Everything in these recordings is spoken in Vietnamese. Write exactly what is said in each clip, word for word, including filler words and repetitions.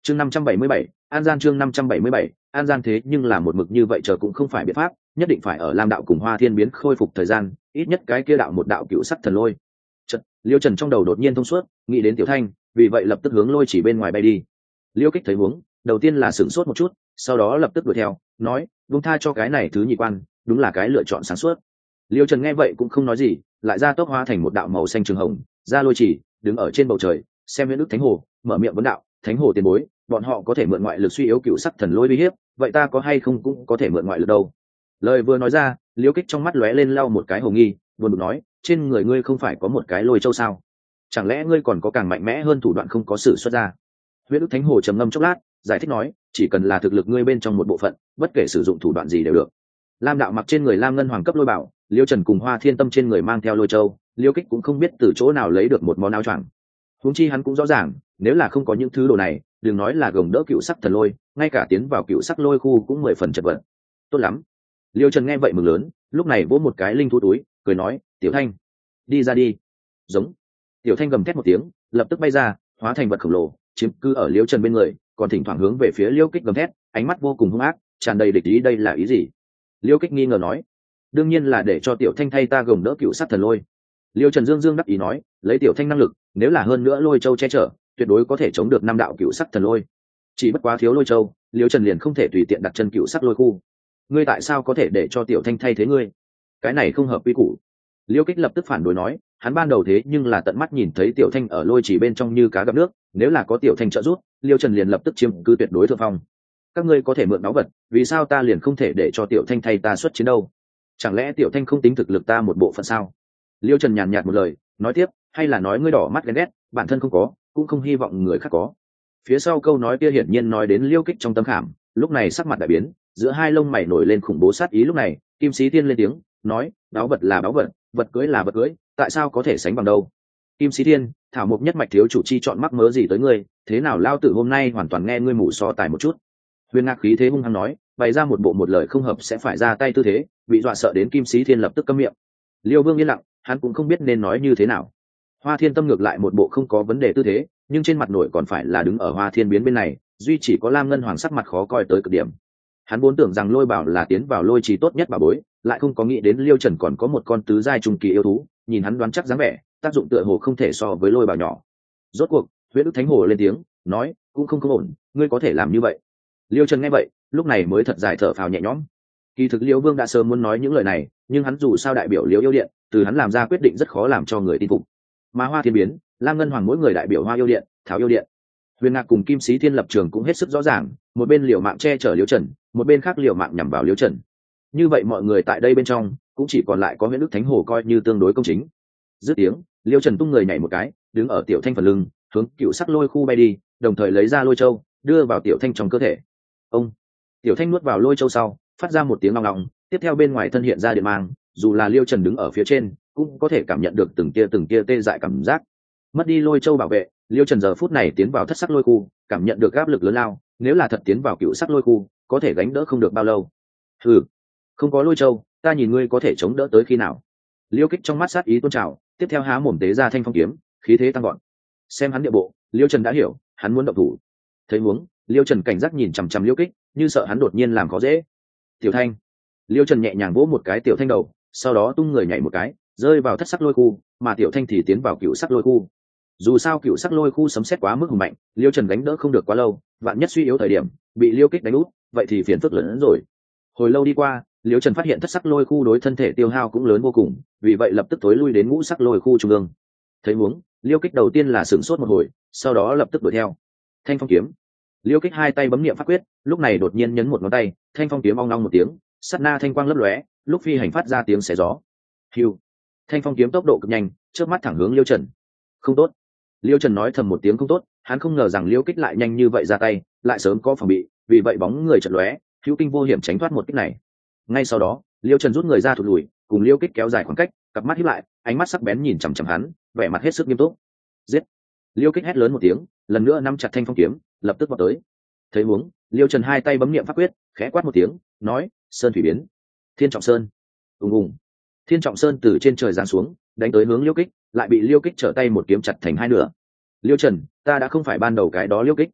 chương năm trăm bảy mươi bảy, an gian chương năm trăm bảy mươi bảy, an gian thế nhưng là một mực như vậy chờ cũng không phải biện pháp, nhất định phải ở lam đạo cùng hoa thiên biến khôi phục thời gian, ít nhất cái kia đạo một đạo cựu sắc thần lôi. Chật, liêu trần trong đầu đột nhiên thông suốt, nghĩ đến tiểu thanh, vì vậy lập tức hướng lôi chỉ bên ngoài bay đi. Liêu kích thấy huống, đầu tiên là sửng sốt một chút, sau đó lập tức đuổi theo, nói buông tha cho cái này thứ nhị quan, đúng là cái lựa chọn sáng suốt. Liêu trần nghe vậy cũng không nói gì, lại ra tốc hóa thành một đạo màu xanh trường hồng, ra lôi chỉ, đứng ở trên bầu trời, xem Huyễn Đức Thánh Hồ, mở miệng vấn đạo, Thánh Hồ tiền bối, bọn họ có thể mượn ngoại lực suy yếu cựu sắc thần lôi uy hiếp, vậy ta có hay không cũng có thể mượn ngoại lực đâu. Lời vừa nói ra, Liêu kích trong mắt lóe lên lau một cái hồ nghi, buồn bực nói, trên người ngươi không phải có một cái lôi châu sao? Chẳng lẽ ngươi còn có càng mạnh mẽ hơn thủ đoạn không có sử xuất ra? Huyễn Đức Thánh Hồ trầm ngâm chốc lát, giải thích nói, chỉ cần là thực lực ngươi bên trong một bộ phận, bất kể sử dụng thủ đoạn gì đều được. Lam đạo mặc trên người lam ngân hoàng cấp lôi bảo, Liêu Trần cùng Hoa Thiên Tâm trên người mang theo lôi châu, Liêu Kích cũng không biết từ chỗ nào lấy được một món áo choàng. Huống chi hắn cũng rõ ràng, nếu là không có những thứ đồ này, đừng nói là gồng đỡ cựu sắc thần lôi, ngay cả tiến vào cựu sắc lôi khu cũng mười phần chật vật. Tốt lắm. Liêu Trần nghe vậy mừng lớn, lúc này vỗ một cái linh thú túi, cười nói, "Tiểu Thanh, đi ra đi." Giống. Tiểu Thanh gầm thét một tiếng, lập tức bay ra, hóa thành vật khổng lồ, chiếm cứ ở Liêu Trần bên người, còn thỉnh thoảng hướng về phía Liêu Kích gầm thét, ánh mắt vô cùng hung ác, tràn đầy địch ý, đây là ý gì? Liêu Kích nghi ngờ nói, đương nhiên là để cho Tiểu Thanh thay ta gồng đỡ cựu sắc thần lôi. Liêu Trần dương dương đắc ý nói, lấy Tiểu Thanh năng lực, nếu là hơn nữa lôi châu che chở, tuyệt đối có thể chống được năm đạo cựu sắc thần lôi. Chỉ bất quá thiếu lôi châu, Liêu Trần liền không thể tùy tiện đặt chân cựu sắc lôi khu. Ngươi tại sao có thể để cho Tiểu Thanh thay thế ngươi? Cái này không hợp quy củ. Liêu Kích lập tức phản đối nói, hắn ban đầu thế nhưng là tận mắt nhìn thấy Tiểu Thanh ở lôi chỉ bên trong như cá gặp nước, nếu là có Tiểu Thanh trợ giúp, Liêu Trần liền lập tức chiếm cứ tuyệt đối thượng phong. Các ngươi có thể mượn báu vật, vì sao ta liền không thể để cho Tiểu Thanh thay ta xuất chiến đâu? Chẳng lẽ Tiểu Thanh không tính thực lực ta một bộ phận sao? Liêu Trần nhàn nhạt một lời, nói tiếp, hay là nói ngươi đỏ mắt ghen ghét, bản thân không có, cũng không hy vọng người khác có. Phía sau câu nói kia hiển nhiên nói đến Liêu Kích trong tâm khảm, lúc này sắc mặt đại biến, giữa hai lông mày nổi lên khủng bố sát ý. Lúc này, Kim Sĩ Thiên lên tiếng, nói, báu vật là báu vật, vật cưới là vật cưới, tại sao có thể sánh bằng đâu? Kim Sĩ Thiên, thảo mộc nhất mạch thiếu chủ chi chọn mắc mớ gì tới ngươi, thế nào lao tử hôm nay hoàn toàn nghe ngươi mù so tài một chút. Huyền Ngạc khí thế hung hăng nói, bày ra một bộ một lời không hợp sẽ phải ra tay tư thế, bị dọa sợ đến Kim Sĩ Thiên lập tức câm miệng. Liêu Vương yên lặng, hắn cũng không biết nên nói như thế nào. Hoa Thiên Tâm ngược lại một bộ không có vấn đề tư thế, nhưng trên mặt nổi còn phải là đứng ở Hoa Thiên biến bên này, duy chỉ có Lam Ngân Hoàng sắc mặt khó coi tới cực điểm. Hắn vốn tưởng rằng lôi bảo là tiến vào lôi trì tốt nhất bà bối, lại không có nghĩ đến Liêu Trần còn có một con tứ giai trung kỳ yêu thú, nhìn hắn đoán chắc dáng vẻ, tác dụng tựa hồ không thể so với lôi bảo nhỏ. Rốt cuộc, Huyễn Đức Thánh Hồ lên tiếng, nói, cũng không không ổn, ngươi có thể làm như vậy. Liêu Trần nghe vậy, lúc này mới thật dài thở phào nhẹ nhõm. Kỳ thực Liêu Vương đã sớm muốn nói những lời này, nhưng hắn dù sao đại biểu Liêu yêu điện, từ hắn làm ra quyết định rất khó làm cho người tin phục. Mà Hoa Thiên biến, Lam Ngân Hoàng mỗi người đại biểu Hoa yêu điện, Thảo yêu điện. Huyền Ngạc cùng Kim Sĩ Thiên lập trường cũng hết sức rõ ràng, một bên liều mạng che chở Liêu Trần, một bên khác liều mạng nhằm vào Liêu Trần. Như vậy mọi người tại đây bên trong, cũng chỉ còn lại có Huyễn Đức Thánh Hồ coi như tương đối công chính. Dứt tiếng, Liêu Trần tung người nhảy một cái, đứng ở Tiểu Thanh phần lưng, hướng cựu sắc lôi khu bay đi, đồng thời lấy ra lôi châu, đưa vào Tiểu Thanh trong cơ thể. Ông, Tiểu Thanh nuốt vào lôi châu sau, phát ra một tiếng long long, tiếp theo bên ngoài thân hiện ra điện mang, dù là Liêu Trần đứng ở phía trên, cũng có thể cảm nhận được từng tia từng tia tê dại cảm giác. Mất đi lôi châu bảo vệ, Liêu Trần giờ phút này tiến vào thất sắc lôi khu, cảm nhận được áp lực lớn lao, nếu là thật tiến vào cựu sắc lôi khu, có thể gánh đỡ không được bao lâu. Ừ, không có lôi châu, ta nhìn ngươi có thể chống đỡ tới khi nào? Liêu Kích trong mắt sát ý tôn trào, tiếp theo há mồm tế ra thanh phong kiếm, khí thế tăng gọn. Xem hắn địa bộ, Liêu Trần đã hiểu, hắn muốn động thủ. Thấy huống, Liêu Trần cảnh giác nhìn chằm chằm Liêu Kích, như sợ hắn đột nhiên làm khó dễ. Tiểu Thanh, Liêu Trần nhẹ nhàng vỗ một cái Tiểu Thanh đầu, sau đó tung người nhảy một cái, rơi vào thất sắc lôi khu, mà Tiểu Thanh thì tiến vào cựu sắc lôi khu. Dù sao cựu sắc lôi khu sấm sét quá mức hùng mạnh, Liêu Trần gánh đỡ không được quá lâu, vạn nhất suy yếu thời điểm, bị Liêu Kích đánh úp, vậy thì phiền phức lớn hơn rồi. Hồi lâu đi qua, Liêu Trần phát hiện thất sắc lôi khu đối thân thể tiêu hao cũng lớn vô cùng, vì vậy lập tức tối lui đến ngũ sắc lôi khu trung ương. Thấy huống, Liêu Kích đầu tiên là sửng sốt một hồi, sau đó lập tức đuổi theo. Thanh phong kiếm. Liêu Kích hai tay bấm niệm pháp quyết, lúc này đột nhiên nhấn một ngón tay, thanh phong kiếm ong ong một tiếng, sát na thanh quang lấp lóe, lúc phi hành phát ra tiếng xé gió. Hưu. Thanh phong kiếm tốc độ cực nhanh, chớp mắt thẳng hướng Liêu Trần. Không tốt. Liêu Trần nói thầm một tiếng không tốt, hắn không ngờ rằng Liêu Kích lại nhanh như vậy ra tay, lại sớm có phòng bị, vì vậy bóng người chợt lóe, hữu kinh vô hiểm tránh thoát một kích này. Ngay sau đó, Liêu Trần rút người ra thụt lùi, cùng Liêu Kích kéo dài khoảng cách, cặp mắt híp lại, ánh mắt sắc bén nhìn chằm chằm hắn, vẻ mặt hết sức nghiêm túc. Giết! Liêu Kích hét lớn một tiếng, lần nữa nắm chặt thanh phong kiếm, lập tức vọt tới. Thấy huống, Liêu Trần hai tay bấm niệm pháp quyết, khẽ quát một tiếng, nói: "Sơn thủy biến, Thiên Trọng Sơn." Ùng ùng. Thiên Trọng Sơn từ trên trời giáng xuống, đánh tới hướng Liêu Kích, lại bị Liêu Kích trở tay một kiếm chặt thành hai nửa. "Liêu Trần, ta đã không phải ban đầu cái đó Liêu Kích."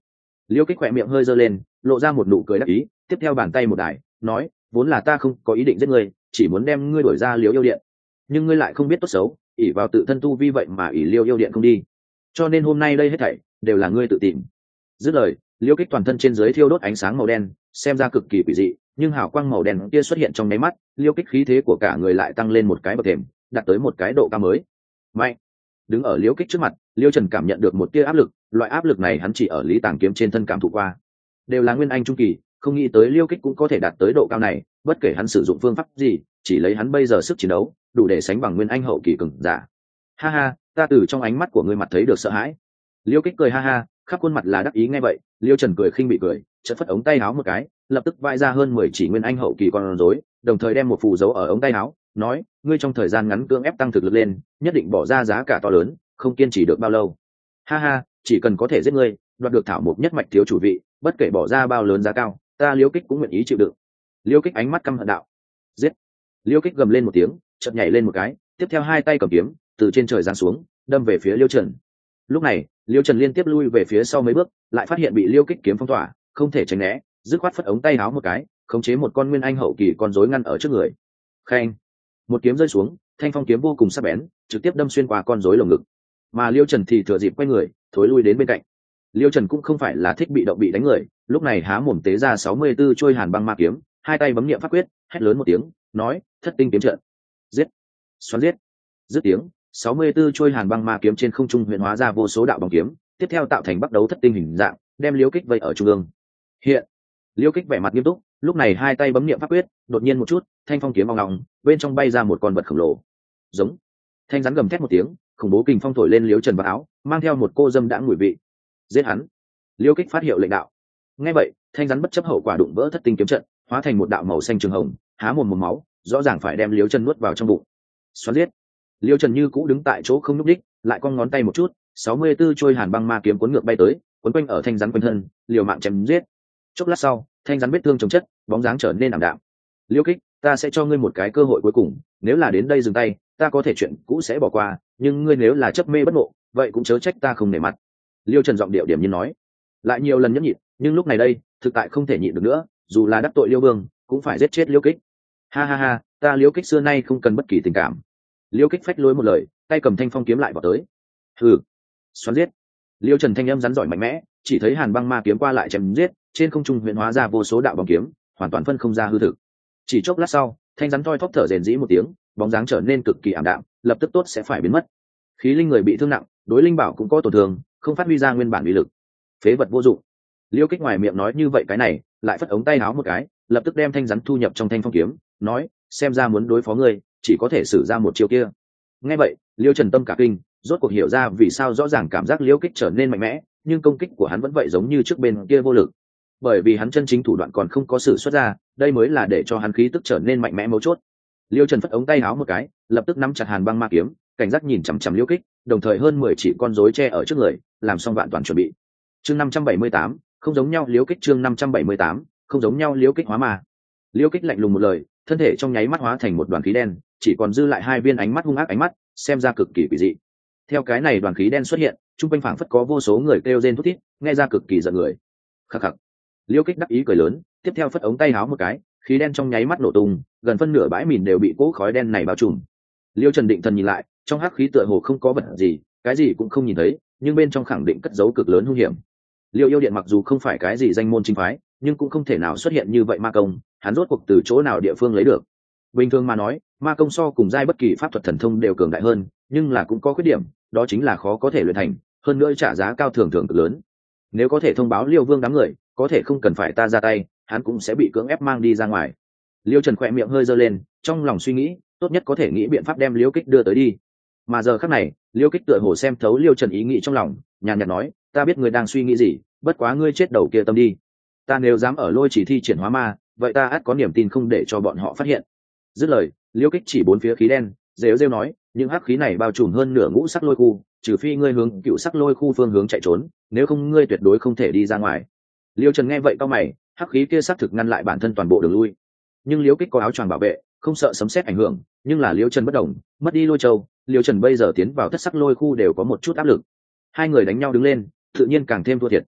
Liêu Kích khỏe miệng hơi giơ lên, lộ ra một nụ cười đắc ý, tiếp theo bàn tay một đài, nói, vốn là ta không có ý định giết ngươi, chỉ muốn đem ngươi đuổi ra Liêu yêu điện, nhưng ngươi lại không biết tốt xấu, ỷ vào tự thân tu vi vậy mà ỷ Liêu yêu điện không đi, cho nên hôm nay đây hết thảy đều là ngươi tự tìm. Dứt lời, Liêu Kích toàn thân trên dưới thiêu đốt ánh sáng màu đen, xem ra cực kỳ quỷ dị, nhưng hào quang màu đen kia xuất hiện trong nháy mắt, Liêu Kích khí thế của cả người lại tăng lên một cái bậc thềm, đạt tới một cái độ cao mới. Mạnh. Đứng ở Liêu Kích trước mặt, Liêu Trần cảm nhận được một tia áp lực, loại áp lực này hắn chỉ ở Lý Tàng Kiếm trên thân cảm thụ qua. Đều là nguyên anh trung kỳ, không nghĩ tới Liêu Kích cũng có thể đạt tới độ cao này, bất kể hắn sử dụng phương pháp gì, chỉ lấy hắn bây giờ sức chiến đấu, đủ để sánh bằng nguyên anh hậu kỳ cường giả. Ha ha, ta từ trong ánh mắt của ngươi mặt thấy được sợ hãi. Liêu Kích cười ha ha, khắp khuôn mặt là đắc ý. Nghe vậy, Liêu Trần cười khinh bị cười, chợt phất ống tay áo một cái, lập tức vãi ra hơn mười chỉ nguyên anh hậu kỳ con rối, đồng thời đem một phù dấu ở ống tay áo, nói, ngươi trong thời gian ngắn cưỡng ép tăng thực lực lên, nhất định bỏ ra giá cả to lớn, không kiên trì được bao lâu. Ha ha, chỉ cần có thể giết ngươi, đoạt được thảo mộc nhất mạch thiếu chủ vị, bất kể bỏ ra bao lớn giá cao, ta Liêu Kích cũng nguyện ý chịu đựng. Liêu Kích ánh mắt căm hận đạo, giết. Liêu Kích gầm lên một tiếng, chợt nhảy lên một cái, tiếp theo hai tay cầm kiếm từ trên trời giáng xuống, đâm về phía Liêu Trần. Lúc này, Liêu Trần liên tiếp lui về phía sau mấy bước, lại phát hiện bị Liêu Kích kiếm phong tỏa, không thể tránh né, dứt khoát phất ống tay áo một cái, khống chế một con nguyên anh hậu kỳ con rối ngăn ở trước người. Khen, một kiếm rơi xuống, thanh phong kiếm vô cùng sắc bén, trực tiếp đâm xuyên qua con rối lồng ngực. Mà Liêu Trần thì thừa dịp quay người, thối lui đến bên cạnh. Liêu Trần cũng không phải là thích bị động bị đánh người, lúc này há mồm tế ra sáu mươi tư trôi hàn băng ma kiếm, hai tay bấm niệm pháp quyết, hét lớn một tiếng, nói, thất tinh kiếm trận. Giết, xoắn giết. Dứt tiếng, sáu mươi tư trôi hàn băng ma kiếm trên không trung huyền hóa ra vô số đạo bóng kiếm, tiếp theo tạo thành bắt đấu thất tinh hình dạng, đem Liêu Kích vây ở trung ương. Hiện, Liêu Kích vẻ mặt nghiêm túc, lúc này hai tay bấm niệm pháp quyết, đột nhiên một chút, thanh phong kiếm vòng lòng, bên trong bay ra một con vật khổng lồ. Giống. Thanh rắn gầm thét một tiếng, khủng bố kình phong thổi lên Liêu Trần vào áo, mang theo một cô dâm đã mùi vị. Giết hắn. Liêu Kích phát hiệu lệnh đạo. Nghe vậy, thanh rắn bất chấp hậu quả đụng vỡ thất tinh kiếm trận, hóa thành một đạo màu xanh trường hồng, há mồm mồm máu, rõ ràng phải đem Liêu Trần nuốt vào trong bụng. Xoắn giết. Liêu Trần như cũ đứng tại chỗ không nhúc đích, lại cong ngón tay một chút, sáu mươi tư trôi hàn băng ma kiếm cuốn ngược bay tới, cuốn quanh ở thanh rắn quanh thân, liều mạng chém giết. Chốc lát sau, thanh rắn vết thương chồng chất, bóng dáng trở nên ảm đạm. Liêu Kích, ta sẽ cho ngươi một cái cơ hội cuối cùng, nếu là đến đây dừng tay, ta có thể chuyện cũ sẽ bỏ qua, nhưng ngươi nếu là chấp mê bất ngộ, vậy cũng chớ trách ta không nể mặt. Liêu Trần giọng điệu điểm nhiên nói, lại nhiều lần nhẫn nhịn, nhưng lúc này đây, thực tại không thể nhịn được nữa, dù là đắc tội Liêu Vương, cũng phải giết chết Liêu Kích. Ha ha ha, ta Liêu Kích xưa nay không cần bất kỳ tình cảm. Liêu Kích phách lối một lời, tay cầm thanh phong kiếm lại vào tới. Hừ, xoắn giết. Liêu Trần thanh âm rắn giỏi mạnh mẽ, chỉ thấy hàn băng ma kiếm qua lại chém giết, trên không trung huyền hóa ra vô số đạo bóng kiếm, hoàn toàn phân không ra hư thực. Chỉ chốc lát sau, thanh rắn thoi thóp thở rền rĩ một tiếng, bóng dáng trở nên cực kỳ ảm đạm, lập tức tốt sẽ phải biến mất. Khí linh người bị thương nặng, đối linh bảo cũng có tổn thương, không phát huy ra nguyên bản uy lực. Phế vật vô dụng. Liêu Kích ngoài miệng nói như vậy cái này, lại phất ống tay áo một cái, lập tức đem thanh rắn thu nhập trong thanh phong kiếm, nói, xem ra muốn đối phó ngươi, chỉ có thể sử ra một chiêu kia. Nghe vậy, Liêu Trần tâm cả kinh, rốt cuộc hiểu ra vì sao rõ ràng cảm giác Liêu Kích trở nên mạnh mẽ, nhưng công kích của hắn vẫn vậy giống như trước bên kia vô lực. Bởi vì hắn chân chính thủ đoạn còn không có sử xuất ra, đây mới là để cho hắn khí tức trở nên mạnh mẽ mấu chốt. Liêu Trần phất ống tay áo một cái, lập tức nắm chặt hàn băng ma kiếm, cảnh giác nhìn chằm chằm Liêu Kích, đồng thời hơn mười chỉ con rối che ở trước người, làm xong vạn toàn chuẩn bị. Chương năm trăm bảy mươi tám, không giống nhau Liêu Kích chương năm trăm bảy mươi tám, không giống nhau Liêu Kích hóa ma. Liêu Kích lạnh lùng một lời, thân thể trong nháy mắt hóa thành một đoàn khí đen, chỉ còn dư lại hai viên ánh mắt hung ác ánh mắt, xem ra cực kỳ quỷ dị. Theo cái này đoàn khí đen xuất hiện, trung quanh phảng phất có vô số người kêu rên thút thít, nghe ra cực kỳ giận người. Khắc khắc. Liêu Kích đắc ý cười lớn, tiếp theo phất ống tay áo một cái, khí đen trong nháy mắt nổ tung, gần phân nửa bãi mìn đều bị cỗ khói đen này bao trùm. Liêu Trần định thần nhìn lại, trong hắc khí tựa hồ không có vật gì, cái gì cũng không nhìn thấy, nhưng bên trong khẳng định cất giấu cực lớn hung hiểm. Liêu Yêu Điện mặc dù không phải cái gì danh môn chính phái, nhưng cũng không thể nào xuất hiện như vậy ma công, hắn rốt cuộc từ chỗ nào địa phương lấy được. Bình thường mà nói, ma công so cùng giai bất kỳ pháp thuật thần thông đều cường đại hơn, nhưng là cũng có khuyết điểm, đó chính là khó có thể luyện thành, hơn nữa trả giá cao thường thường cực lớn. Nếu có thể thông báo Liêu Vương đám người, có thể không cần phải ta ra tay, hắn cũng sẽ bị cưỡng ép mang đi ra ngoài. Liêu Trần khỏe miệng hơi giơ lên, trong lòng suy nghĩ, tốt nhất có thể nghĩ biện pháp đem Liêu Kích đưa tới đi. Mà giờ khắc này, Liêu Kích tựa hồ xem thấu Liêu Trần ý nghĩ trong lòng, nhàn nhạt nói, ta biết ngươi đang suy nghĩ gì, bất quá ngươi chết đầu kia tâm đi. Ta nếu dám ở Lôi Chỉ thi triển hóa ma, vậy ta ắt có niềm tin không để cho bọn họ phát hiện. Dứt lời, Liêu Kích chỉ bốn phía khí đen, rêu rêu nói, những hắc khí này bao trùm hơn nửa ngũ sắc lôi khu, trừ phi ngươi hướng cựu sắc lôi khu phương hướng chạy trốn, nếu không ngươi tuyệt đối không thể đi ra ngoài. Liêu Trần nghe vậy cau mày, hắc khí kia xác thực ngăn lại bản thân toàn bộ đường lui, nhưng Liêu Kích có áo choàng bảo vệ, không sợ sấm sét ảnh hưởng, nhưng là Liêu Trần bất đồng, mất đi lôi châu, Liêu Trần bây giờ tiến vào thất sắc lôi khu đều có một chút áp lực. Hai người đánh nhau đứng lên, tự nhiên càng thêm thua thiệt.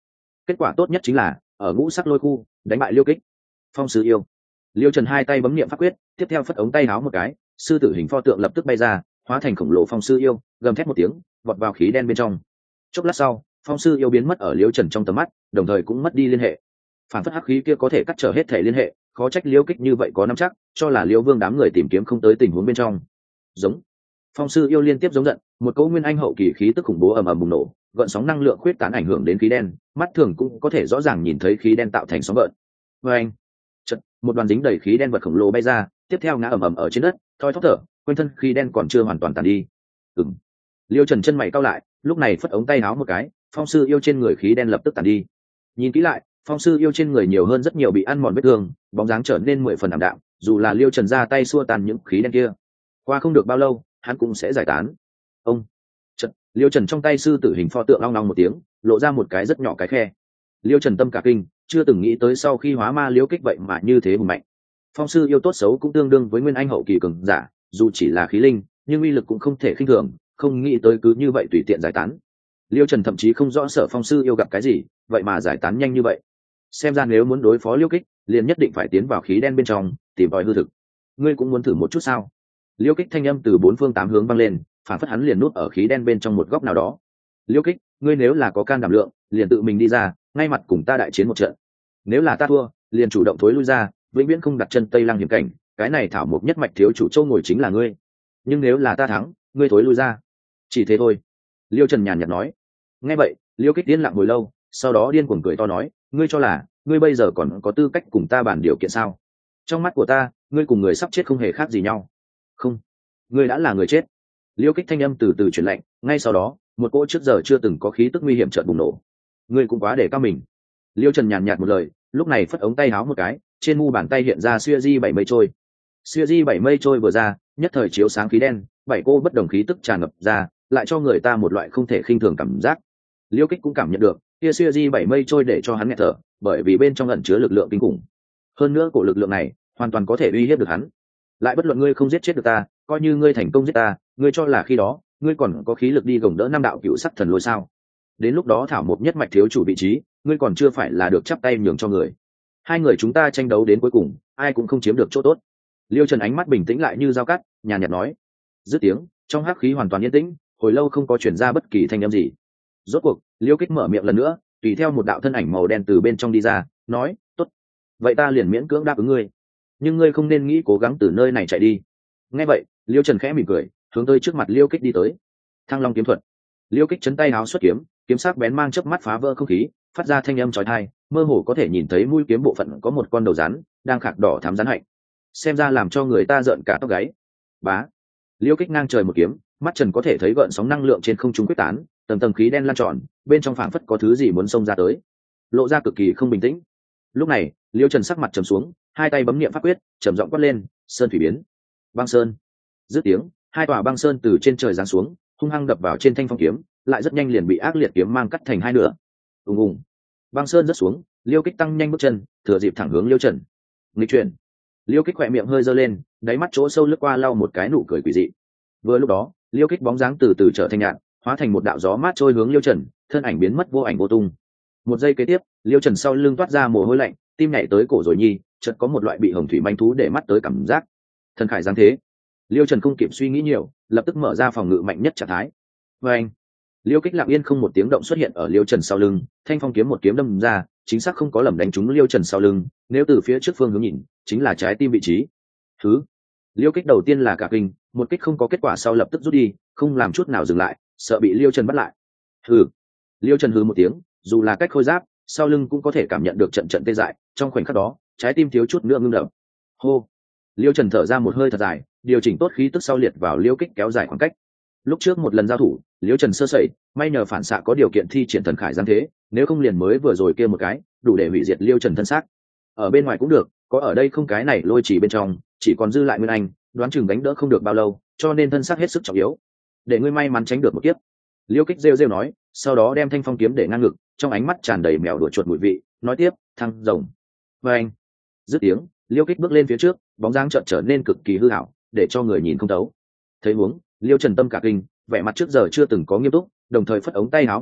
kết quả tốt nhất chính là ở ngũ sắc lôi khu đánh bại liêu kích. Phong sư yêu. Liêu Trần hai tay bấm niệm pháp quyết, tiếp theo phất ống tay áo một cái, sư tử hình pho tượng lập tức bay ra, hóa thành khổng lồ phong sư yêu, gầm thét một tiếng, vọt vào khí đen bên trong. Chốc lát sau, phong sư yêu biến mất ở Liêu Trần trong tầm mắt, đồng thời cũng mất đi liên hệ. Phản phất hắc khí kia có thể cắt trở hết thể liên hệ, khó trách Liêu kích như vậy có nắm chắc, cho là Liêu Vương đám người tìm kiếm không tới tình huống bên trong. Giống. Phong sư yêu liên tiếp giống giận, một cỗ nguyên anh hậu kỳ khí tức khủng bố ầm ầm bùng nổ, gợn sóng năng lượng khuyết tán ảnh hưởng đến khí đen, mắt thường cũng có thể rõ ràng nhìn thấy khí đen tạo thành sóng gợn. Và anh, chợt, một đoàn dính đầy khí đen vật khổng lồ bay ra, tiếp theo ngã ầm ầm ở trên đất, thoi thóp thở, quanh thân khí đen còn chưa hoàn toàn tàn đi. Ừm. Liêu Trần chân mày cau lại, lúc này phất ống tay áo một cái, phong sư yêu trên người khí đen lập tức tàn đi. Nhìn kỹ lại, phong sư yêu trên người nhiều hơn rất nhiều bị ăn mòn vết thương, bóng dáng trở nên mười phần ảm đạm, dù là Liêu Trần ra tay xua tan những khí đen kia, qua không được bao lâu, hắn cũng sẽ giải tán. Ông. Chợt, Liêu Trần trong tay sư tử hình pho tượng long long một tiếng, lộ ra một cái rất nhỏ cái khe. Liêu Trần tâm cả kinh, chưa từng nghĩ tới sau khi hóa ma liêu kích vậy mà như thế hùng mạnh. Phong sư yêu tốt xấu cũng tương đương với nguyên anh hậu kỳ cường giả, dù chỉ là khí linh, nhưng uy lực cũng không thể khinh thường, không nghĩ tới cứ như vậy tùy tiện giải tán. Liêu Trần thậm chí không rõ sở phong sư yêu gặp cái gì, vậy mà giải tán nhanh như vậy. Xem ra nếu muốn đối phó liêu kích, liền nhất định phải tiến vào khí đen bên trong, tìm tòi hư thực. Ngươi cũng muốn thử một chút sao? Liêu kích thanh âm từ bốn phương tám hướng vang lên, phản phất hắn liền núp ở khí đen bên trong một góc nào đó. Liêu kích, ngươi nếu là có can đảm lượng, liền tự mình đi ra, ngay mặt cùng ta đại chiến một trận. Nếu là ta thua, liền chủ động thối lui ra, vĩnh viễn không đặt chân Tây Lăng hiểm cảnh, cái này thảo mộc nhất mạch thiếu chủ châu ngồi chính là ngươi. Nhưng nếu là ta thắng, ngươi thối lui ra. Chỉ thế thôi. Liêu Trần nhàn nhạt nói. Nghe vậy, Liêu kích tiến lặng hồi lâu, sau đó điên cuồng cười to nói, ngươi cho là ngươi bây giờ còn có tư cách cùng ta bàn điều kiện sao? Trong mắt của ta, ngươi cùng người sắp chết không hề khác gì nhau. Không, ngươi đã là người chết. Liêu kích thanh âm từ từ chuyển lạnh, ngay sau đó, một cỗ trước giờ chưa từng có khí tức nguy hiểm chợt bùng nổ. Ngươi cũng quá để cao mình. Liêu Trần nhàn nhạt một lời, lúc này phất ống tay áo một cái, trên mu bàn tay hiện ra xuya di bảy mây trôi. Xuya di bảy mây trôi vừa ra, nhất thời chiếu sáng khí đen, bảy cô bất đồng khí tức tràn ngập ra, lại cho người ta một loại không thể khinh thường cảm giác. Liêu kích cũng cảm nhận được, kia xuya di bảy mây trôi để cho hắn nghẹt thở, bởi vì bên trong ẩn chứa lực lượng kinh khủng. Hơn nữa cổ lực lượng này, hoàn toàn có thể uy hiếp được hắn. Lại bất luận ngươi không giết chết được ta, coi như ngươi thành công giết ta, ngươi cho là khi đó, ngươi còn có khí lực đi gồng đỡ năm đạo cựu sắc thần lôi sao? Đến lúc đó thảo một nhất mạch thiếu chủ vị trí, ngươi còn chưa phải là được chắp tay nhường cho người. Hai người chúng ta tranh đấu đến cuối cùng, ai cũng không chiếm được chỗ tốt. Liêu Trần ánh mắt bình tĩnh lại như dao cắt, nhàn nhạt nói. Dứt tiếng, trong hắc khí hoàn toàn yên tĩnh, hồi lâu không có truyền ra bất kỳ thanh âm gì. Rốt cuộc, Liêu kích mở miệng lần nữa, tùy theo một đạo thân ảnh màu đen từ bên trong đi ra, nói, tốt, vậy ta liền miễn cưỡng đáp ứng ngươi, nhưng ngươi không nên nghĩ cố gắng từ nơi này chạy đi. Nghe vậy, Liêu Trần khẽ mỉm cười, hướng tới trước mặt Liêu kích đi tới. Thăng Long kiếm thuật. Liêu kích chấn tay áo xuất kiếm, kiếm sắc bén mang chớp mắt phá vỡ không khí, phát ra thanh âm chói tai, mơ hồ có thể nhìn thấy mũi kiếm bộ phận có một con đầu rắn đang khạc đỏ thắm rắn hạnh, xem ra làm cho người ta rợn cả tóc gáy. Bá. Liêu kích ngang trời một kiếm, mắt Trần có thể thấy gợn sóng năng lượng trên không trung quyết tán, tầng tầng khí đen lan tròn, bên trong phảng phất có thứ gì muốn xông ra tới, lộ ra cực kỳ không bình tĩnh. Lúc này, Liêu Trần sắc mặt trầm xuống, hai tay bấm niệm pháp quyết, trầm giọng quát lên, sơn thủy biến. Băng sơn. Dứt tiếng, hai tòa băng sơn từ trên trời giáng xuống, hung hăng đập vào trên thanh phong kiếm, lại rất nhanh liền bị ác liệt kiếm mang cắt thành hai nửa. Ùng ùng. Băng sơn rớt xuống, Liêu kích tăng nhanh bước chân, thừa dịp thẳng hướng Liêu Trần. Nghịch chuyển. Liêu kích khỏe miệng hơi giơ lên, đáy mắt chỗ sâu lướt qua lau một cái nụ cười quỷ dị. Vừa lúc đó, Liêu kích bóng dáng từ từ trở thành nhạt, hóa thành một đạo gió mát trôi hướng Liêu Trần, thân ảnh biến mất vô ảnh vô tung. Một giây kế tiếp, Liêu Trần sau lưng toát ra mồ hôi lạnh, tim nhảy tới cổ rồi nhi, chợt có một loại bị hồng thủy manh thú để mắt tới cảm giác. Thần khải giáng thế. Liêu Trần không kịp suy nghĩ nhiều, lập tức mở ra phòng ngự mạnh nhất trạng thái. Và anh, Liêu kích lặng yên không một tiếng động xuất hiện ở Liêu Trần sau lưng, thanh phong kiếm một kiếm đâm ra, chính xác không có lầm đánh trúng Liêu Trần sau lưng, nếu từ phía trước phương hướng nhìn, chính là trái tim vị trí. Thứ. Liêu kích đầu tiên là cả kinh, một kích không có kết quả sau lập tức rút đi, không làm chút nào dừng lại, sợ bị Liêu Trần bắt lại. Hừ. Liêu Trần hừ một tiếng, dù là cách khôi giáp, sau lưng cũng có thể cảm nhận được trận trận tê dại, trong khoảnh khắc đó, trái tim thiếu chút nữa ngưng đập. Hô. Liêu Trần thở ra một hơi thật dài, điều chỉnh tốt khí tức sau liệt vào Liêu kích kéo dài khoảng cách. Lúc trước một lần giao thủ, Liêu Trần sơ sẩy, may nhờ phản xạ có điều kiện thi triển thần khải giáng thế, nếu không liền mới vừa rồi kia một cái, đủ để hủy diệt Liêu Trần thân xác. Ở bên ngoài cũng được, có ở đây không cái này lôi chỉ bên trong, chỉ còn dư lại Nguyên Anh, đoán chừng đánh đỡ không được bao lâu, cho nên thân xác hết sức trọng yếu. Để ngươi may mắn tránh được một kiếp. Liêu kích rêu rêu nói, sau đó đem thanh phong kiếm để ngang ngực, trong ánh mắt tràn đầy mèo đuổi chuột mùi vị, nói tiếp, thăng rồng. Và anh. Dứt tiếng, Liêu kích bước lên phía trước, bóng dáng chợt trở nên cực kỳ hư ảo, để cho người nhìn không thấu. Thấy huống, Liêu Trần tâm cả kinh, vẻ mặt trước giờ chưa từng có nghiêm túc, đồng thời phất ống tay áo một cái,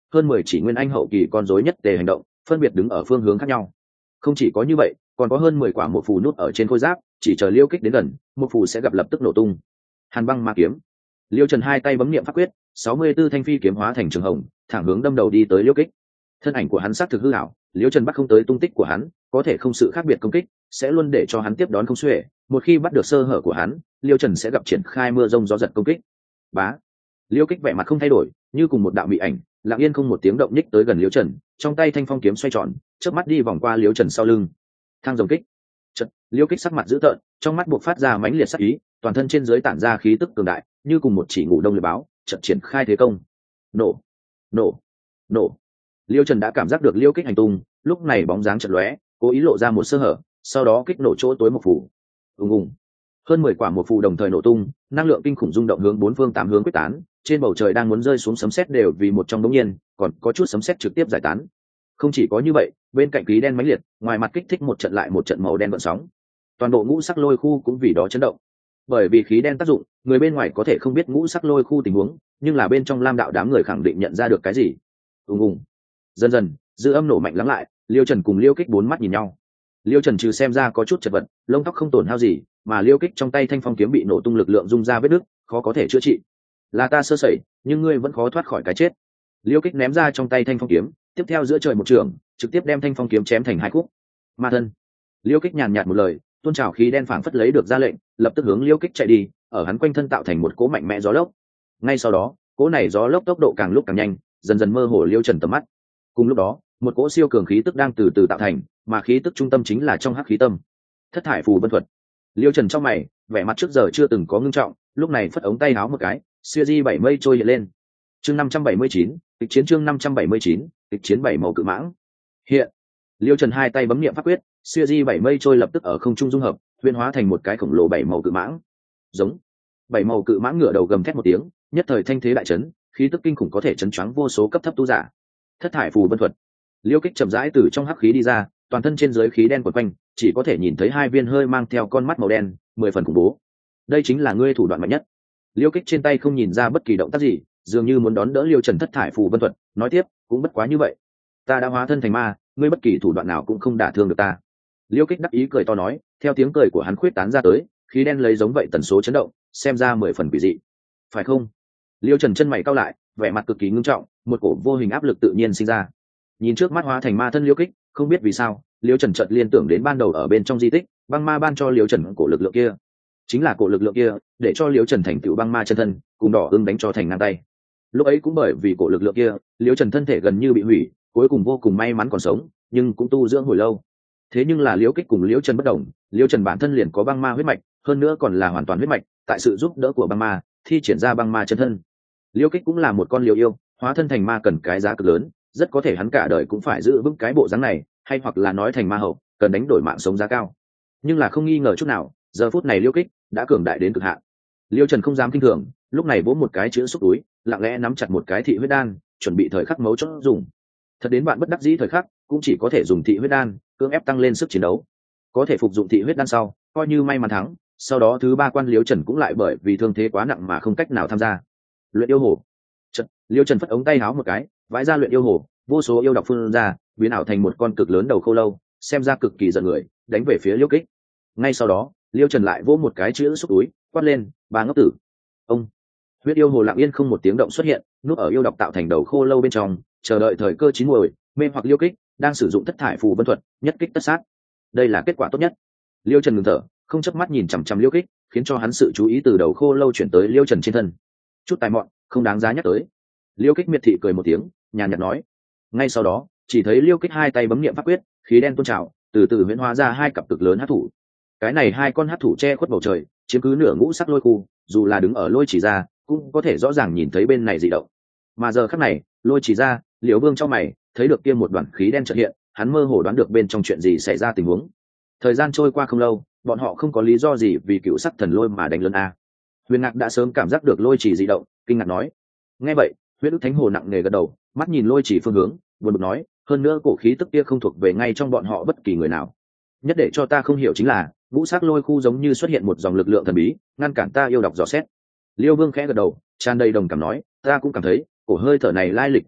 hơn mười chỉ nguyên anh hậu kỳ con rối nhất tề hành động, phân biệt đứng ở phương hướng khác nhau. Không chỉ có như vậy, còn có hơn mười quả một phù nút ở trên khôi giáp, chỉ chờ Liêu Kích đến gần, một phù sẽ gặp lập tức nổ tung. Hàn băng ma kiếm. Liêu Trần hai tay bấm niệm pháp quyết, sáu mươi 64 thanh phi kiếm hóa thành trường hồng, thẳng hướng đâm đầu đi tới Liêu Kích. Thân ảnh của hắn sát thực hư ảo, Liêu Trần bắt không tới tung tích của hắn, có thể không sự khác biệt công kích, sẽ luôn để cho hắn tiếp đón không xuể, một khi bắt được sơ hở của hắn, Liêu Trần sẽ gặp triển khai mưa rông gió giật công kích. Bá. Liêu Kích vẻ mặt không thay đổi, như cùng một đạo mị ảnh, lặng yên không một tiếng động nhích tới gần Liêu Trần, trong tay thanh phong kiếm xoay tròn, chớp mắt đi vòng qua Liêu Trần sau lưng. Thang rồng kích. Chợt, Liêu Kích sắc mặt dữ tợn, trong mắt buộc phát ra mãnh liệt sát ý, toàn thân trên dưới tản ra khí tức cường đại, như cùng một chỉ ngủ đông liệt báo, chợt triển khai thế công. Nổ, nổ, nổ. Liêu Trần đã cảm giác được Liêu Kích hành tung, lúc này bóng dáng chợt lóe, cố ý lộ ra một sơ hở, sau đó kích nổ chỗ tối một phù. Ùng ùng. Hơn mười quả một phù đồng thời nổ tung, năng lượng kinh khủng rung động hướng bốn phương tám hướng quyết tán, trên bầu trời đang muốn rơi xuống sấm sét đều vì một trong đống nhiên, còn có chút sấm sét trực tiếp giải tán. Không chỉ có như vậy, bên cạnh khí đen mãnh liệt, ngoài mặt kích thích một trận lại một trận màu đen gợn sóng. Toàn bộ ngũ sắc lôi khu cũng vì đó chấn động. Bởi vì khí đen tác dụng, người bên ngoài có thể không biết ngũ sắc lôi khu tình huống, nhưng là bên trong Lam đạo đám người khẳng định nhận ra được cái gì. Ùng ùng. Dần dần, dư âm nổ mạnh lắng lại, Liêu Trần cùng Liêu Kích bốn mắt nhìn nhau. Liêu Trần trừ xem ra có chút chật vật, lông tóc không tổn hao gì, mà Liêu Kích trong tay thanh phong kiếm bị nổ tung lực lượng rung ra vết nứt, khó có thể chữa trị. Là ta sơ sẩy, nhưng ngươi vẫn khó thoát khỏi cái chết. Liêu Kích ném ra trong tay thanh phong kiếm, tiếp theo giữa trời một trường, trực tiếp đem thanh phong kiếm chém thành hai khúc. Ma thân. Liêu Kích nhàn nhạt một lời, tôn trào khí đen phảng phất lấy được ra lệnh, lập tức hướng Liêu Kích chạy đi, ở hắn quanh thân tạo thành một cỗ mạnh mẽ gió lốc. Ngay sau đó, cỗ này gió lốc tốc độ càng lúc càng nhanh, dần dần mơ hồ Liêu Trần tầm mắt. Cùng lúc đó, một cỗ siêu cường khí tức đang từ từ tạo thành, mà khí tức trung tâm chính là trong hắc khí tâm. Thất thải phù vân thuật. Liêu Trần trong mày, vẻ mặt trước giờ chưa từng có ngưng trọng, lúc này phất ống tay áo một cái, xưa di bảy mây trôi hiện lên. Chương năm trăm bảy mươi chín, kịch chiến chương năm trăm bảy mươi chín, kịch chiến bảy màu cự mãng. Hiện. Liêu Trần hai tay bấm niệm pháp quyết, xưa di bảy mây trôi lập tức ở không trung dung hợp, huyễn hóa thành một cái khổng lồ bảy màu cự mãng. Giống. Bảy màu cự mãng ngửa đầu gầm thét một tiếng, nhất thời thanh thế đại chấn, khí tức kinh khủng có thể chấn choáng vô số cấp thấp tu giả. Thất thải phù vân thuật. Liêu Kích chậm rãi từ trong hắc khí đi ra, toàn thân trên dưới khí đen quấn quanh, chỉ có thể nhìn thấy hai viên hơi mang theo con mắt màu đen, mười phần khủng bố. Đây chính là ngươi thủ đoạn mạnh nhất. Liêu Kích trên tay không nhìn ra bất kỳ động tác gì, dường như muốn đón đỡ Liêu Trần thất thải phù vân thuật, nói tiếp, cũng bất quá như vậy. Ta đã hóa thân thành ma, ngươi bất kỳ thủ đoạn nào cũng không đả thương được ta. Liêu Kích đắc ý cười to nói, theo tiếng cười của hắn khuyết tán ra tới, khí đen lấy giống vậy tần số chấn động, xem ra mười phần quỷ dị. Phải không? Liêu Trần chân mày cau lại, vẻ mặt cực kỳ ngưng trọng, một cổ vô hình áp lực tự nhiên sinh ra. Nhìn trước mắt hóa thành ma thân Liêu Kích, không biết vì sao, Liêu Trần chợt liên tưởng đến ban đầu ở bên trong di tích, băng ma ban cho Liêu Trần cổ lực lượng kia. Chính là cổ lực lượng kia, để cho Liêu Trần thành tựu băng ma chân thân, cùng đỏ ưng đánh cho thành ngang tay. Lúc ấy cũng bởi vì cổ lực lượng kia, Liêu Trần thân thể gần như bị hủy, cuối cùng vô cùng may mắn còn sống, nhưng cũng tu dưỡng hồi lâu. Thế nhưng là Liêu Kích cùng Liêu Trần bất đồng, Liêu Trần bản thân liền có băng ma huyết mạch, hơn nữa còn là hoàn toàn huyết mạch, tại sự giúp đỡ của băng ma, thi triển ra băng ma chân thân. Liêu Kích cũng là một con liêu yêu, hóa thân thành ma cần cái giá cực lớn, rất có thể hắn cả đời cũng phải giữ vững cái bộ dáng này, hay hoặc là nói thành ma hậu, cần đánh đổi mạng sống giá cao. Nhưng là không nghi ngờ chút nào, giờ phút này Liêu Kích đã cường đại đến cực hạn. Liêu Trần không dám kinh thường, lúc này vỗ một cái chữ xúc túi, lặng lẽ nắm chặt một cái thị huyết đan, chuẩn bị thời khắc mấu chốt dùng. Thật đến bạn bất đắc dĩ thời khắc, cũng chỉ có thể dùng thị huyết đan, cưỡng ép tăng lên sức chiến đấu. Có thể phục dụng thị huyết đan sau, coi như may mắn thắng, sau đó thứ ba quan Liêu Trần cũng lại bởi vì thương thế quá nặng mà không cách nào tham gia. Luyện yêu hồ. Chật, Liêu Trần phất ống tay háo một cái, vãi ra luyện yêu hồ, vô số yêu độc phun ra, biến ảo thành một con cực lớn đầu khô lâu, xem ra cực kỳ giận người, đánh về phía Liêu Kích. Ngay sau đó, Liêu Trần lại vỗ một cái chữ xúc túi, quát lên, "Ba ngốc tử!" Ông. Huyết yêu hồ lặng yên không một tiếng động xuất hiện, núp ở yêu độc tạo thành đầu khô lâu bên trong, chờ đợi thời cơ chín muồi, mê hoặc Liêu Kích, đang sử dụng thất thải phù vân thuật, nhất kích tất sát. Đây là kết quả tốt nhất. Liêu Trần ngừng thở, không chớp mắt nhìn chằm chằm Liêu Kích, khiến cho hắn sự chú ý từ đầu khô lâu chuyển tới Liêu Trần trên thân. Chút tài mọn, không đáng giá nhắc tới. Liêu Kích miệt thị cười một tiếng, nhàn nhạt nói. Ngay sau đó, chỉ thấy Liêu Kích hai tay bấm niệm pháp quyết, khí đen tuôn trào, từ từ huyễn hóa ra hai cặp cực lớn hắc thủ. Cái này hai con hắc thủ che khuất bầu trời, chiếm cứ nửa ngũ sắc lôi khu, dù là đứng ở lôi chỉ ra, cũng có thể rõ ràng nhìn thấy bên này dị động. Mà giờ khắc này, lôi chỉ ra, Liễu Vương trong mày, thấy được kia một đoàn khí đen chợt hiện, hắn mơ hồ đoán được bên trong chuyện gì xảy ra tình huống. Thời gian trôi qua không lâu, bọn họ không có lý do gì vì cựu sắc thần lôi mà đánh lớn a. Huyền Ngạc đã sớm cảm giác được lôi chỉ dị động, kinh ngạc nói. Nghe vậy, Huyết Đức Thánh Hồ nặng nề gật đầu, mắt nhìn lôi chỉ phương hướng, buồn bực nói, hơn nữa cổ khí tức kia không thuộc về ngay trong bọn họ bất kỳ người nào. Nhất để cho ta không hiểu chính là, ngũ sắc lôi khu giống như xuất hiện một dòng lực lượng thần bí, ngăn cản ta yêu đọc dò xét. Liêu Vương khẽ gật đầu, tràn đầy đồng cảm nói, ta cũng cảm thấy, cổ hơi thở này lai lịch quỷ dị,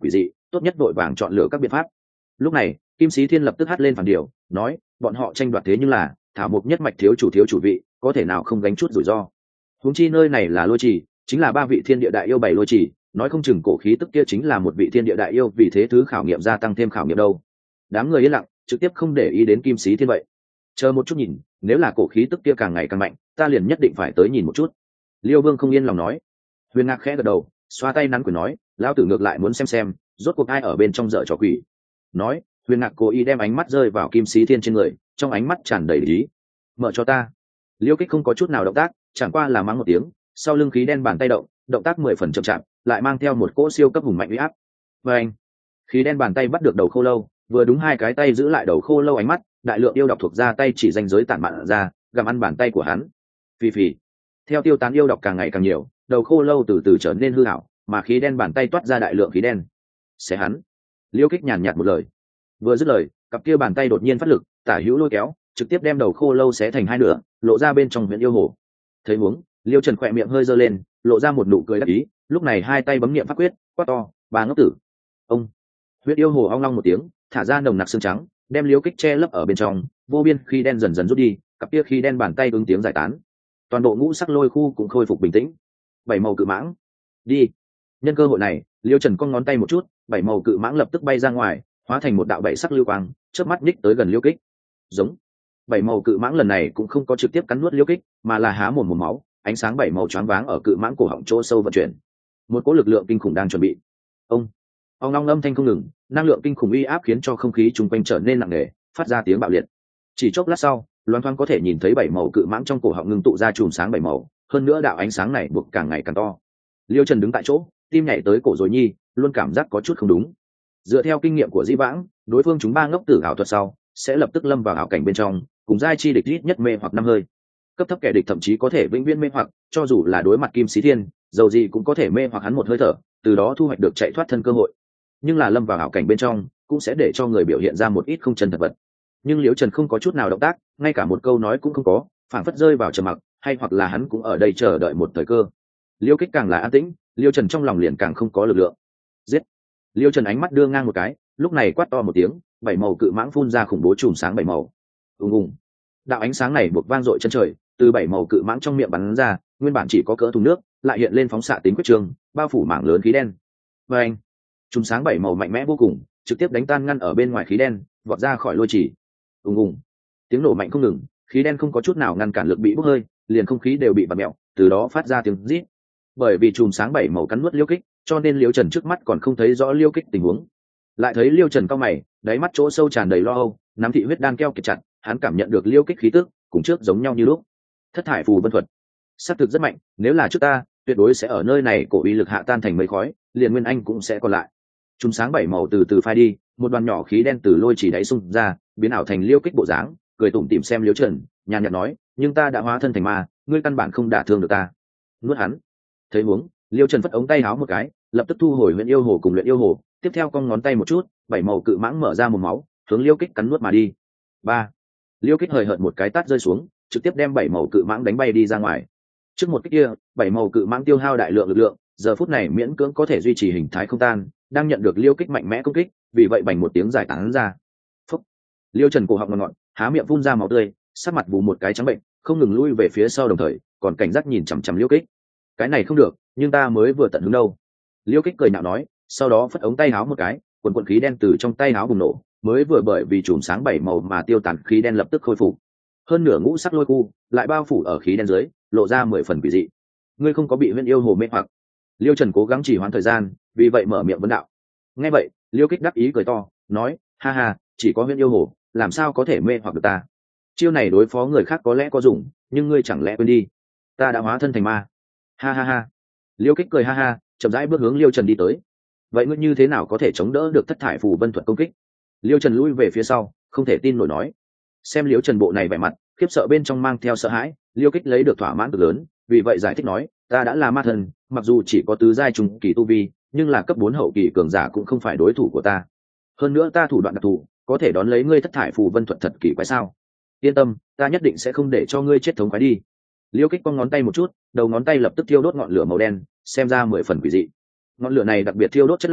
tốt nhất vội vàng chọn lựa các biện pháp. Lúc này Kim Sĩ Thiên lập tức hát lên phản điều, nói bọn họ tranh đoạt thế nhưng là thảo mộc nhất mạch thiếu chủ thiếu chủ vị, có thể nào không gánh chút rủi ro. Huống chi nơi này là lôi trì, chính là ba vị thiên địa đại yêu bảy lôi trì, nói không chừng cổ khí tức kia chính là một vị thiên địa đại yêu, vì thế thứ khảo nghiệm gia tăng thêm khảo nghiệm đâu. Đám người yên lặng, trực tiếp không để ý đến Kim Sĩ Thiên vậy. Chờ một chút nhìn, nếu là cổ khí tức kia càng ngày càng mạnh, ta liền nhất định phải tới nhìn một chút. Liêu Vương không yên lòng nói. Huyền Ngạc khẽ gật đầu, xoa tay nắn quyền nói, lão tử ngược lại muốn xem xem, rốt cuộc ai ở bên trong dở trò quỷ. Nói, Huyền Ngạc cố ý đem ánh mắt rơi vào Kim Sĩ Thiên trên người, trong ánh mắt tràn đầy ý. Mở cho ta. Liêu Kích không có chút nào động tác, chẳng qua là mắng một tiếng, sau lưng khí đen bàn tay động, động tác mười phần chậm chạp, lại mang theo một cỗ siêu cấp hùng mạnh uy áp. Và anh, khí đen bàn tay bắt được đầu khô lâu, vừa đúng hai cái tay giữ lại đầu khô lâu ánh mắt, đại lượng yêu độc thuộc ra tay chỉ danh giới tản mạn ra, gặm ăn bàn tay của hắn. Phì phì. Theo tiêu tán yêu độc càng ngày càng nhiều, đầu khô lâu từ từ trở nên hư ảo, mà khí đen bàn tay toát ra đại lượng khí đen. Xé hắn. Liêu Kích nhàn nhạt một lời. Vừa dứt lời, cặp kia bàn tay đột nhiên phát lực, tả hữu lôi kéo, trực tiếp đem đầu khô lâu xé thành hai nửa, lộ ra bên trong huyện yêu hồ. Thấy huống, Liêu Trần khỏe miệng hơi giơ lên, lộ ra một nụ cười đắc ý, lúc này hai tay bấm niệm pháp quyết, quát to, "Bà ngốc tử!" Ông. Huyết yêu hồ ong long một tiếng, thả ra nồng nặc xương trắng, đem Liêu Kích che lấp ở bên trong, vô biên khí đen dần dần rút đi, cặp kia khí đen bàn tay ứng tiếng giải tán. Toàn bộ ngũ sắc lôi khu cũng khôi phục bình tĩnh. Bảy màu cự mãng, đi. Nhân cơ hội này, Liêu Trần cong ngón tay một chút, bảy màu cự mãng lập tức bay ra ngoài, hóa thành một đạo bảy sắc lưu quang, chớp mắt nhích tới gần Liêu Kích. Giống. Bảy màu cự mãng lần này cũng không có trực tiếp cắn nuốt Liêu Kích, mà là há mồm mồm máu, ánh sáng bảy màu choáng váng ở cự mãng cổ họng chỗ sâu vận chuyển. Một cỗ lực lượng kinh khủng đang chuẩn bị. Ông. Ông long âm thanh không ngừng, năng lượng kinh khủng uy áp khiến cho không khí chung quanh trở nên nặng nề, phát ra tiếng bạo liệt. Chỉ chốc lát sau, loan thoáng có thể nhìn thấy bảy màu cự mãng trong cổ họng ngưng tụ ra chùm sáng bảy màu, hơn nữa đạo ánh sáng này buộc càng ngày càng to. Liêu Trần đứng tại chỗ, tim nhảy tới cổ rồi nhi, luôn cảm giác có chút không đúng. Dựa theo kinh nghiệm của Dĩ Vãng, đối phương chúng ba ngốc tử ảo thuật sau, sẽ lập tức lâm vào ảo cảnh bên trong, cùng giai chi địch ít nhất mê hoặc năm hơi. Cấp thấp kẻ địch thậm chí có thể vĩnh viễn mê hoặc, cho dù là đối mặt Kim Sĩ Thiên, dầu gì cũng có thể mê hoặc hắn một hơi thở, từ đó thu hoạch được chạy thoát thân cơ hội. Nhưng là lâm vào ảo cảnh bên trong, cũng sẽ để cho người biểu hiện ra một ít không chân thật vật. Nhưng Liễu Trần không có chút nào động tác, ngay cả một câu nói cũng không có, phảng phất rơi vào trầm mặc, hay hoặc là hắn cũng ở đây chờ đợi một thời cơ. Liêu Kích càng là an tĩnh, Liêu Trần trong lòng liền càng không có lực lượng. Giết! Liêu Trần ánh mắt đưa ngang một cái, lúc này quát to một tiếng, bảy màu cự mãng phun ra khủng bố chùm sáng bảy màu. Ùng ùng. Đạo ánh sáng này buộc vang dội chân trời, từ bảy màu cự mãng trong miệng bắn ra, nguyên bản chỉ có cỡ thùng nước, lại hiện lên phóng xạ tính quyết trường, bao phủ mảng lớn khí đen. Và anh, chùm sáng bảy màu mạnh mẽ vô cùng, trực tiếp đánh tan ngăn ở bên ngoài khí đen, vọt ra khỏi lôi chỉ. Ùng ùng. Tiếng nổ mạnh không ngừng, khí đen không có chút nào ngăn cản lực bị bốc hơi, liền không khí đều bị bật mẹo, từ đó phát ra tiếng rít. Bởi vì chùm sáng bảy màu cắn nuốt Liêu Kích, cho nên Liêu Trần trước mắt còn không thấy rõ Liêu Kích tình huống. Lại thấy Liêu Trần cao mày, đáy mắt chỗ sâu tràn đầy lo âu, nắm thị huyết đan keo kiệt chặt, hắn cảm nhận được Liêu Kích khí tức, cùng trước giống nhau như lúc. Thất thải phù vân thuật, sát thực rất mạnh, nếu là trước ta, tuyệt đối sẽ ở nơi này cổ uy lực hạ tan thành mây khói, liền nguyên anh cũng sẽ còn lại. Chùm sáng bảy màu từ từ phai đi, một đoàn nhỏ khí đen từ lôi chỉ đáy xung ra, biến ảo thành Liêu Kích bộ dáng, cười tủm tỉm xem Liêu Trần, nhàn nhạt nói, nhưng ta đã hóa thân thành ma, ngươi căn bản không đả thương được ta. Nuốt hắn. Thấy huống, Liêu Trần phất ống tay háo một cái, lập tức thu hồi Huyền Yêu Hồ cùng Luyện Yêu Hồ, tiếp theo cong ngón tay một chút, bảy màu cự mãng mở ra một máu, hướng Liêu Kích cắn nuốt mà đi. Ba. Liêu Kích hời hợt một cái tát rơi xuống, trực tiếp đem bảy màu cự mãng đánh bay đi ra ngoài. Trước một kích kia, bảy màu cự mãng tiêu hao đại lượng lực lượng, giờ phút này miễn cưỡng có thể duy trì hình thái không tan, đang nhận được Liêu Kích mạnh mẽ công kích, vì vậy bành một tiếng giải tán ra. Phúc. Liêu Trần cổ họng ngọt ngọt, há miệng phun ra máu tươi, sắc mặt bù một cái trắng bệnh, không ngừng lui về phía sau đồng thời, còn cảnh giác nhìn chằm chằm Liêu Kích. Cái này không được, nhưng ta mới vừa tận hứng đâu. Liêu Kích cười nhạo nói, sau đó phất ống tay áo một cái, quần quần khí đen từ trong tay áo bùng nổ, mới vừa bởi vì chùm sáng bảy màu mà tiêu tán khí đen lập tức khôi phục. Hơn nửa ngũ sắc lôi khu lại bao phủ ở khí đen dưới, lộ ra mười phần quỷ dị. Ngươi không có bị Huyền Yêu Hồ mê hoặc. Liêu Trần cố gắng chỉ hoãn thời gian, vì vậy mở miệng vấn đạo. Nghe vậy, Liêu Kích đắc ý cười to, nói, ha ha, chỉ có Huyền Yêu Hồ, làm sao có thể mê hoặc được ta? Chiêu này đối phó người khác có lẽ có dùng, nhưng ngươi chẳng lẽ quên đi, ta đã hóa thân thành ma. Ha ha ha. Liêu Kích cười ha ha, chậm rãi bước hướng Liêu Trần đi tới. Vậy ngươi như thế nào có thể chống đỡ được thất thải phù vân thuật công kích? Liêu Trần lui về phía sau, không thể tin nổi nói. Xem Liêu Trần bộ này vẻ mặt, khiếp sợ bên trong mang theo sợ hãi, Liêu Kích lấy được thỏa mãn cực lớn, vì vậy giải thích nói, ta đã là ma thần, mặc dù chỉ có tứ giai trung kỳ tu vi, nhưng là cấp bốn hậu kỳ cường giả cũng không phải đối thủ của ta. Hơn nữa ta thủ đoạn đặc thù, có thể đón lấy ngươi thất thải phù vân thuật thật kỳ quái sao? Yên tâm, ta nhất định sẽ không để cho ngươi chết thống khoái đi. Liêu Kích cong ngón tay một chút, đầu ngón tay lập tức thiêu đốt ngọn lửa màu đen, xem ra mười phần quỷ dị. Ngọn lửa này đặc biệt thiêu đốt chất lỏng,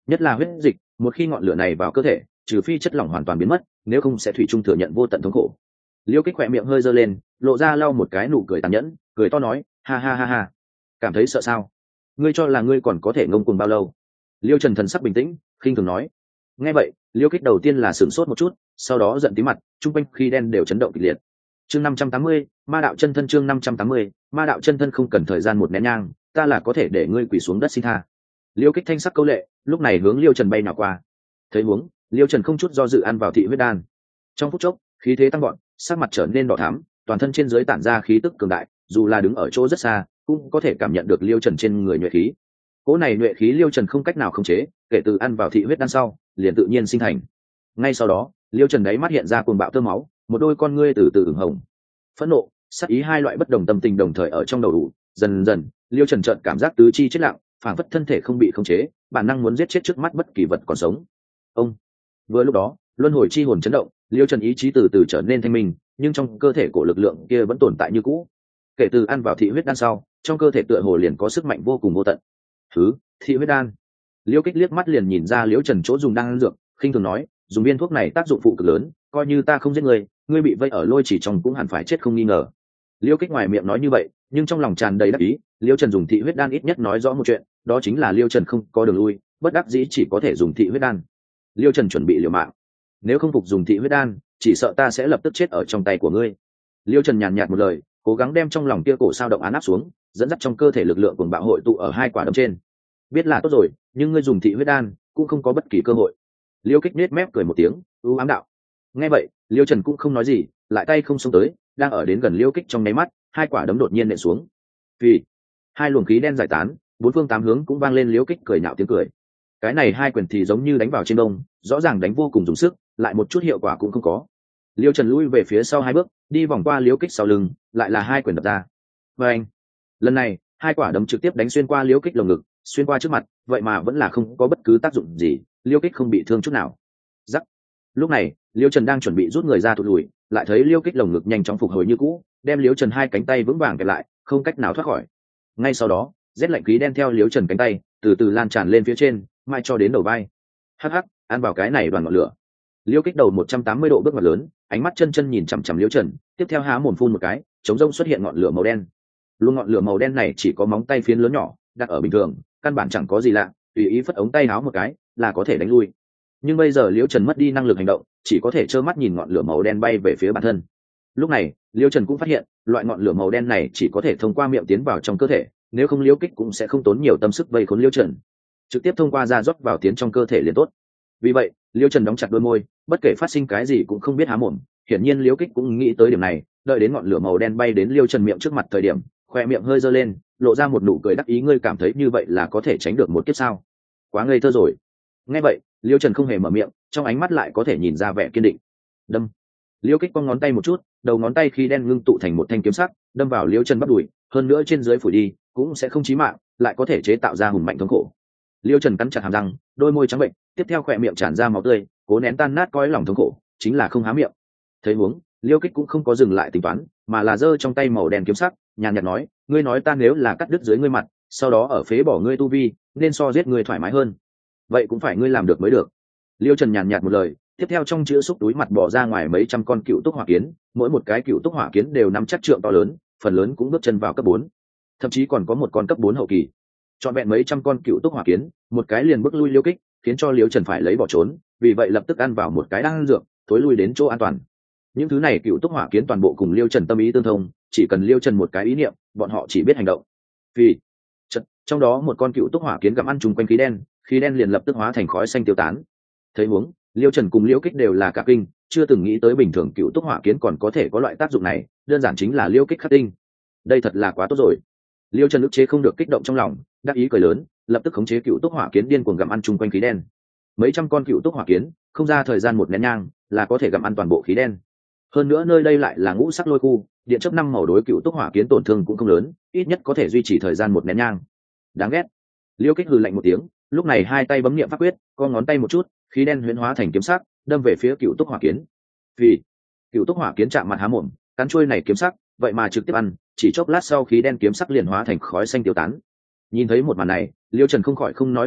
nhất là huyết dịch, một khi ngọn lửa này vào cơ thể, trừ phi chất lỏng hoàn toàn biến mất, nếu không sẽ thủy chung thừa nhận vô tận thống khổ. Liêu Kích khỏe miệng hơi giơ lên, lộ ra lau một cái nụ cười tàn nhẫn, cười to nói, ha ha ha ha, cảm thấy sợ sao? Ngươi cho là ngươi còn có thể ngông cuồng bao lâu? Liêu Trần thần sắc bình tĩnh, khinh thường nói. Nghe vậy, Liêu Kích đầu tiên là sửng sốt một chút, sau đó giận tí mặt, trung quanh khí đen đều chấn động kịch liệt. Chương năm trăm tám mươi, Ma đạo chân thân chương năm trăm tám mươi, Ma đạo chân thân không cần thời gian một nén nhang, ta là có thể để ngươi quỳ xuống đất xin tha. Liêu Kích thanh sắc câu lệ, lúc này hướng Liêu Trần bay nào qua. Thấy huống, Liêu Trần không chút do dự ăn vào thị huyết đan. Trong phút chốc, khí thế tăng gọn, sắc mặt trở nên đỏ thắm, toàn thân trên dưới tản ra khí tức cường đại, dù là đứng ở chỗ rất xa, cũng có thể cảm nhận được Liêu Trần trên người nhuệ khí. Cỗ này nhuệ khí Liêu Trần không cách nào khống chế, kể từ ăn vào thị huyết đan sau, liền tự nhiên sinh thành. Ngay sau đó, Liêu Trần đáy mắt hiện ra cuồng bạo tơ máu, một đôi con ngươi từ từ ửng hồng. Phẫn nộ, sát ý hai loại bất đồng tâm tình đồng thời ở trong đầu đủ, dần dần, Liêu Trần chợt cảm giác tứ chi chết lặng, phảng phất thân thể không bị khống chế, bản năng muốn giết chết trước mắt bất kỳ vật còn sống. Ông. Vừa lúc đó, luân hồi chi hồn chấn động, Liêu Trần ý chí từ từ trở nên thanh minh, nhưng trong cơ thể của lực lượng kia vẫn tồn tại như cũ. Kể từ ăn vào thị huyết đan sau, trong cơ thể tựa hồ liền có sức mạnh vô cùng vô tận. Thứ, thị huyết đan. Liêu Kích liếc mắt liền nhìn ra Liêu Trần chỗ dùng đan dược, khinh thường nói, dùng viên thuốc này tác dụng phụ cực lớn, coi như ta không giết ngươi, ngươi bị vây ở lôi chỉ trong cũng hẳn phải chết không nghi ngờ. Liêu Kích ngoài miệng nói như vậy, nhưng trong lòng tràn đầy đắc ý, Liêu Trần dùng thị huyết đan ít nhất nói rõ một chuyện, đó chính là Liêu Trần không có đường lui, bất đắc dĩ chỉ có thể dùng thị huyết đan. Liêu Trần chuẩn bị liều mạng, nếu không phục dùng thị huyết đan, chỉ sợ ta sẽ lập tức chết ở trong tay của ngươi. Liêu Trần nhàn nhạt một lời, cố gắng đem trong lòng kia cổ sao động án áp xuống, dẫn dắt trong cơ thể lực lượng cuồng bạo hội tụ ở hai quả đấm trên. Biết là tốt rồi, nhưng ngươi dùng thị huyết đan cũng không có bất kỳ cơ hội. Liêu Kích nết mép cười một tiếng, ưu ám đạo. Nghe vậy, Liêu Trần cũng không nói gì, lại tay không xông tới, đang ở đến gần Liêu Kích trong nháy mắt, hai quả đấm đột nhiên nện xuống. Vì hai luồng khí đen giải tán, bốn phương tám hướng cũng vang lên Liêu Kích cười nhạo tiếng cười. Cái này hai quyền thì giống như đánh vào trên đông, rõ ràng đánh vô cùng dùng sức, lại một chút hiệu quả cũng không có. Liêu Trần lui về phía sau hai bước, đi vòng qua Liêu Kích sau lưng, lại là hai quyền đập ra. Và anh, lần này hai quả đấm trực tiếp đánh xuyên qua Liêu Kích lồng ngực, xuyên qua trước mặt, vậy mà vẫn là không có bất cứ tác dụng gì, Liêu Kích không bị thương chút nào. Rắc. Lúc này, Liêu Trần đang chuẩn bị rút người ra thụt lùi, lại thấy Liêu Kích lồng ngực nhanh chóng phục hồi như cũ, đem Liêu Trần hai cánh tay vững vàng kẹp lại, không cách nào thoát khỏi. Ngay sau đó, rét lạnh khí đen theo Liêu Trần cánh tay, từ từ lan tràn lên phía trên, mai cho đến đầu vai. Hắc hắc, ăn vào cái này đoàn ngọn lửa. Liêu Kích đầu một trăm tám mươi độ bước ngoặt lớn, ánh mắt chân chân nhìn chằm chằm Liêu Trần, tiếp theo há mồm phun một cái, chống rông xuất hiện ngọn lửa màu đen. Luôn ngọn lửa màu đen này chỉ có móng tay phiến lớn nhỏ, đặt ở bình thường, căn bản chẳng có gì lạ, tùy ý phất ống tay áo một cái, là có thể đánh lui. Nhưng bây giờ Liêu Trần mất đi năng lực hành động, chỉ có thể trơ mắt nhìn ngọn lửa màu đen bay về phía bản thân. Lúc này, Liêu Trần cũng phát hiện, loại ngọn lửa màu đen này chỉ có thể thông qua miệng tiến vào trong cơ thể, nếu không Liêu Kích cũng sẽ không tốn nhiều tâm sức vây khốn Liêu Trần, trực tiếp thông qua da rót vào tiến trong cơ thể liền tốt. Vì vậy, Liêu Trần đóng chặt đôi môi, bất kể phát sinh cái gì cũng không biết há mồm. Hiển nhiên Liêu Kích cũng nghĩ tới điểm này, đợi đến ngọn lửa màu đen bay đến Liêu Trần miệng trước mặt thời điểm, khoe miệng hơi giơ lên, lộ ra một nụ cười đắc ý, ngươi cảm thấy như vậy là có thể tránh được một kiếp sao? Quá ngây thơ rồi. Nghe vậy, Liêu Trần không hề mở miệng, trong ánh mắt lại có thể nhìn ra vẻ kiên định. Đâm. Liêu Kích cong ngón tay một chút, đầu ngón tay khi đen ngưng tụ thành một thanh kiếm sắc, đâm vào Liêu Trần bắp đùi, hơn nữa trên dưới phủi đi, cũng sẽ không chí mạng, lại có thể chế tạo ra hùng mạnh thống khổ. Liêu Trần cắn chặt hàm răng, đôi môi trắng bệnh, tiếp theo khỏe miệng tràn ra máu tươi, cố nén tan nát cõi lòng thống khổ, chính là không há miệng. Thấy huống, Liêu Kích cũng không có dừng lại tính toán, mà là giơ trong tay màu đen kiếm sắc, nhàn nhạt nói, ngươi nói ta nếu là cắt đứt dưới ngươi mặt, sau đó ở phế bỏ ngươi tu vi, nên so giết ngươi thoải mái hơn. Vậy cũng phải ngươi làm được mới được. Liêu Trần nhàn nhạt một lời, tiếp theo trong chữ xúc túi mặt bỏ ra ngoài mấy trăm con cựu túc hỏa kiến, mỗi một cái cựu túc hỏa kiến đều nắm chắc trượng to lớn, phần lớn cũng bước chân vào cấp bốn, thậm chí còn có một con cấp bốn hậu kỳ. Chọn vẹn mấy trăm con cựu túc hỏa kiến, một cái liền bước lui Liêu Kích, khiến cho Liêu Trần phải lấy bỏ trốn, vì vậy lập tức ăn vào một cái đan dược, thối lui đến chỗ an toàn. Những thứ này cựu túc hỏa kiến toàn bộ cùng Liêu Trần tâm ý tương thông, chỉ cần Liêu Trần một cái ý niệm, bọn họ chỉ biết hành động. Vì chật, trong đó một con cựu túc hỏa kiến gặm ăn trùng quanh khí đen, khí đen liền lập tức hóa thành khói xanh tiêu tán. Thấy huống, Liêu Trần cùng Liêu Kích đều là cả kinh, chưa từng nghĩ tới bình thường cựu túc hỏa kiến còn có thể có loại tác dụng này, đơn giản chính là Liêu Kích khắc tinh. Đây thật là quá tốt rồi. Liêu Trần ức chế không được kích động trong lòng, đắc ý cười lớn, lập tức khống chế cựu túc hỏa kiến điên cuồng gặm ăn chung quanh khí đen. Mấy trăm con cựu túc hỏa kiến, không ra thời gian một nén nhang, là có thể gặm ăn toàn bộ khí đen. Hơn nữa nơi đây lại là ngũ sắc lôi khu, điện chớp năm màu đối cựu túc hỏa kiến tổn thương cũng không lớn, ít nhất có thể duy trì thời gian một nén nhang. Đáng ghét. Liêu Kích hừ lạnh một tiếng, lúc này hai tay bấm niệm pháp quyết, co ngón tay một chút, khí đen huyễn hóa thành kiếm sắc, đâm về phía cựu túc hỏa kiến. Vì cựu túc hỏa kiến chạm mặt há mồm, cắn chuôi này kiếm sắc, vậy mà trực tiếp ăn, chỉ chốc lát sau khí đen kiếm sắc liền hóa thành khói xanh tiêu tán. Nhìn thấy một màn này, Liêu Trần không khỏi không nói bật cười,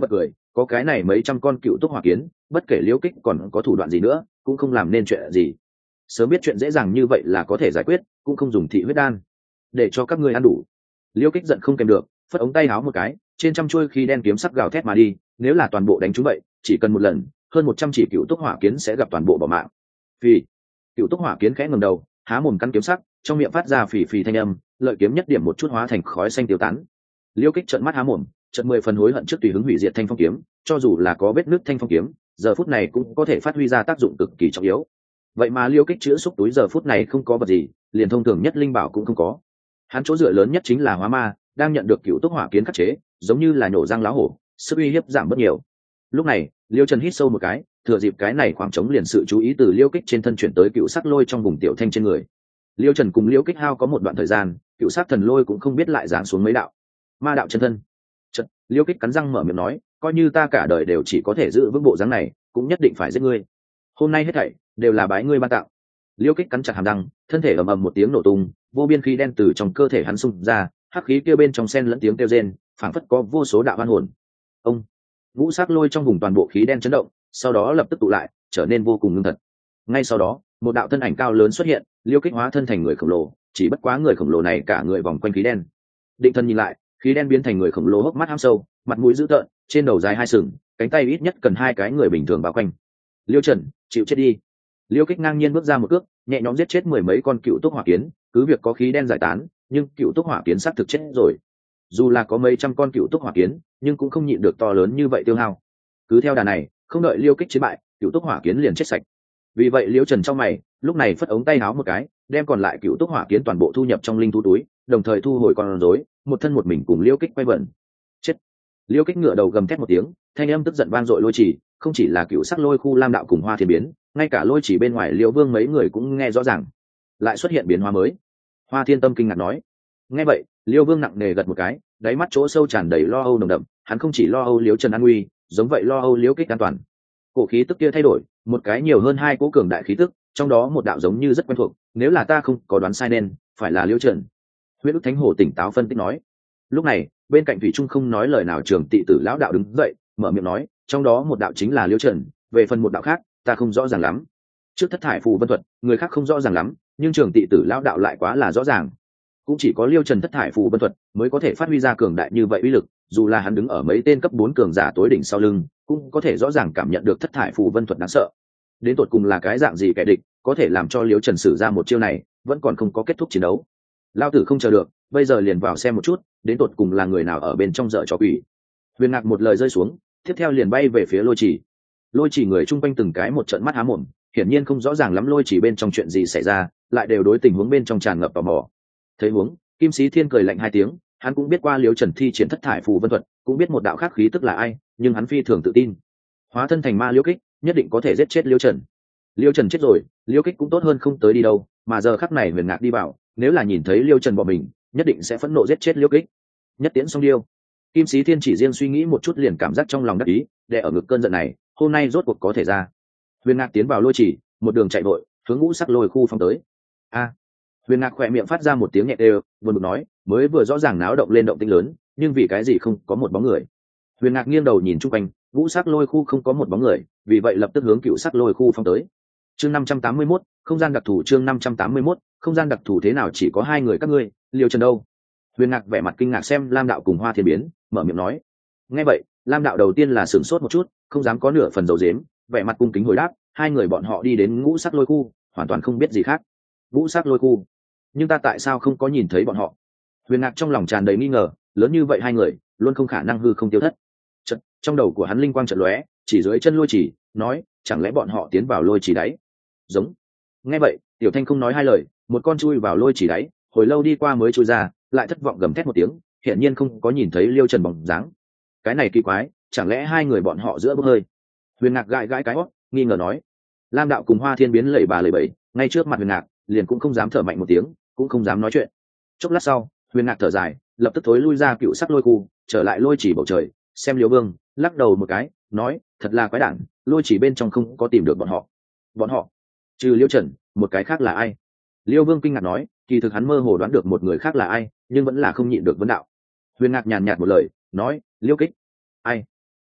có cái này mấy trăm con cựu túc hỏa kiến, bất kể liêu kích còn có thủ đoạn gì nữa cũng không làm nên chuyện gì. Sớm biết chuyện dễ dàng như vậy là có thể giải quyết, cũng không dùng thị huyết đan để cho các ngươi ăn đủ. Liêu kích giận không kèm được, phất ống tay háo một cái, trên trăm chuôi khí đen kiếm sắc gào thét mà đi. Nếu là toàn bộ đánh trúng vậy, chỉ cần một lần, hơn một trăm chỉ cựu túc hỏa kiến sẽ gặp toàn bộ bỏ mạng. Vì cựu túc hỏa kiến khẽ ngẩng đầu, há mồm cắn kiếm sắc, trong miệng phát ra phì phì thanh âm, lợi kiếm nhất điểm một chút hóa thành khói xanh tiêu tán. Liêu kích trợn mắt há mồm, chợt mười phần hối hận trước tùy hứng hủy diệt thanh phong kiếm, cho dù là có vết nứt thanh phong kiếm, giờ phút này cũng có thể phát huy ra tác dụng cực kỳ trọng yếu. Vậy mà Liêu kích chữa xúc túi giờ phút này không có vật gì, liền thông thường nhất linh bảo cũng không có. Hắn chỗ dựa lớn nhất chính là hóa ma, đang nhận được cựu túc hỏa kiến khắc chế, giống như là nhổ răng lá hổ, sức uy hiếp giảm bớt nhiều. Lúc này, Liêu Trần hít sâu một cái, thừa dịp cái này khoảng trống liền sự chú ý từ Liêu Kích trên thân chuyển tới cựu sắc lôi trong vùng tiểu thanh trên người. Liêu Trần cùng Liêu Kích hao có một đoạn thời gian, cựu sắc thần lôi cũng không biết lại giáng xuống mấy đạo. Ma đạo chân thân. Chợt, Liêu Kích cắn răng mở miệng nói, coi như ta cả đời đều chỉ có thể giữ vững bộ dáng này, cũng nhất định phải giết ngươi. Hôm nay hết thảy đều là bái ngươi ban tặng. Liêu Kích cắn chặt hàm răng, thân thể ầm ầm một tiếng nổ tung, vô biên khí đen từ trong cơ thể hắn xung ra, hắc khí kia bên trong xen lẫn tiếng kêu rên, phảng phất có vô số đạo oan hồn. Ông ngũ sắc lôi trong vùng toàn bộ khí đen chấn động, sau đó lập tức tụ lại, trở nên vô cùng ngưng thật. Ngay sau đó, một đạo thân ảnh cao lớn xuất hiện, Liêu Kích hóa thân thành người khổng lồ, chỉ bất quá người khổng lồ này cả người vòng quanh khí đen. Định thân nhìn lại, khí đen biến thành người khổng lồ hốc mắt hăm sâu, mặt mũi dữ tợn, trên đầu dài hai sừng, cánh tay ít nhất cần hai cái người bình thường bao quanh. Liêu Trần, chịu chết đi. Liêu Kích ngang nhiên bước ra một cước, nhẹ nhõm giết chết mười mấy con cựu túc hỏa kiến, cứ việc có khí đen giải tán, nhưng cựu túc hỏa kiến xác thực chết rồi. Dù là có mấy trăm con cựu túc hỏa kiến, nhưng cũng không nhịn được to lớn như vậy tiêu hao. Cứ theo đà này, không đợi Liêu Kích chiến bại, cựu túc hỏa kiến liền chết sạch. Vì vậy Liêu Trần trong mày, lúc này phất ống tay áo một cái, đem còn lại cựu túc hỏa kiến toàn bộ thu nhập trong linh thú túi, đồng thời thu hồi con rối, một thân một mình cùng Liêu Kích quay vần. Chết! Liêu Kích ngửa đầu gầm thét một tiếng, thanh âm tức giận vang dội lôi chỉ, không chỉ là cựu sắc lôi khu lam đạo cùng hoa thiên biến, ngay cả lôi chỉ bên ngoài Liêu Vương mấy người cũng nghe rõ ràng. Lại xuất hiện biến hóa mới. Hoa Thiên Tâm kinh ngạc nói. Nghe vậy, Liêu Vương nặng nề gật một cái, đáy mắt chỗ sâu tràn đầy lo âu nồng đậm, hắn không chỉ lo âu Liêu Trần an nguy, giống vậy lo âu Liêu Kích an toàn. Cổ khí tức kia thay đổi, một cái nhiều hơn hai cỗ cường đại khí tức, trong đó một đạo giống như rất quen thuộc, nếu là ta không có đoán sai nên phải là Liêu Trần. Huyết Ức Thánh Hổ tỉnh táo phân tích nói. Lúc này, bên cạnh Thủy Trung không nói lời nào Trường Tị Tử lão đạo đứng dậy, mở miệng nói, trong đó một đạo chính là Liêu Trần, về phần một đạo khác, ta không rõ ràng lắm. Trước thất thải phù vân thuật, người khác không rõ ràng lắm, nhưng Trường Tị Tử lão đạo lại quá là rõ ràng. Cũng chỉ có Liêu Trần thất thải phù vân thuật mới có thể phát huy ra cường đại như vậy uy lực, dù là hắn đứng ở mấy tên cấp bốn cường giả tối đỉnh sau lưng, cũng có thể rõ ràng cảm nhận được thất thải phù vân thuật đáng sợ. Đến tột cùng là cái dạng gì kẻ địch, có thể làm cho Liêu Trần sử ra một chiêu này, vẫn còn không có kết thúc chiến đấu. Lao tử không chờ được, bây giờ liền vào xem một chút, đến tột cùng là người nào ở bên trong dở trò quỷ. Huyền Ngạc một lời rơi xuống, tiếp theo liền bay về phía Lôi Chỉ. Lôi Chỉ người chung quanh từng cái một trận mắt há mồm, hiển nhiên không rõ ràng lắm Lôi Chỉ bên trong chuyện gì xảy ra, lại đều đối tình huống bên trong tràn ngập tò mò. Thấy huống, Kim Sĩ Thiên cười lạnh hai tiếng, hắn cũng biết qua Liêu Trần thi triển thất thải phù vân thuật, cũng biết một đạo khác khí tức là ai, nhưng hắn phi thường tự tin, hóa thân thành ma Liêu Kích, nhất định có thể giết chết Liêu Trần. Liêu Trần chết rồi, Liêu Kích cũng tốt hơn không tới đi đâu, mà giờ khắc này Huyền Ngạc đi vào, nếu là nhìn thấy Liêu Trần bỏ mình, nhất định sẽ phẫn nộ giết chết Liêu Kích. Nhất tiễn xong điêu. Kim Sĩ Thiên chỉ riêng suy nghĩ một chút liền cảm giác trong lòng đắc ý, để ở ngực cơn giận này, hôm nay rốt cuộc có thể ra. Huyền Ngạc tiến vào lôi chỉ, một đường chạy vội, hướng ngũ sắc lôi khu phong tới. A! Huyền Ngạc khỏe miệng phát ra một tiếng nhẹ đều, buồn bực nói, mới vừa rõ ràng náo động lên động tĩnh lớn, nhưng vì cái gì không có một bóng người. Huyền Ngạc nghiêng đầu nhìn chung quanh, ngũ sắc lôi khu không có một bóng người, vì vậy lập tức hướng cựu sắc lôi khu phong tới. Chương năm trăm tám mươi mốt, không gian đặc thù chương năm trăm tám mươi mốt, không gian đặc thù thế nào chỉ có hai người các ngươi, Liêu Trần đâu? Huyền Ngạc vẻ mặt kinh ngạc xem Lam đạo cùng Hoa Thiên Biến, mở miệng nói. Nghe vậy, Lam đạo đầu tiên là sửng sốt một chút, không dám có nửa phần dầu dếm, vẻ mặt cung kính hồi đáp, hai người bọn họ đi đến ngũ sắc lôi khu, hoàn toàn không biết gì khác. Ngũ sắc lôi khu, nhưng ta tại sao không có nhìn thấy bọn họ? Huyền Ngạc trong lòng tràn đầy nghi ngờ, lớn như vậy hai người, luôn không khả năng hư không tiêu thất. Chợt, trong đầu của hắn linh quang chợt lóe, chỉ dưới chân lôi chỉ, nói, chẳng lẽ bọn họ tiến vào lôi chỉ đáy? Giống. Nghe vậy, Tiểu Thanh không nói hai lời, một con chui vào lôi chỉ đáy, hồi lâu đi qua mới chui ra, lại thất vọng gầm thét một tiếng, hiển nhiên không có nhìn thấy Liêu Trần bóng dáng. Cái này kỳ quái, chẳng lẽ hai người bọn họ giữa bốc hơi? Huyền Ngạc gãi gãi cái hót, nghi ngờ nói. Lam đạo cùng Hoa Thiên Biến lẩy bà lẩy bẩy, ngay trước mặt Huyền Ngạc, liền cũng không dám thở mạnh một tiếng, cũng không dám nói chuyện. Chốc lát sau, Huyền Ngạc thở dài, lập tức thối lui ra cựu sắc lôi khu, trở lại lôi chỉ bầu trời, xem Liêu Vương, lắc đầu một cái, nói, thật là quái đản, lôi chỉ bên trong không có tìm được bọn họ. Bọn họ? Trừ Liêu Trần, một cái khác là ai? Liêu Vương kinh ngạc nói, kỳ thực hắn mơ hồ đoán được một người khác là ai, nhưng vẫn là không nhịn được vấn đạo. Huyền Ngạc nhàn nhạt một lời, nói, Liêu Kích. Ai?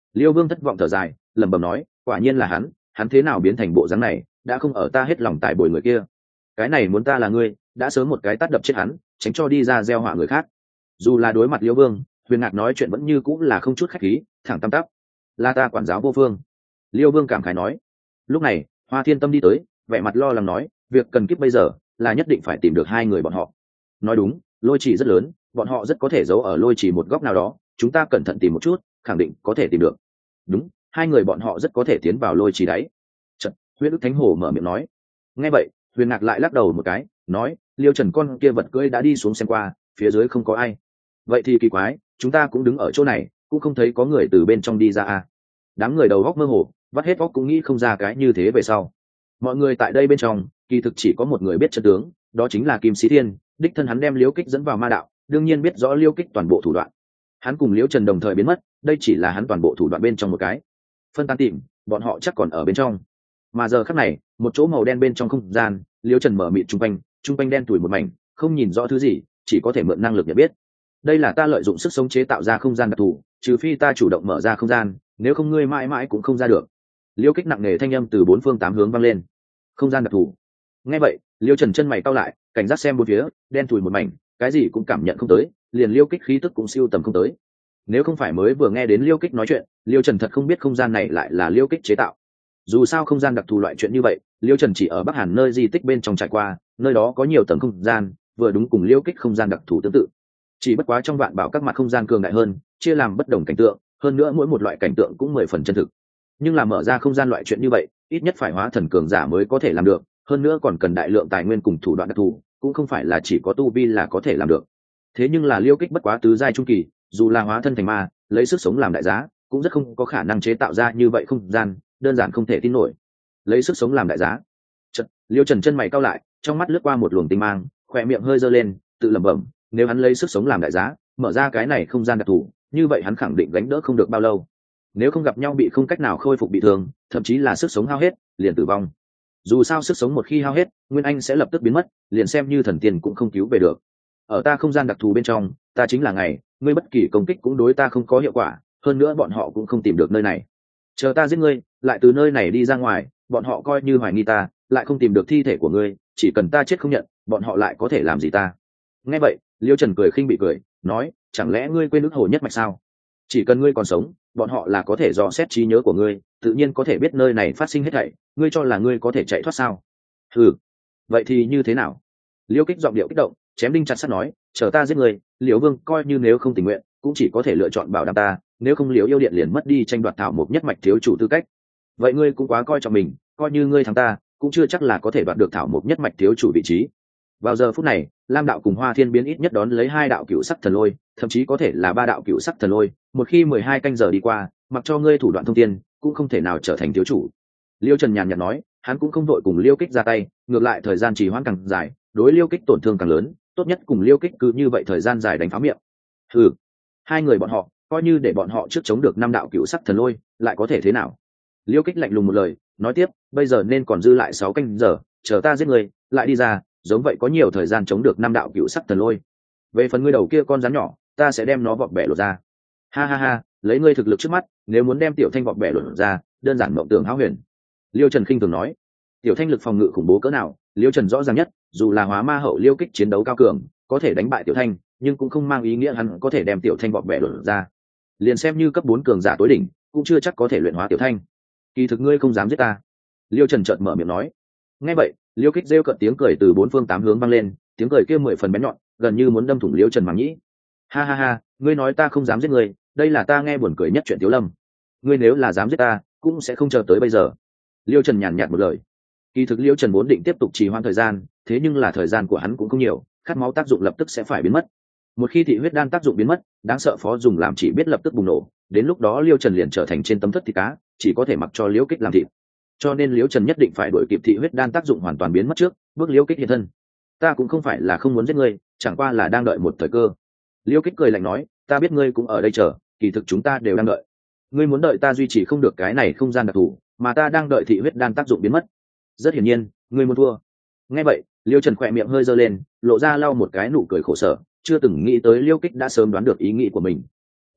Liêu Vương thất vọng thở dài, lẩm bẩm nói, quả nhiên là hắn, hắn thế nào biến thành bộ dáng này, đã không ở ta hết lòng tại bồi người kia. Cái này muốn ta là ngươi, đã sớm một cái tát đập chết hắn, tránh cho đi ra gieo họa người khác. Dù là đối mặt Liêu Vương, Huyền Ngạc nói chuyện vẫn như cũng là không chút khách khí, thẳng tăm tắp. Là ta quản giáo vô phương. Liêu Vương cảm khái nói. Lúc này, Hoa Thiên Tâm đi tới, vẻ mặt lo lắng nói, việc cần kíp bây giờ là nhất định phải tìm được hai người bọn họ. Nói đúng, lôi trì rất lớn, bọn họ rất có thể giấu ở lôi trì một góc nào đó, chúng ta cẩn thận tìm một chút, khẳng định có thể tìm được. Đúng, hai người bọn họ rất có thể tiến vào lôi trì đáy. Chợt, Huyễn Ức Thánh Hổ mở miệng nói. Nghe vậy, Huyền Ngạc lại lắc đầu một cái, nói, Liêu Trần con kia vật cưỡi đã đi xuống xem qua, phía dưới không có ai. Vậy thì kỳ quái, chúng ta cũng đứng ở chỗ này, cũng không thấy có người từ bên trong đi ra à? Đám người đầu góc mơ hồ, vắt hết óc cũng nghĩ không ra cái như thế về sau. Mọi người tại đây bên trong, kỳ thực chỉ có một người biết chân tướng, đó chính là Kim Sĩ Thiên, đích thân hắn đem Liêu Kích dẫn vào ma đạo, đương nhiên biết rõ Liêu Kích toàn bộ thủ đoạn. Hắn cùng Liêu Trần đồng thời biến mất, đây chỉ là hắn toàn bộ thủ đoạn bên trong một cái. Phân tán tìm, bọn họ chắc còn ở bên trong. Mà giờ khắc này, một chỗ màu đen bên trong không gian, Liêu Trần mở mịt trung quanh, trung quanh đen tủi một mảnh, không nhìn rõ thứ gì, chỉ có thể mượn năng lực nhận biết. Đây là ta lợi dụng sức sống chế tạo ra không gian đặc thù, trừ phi ta chủ động mở ra không gian, nếu không ngươi mãi mãi cũng không ra được. Liêu Kích nặng nề thanh âm từ bốn phương tám hướng vang lên. Không gian đặc thù. Nghe vậy, Liêu Trần chân mày cau lại, cảnh giác xem bốn phía, đen tủi một mảnh, cái gì cũng cảm nhận không tới, liền Liêu Kích khí tức cũng siêu tầm không tới. Nếu không phải mới vừa nghe đến Liêu Kích nói chuyện, Liêu Trần thật không biết không gian này lại là Liêu Kích chế tạo. Dù sao không gian đặc thù loại chuyện như vậy, Liêu Trần chỉ ở Bắc Hàn nơi di tích bên trong trải qua, nơi đó có nhiều tầng không gian, vừa đúng cùng Liêu Kích không gian đặc thù tương tự. Chỉ bất quá trong vạn bảo các mặt không gian cường đại hơn, chia làm bất đồng cảnh tượng, hơn nữa mỗi một loại cảnh tượng cũng mười phần chân thực. Nhưng là mở ra không gian loại chuyện như vậy, ít nhất phải hóa thần cường giả mới có thể làm được, hơn nữa còn cần đại lượng tài nguyên cùng thủ đoạn đặc thù, cũng không phải là chỉ có tu vi là có thể làm được. Thế nhưng là Liêu Kích bất quá tứ giai trung kỳ, dù là hóa thân thành ma, lấy sức sống làm đại giá, cũng rất không có khả năng chế tạo ra như vậy không gian, đơn giản không thể tin nổi. Lấy sức sống làm đại giá. Chật, Liêu Trần chân mày cau lại, trong mắt lướt qua một luồng tinh mang, khóe miệng hơi giơ lên, tự lẩm bẩm, nếu hắn lấy sức sống làm đại giá, mở ra cái này không gian đặc thù, như vậy hắn khẳng định gánh đỡ không được bao lâu. Nếu không gặp nhau bị không cách nào khôi phục bị thương, thậm chí là sức sống hao hết, liền tử vong. Dù sao sức sống một khi hao hết, nguyên anh sẽ lập tức biến mất, liền xem như thần tiên cũng không cứu về được. Ở ta không gian đặc thù bên trong, ta chính là ngày, ngươi bất kỳ công kích cũng đối ta không có hiệu quả, hơn nữa bọn họ cũng không tìm được nơi này. Chờ ta giết ngươi, lại từ nơi này đi ra ngoài, bọn họ coi như hoài nghi ta, lại không tìm được thi thể của ngươi, chỉ cần ta chết không nhận, bọn họ lại có thể làm gì ta? Nghe vậy, Liêu Trần cười khinh bị cười, nói, chẳng lẽ ngươi quên ức hồ nhất mạch sao? Chỉ cần ngươi còn sống, bọn họ là có thể dò xét trí nhớ của ngươi, tự nhiên có thể biết nơi này phát sinh hết thảy, ngươi cho là ngươi có thể chạy thoát sao? Ừ, vậy thì như thế nào? Liêu Kích giọng điệu kích động, chém đinh chặt sắt nói, chờ ta giết ngươi, Liễu Vương coi như nếu không tình nguyện, cũng chỉ có thể lựa chọn bảo đảm ta, nếu không Liễu Yêu Điện liền mất đi tranh đoạt thảo mộc nhất mạch thiếu chủ tư cách. Vậy ngươi cũng quá coi trọng mình, coi như ngươi thắng ta, cũng chưa chắc là có thể đoạt được thảo mộc nhất mạch thiếu chủ vị trí. Vào giờ phút này, Lam đạo cùng Hoa Thiên biến ít nhất đón lấy hai đạo cựu sắc thần lôi, thậm chí có thể là ba đạo cựu sắc thần lôi, một khi mười hai canh giờ đi qua, mặc cho ngươi thủ đoạn thông thiên, cũng không thể nào trở thành thiếu chủ. Liêu Trần nhàn nhạt nói, hắn cũng không đội cùng Liêu Kích ra tay, ngược lại thời gian trì hoãn càng dài, đối Liêu Kích tổn thương càng lớn, tốt nhất cùng Liêu Kích cứ như vậy thời gian dài đánh phá miệng. Ừ, hai người bọn họ, coi như để bọn họ trước chống được năm đạo cựu sắc thần lôi, lại có thể thế nào? Liêu Kích lạnh lùng một lời, nói tiếp, bây giờ nên còn dư lại sáu canh giờ, chờ ta giết người, lại đi ra, giống vậy có nhiều thời gian chống được năm đạo cựu sắc thần lôi. Về phần ngươi đầu kia con rắn nhỏ, ta sẽ đem nó vọt bẻ lột ra. Ha ha ha, lấy ngươi thực lực trước mắt, nếu muốn đem Tiểu Thanh vọt bẻ lột ra, đơn giản mộng tưởng hão huyền. Liêu Trần khinh thường nói, Tiểu Thanh lực phòng ngự khủng bố cỡ nào, Liêu Trần rõ ràng nhất, dù là hóa ma hậu Liêu Kích chiến đấu cao cường, có thể đánh bại Tiểu Thanh, nhưng cũng không mang ý nghĩa hắn có thể đem Tiểu Thanh vọt bẻ lột ra. Liền xem như cấp bốn cường giả tối đỉnh, cũng chưa chắc có thể luyện hóa Tiểu Thanh. Kỳ thực ngươi không dám giết ta. Liêu Trần chợt mở miệng nói. Nghe vậy, Liêu Kích rêu cợt tiếng cười từ bốn phương tám hướng vang lên, tiếng cười kia mười phần bén nhọn, gần như muốn đâm thủng Liêu Trần màng nhĩ. Ha ha ha, ngươi nói ta không dám giết ngươi, đây là ta nghe buồn cười nhất chuyện Tiếu Lâm. Ngươi nếu là dám giết ta, cũng sẽ không chờ tới bây giờ. Liêu Trần nhàn nhạt một lời. Kỳ thực Liêu Trần vốn định tiếp tục trì hoãn thời gian, thế nhưng là thời gian của hắn cũng không nhiều, khát máu tác dụng lập tức sẽ phải biến mất. Một khi thị huyết đan tác dụng biến mất, đáng sợ phó dùng làm chỉ biết lập tức bùng nổ, đến lúc đó Liêu Trần liền trở thành trên tấm thất thịt cá, chỉ có thể mặc cho Liêu Kích làm thịt. Cho nên Liêu Trần nhất định phải đuổi kịp thị huyết đan tác dụng hoàn toàn biến mất trước, bước Liêu Kích hiện thân. Ta cũng không phải là không muốn giết ngươi, chẳng qua là đang đợi một thời cơ. Liêu Kích cười lạnh nói, ta biết ngươi cũng ở đây chờ, kỳ thực chúng ta đều đang đợi. Ngươi muốn đợi ta duy trì không được cái này không gian đặc thù, mà ta đang đợi thị huyết đan tác dụng biến mất. Rất hiển nhiên, ngươi muốn thua. Nghe vậy, Liêu Trần khỏe miệng hơi giơ lên, lộ ra lau một cái nụ cười khổ sở, chưa từng nghĩ tới Liêu Kích đã sớm đoán được ý nghĩ của mình.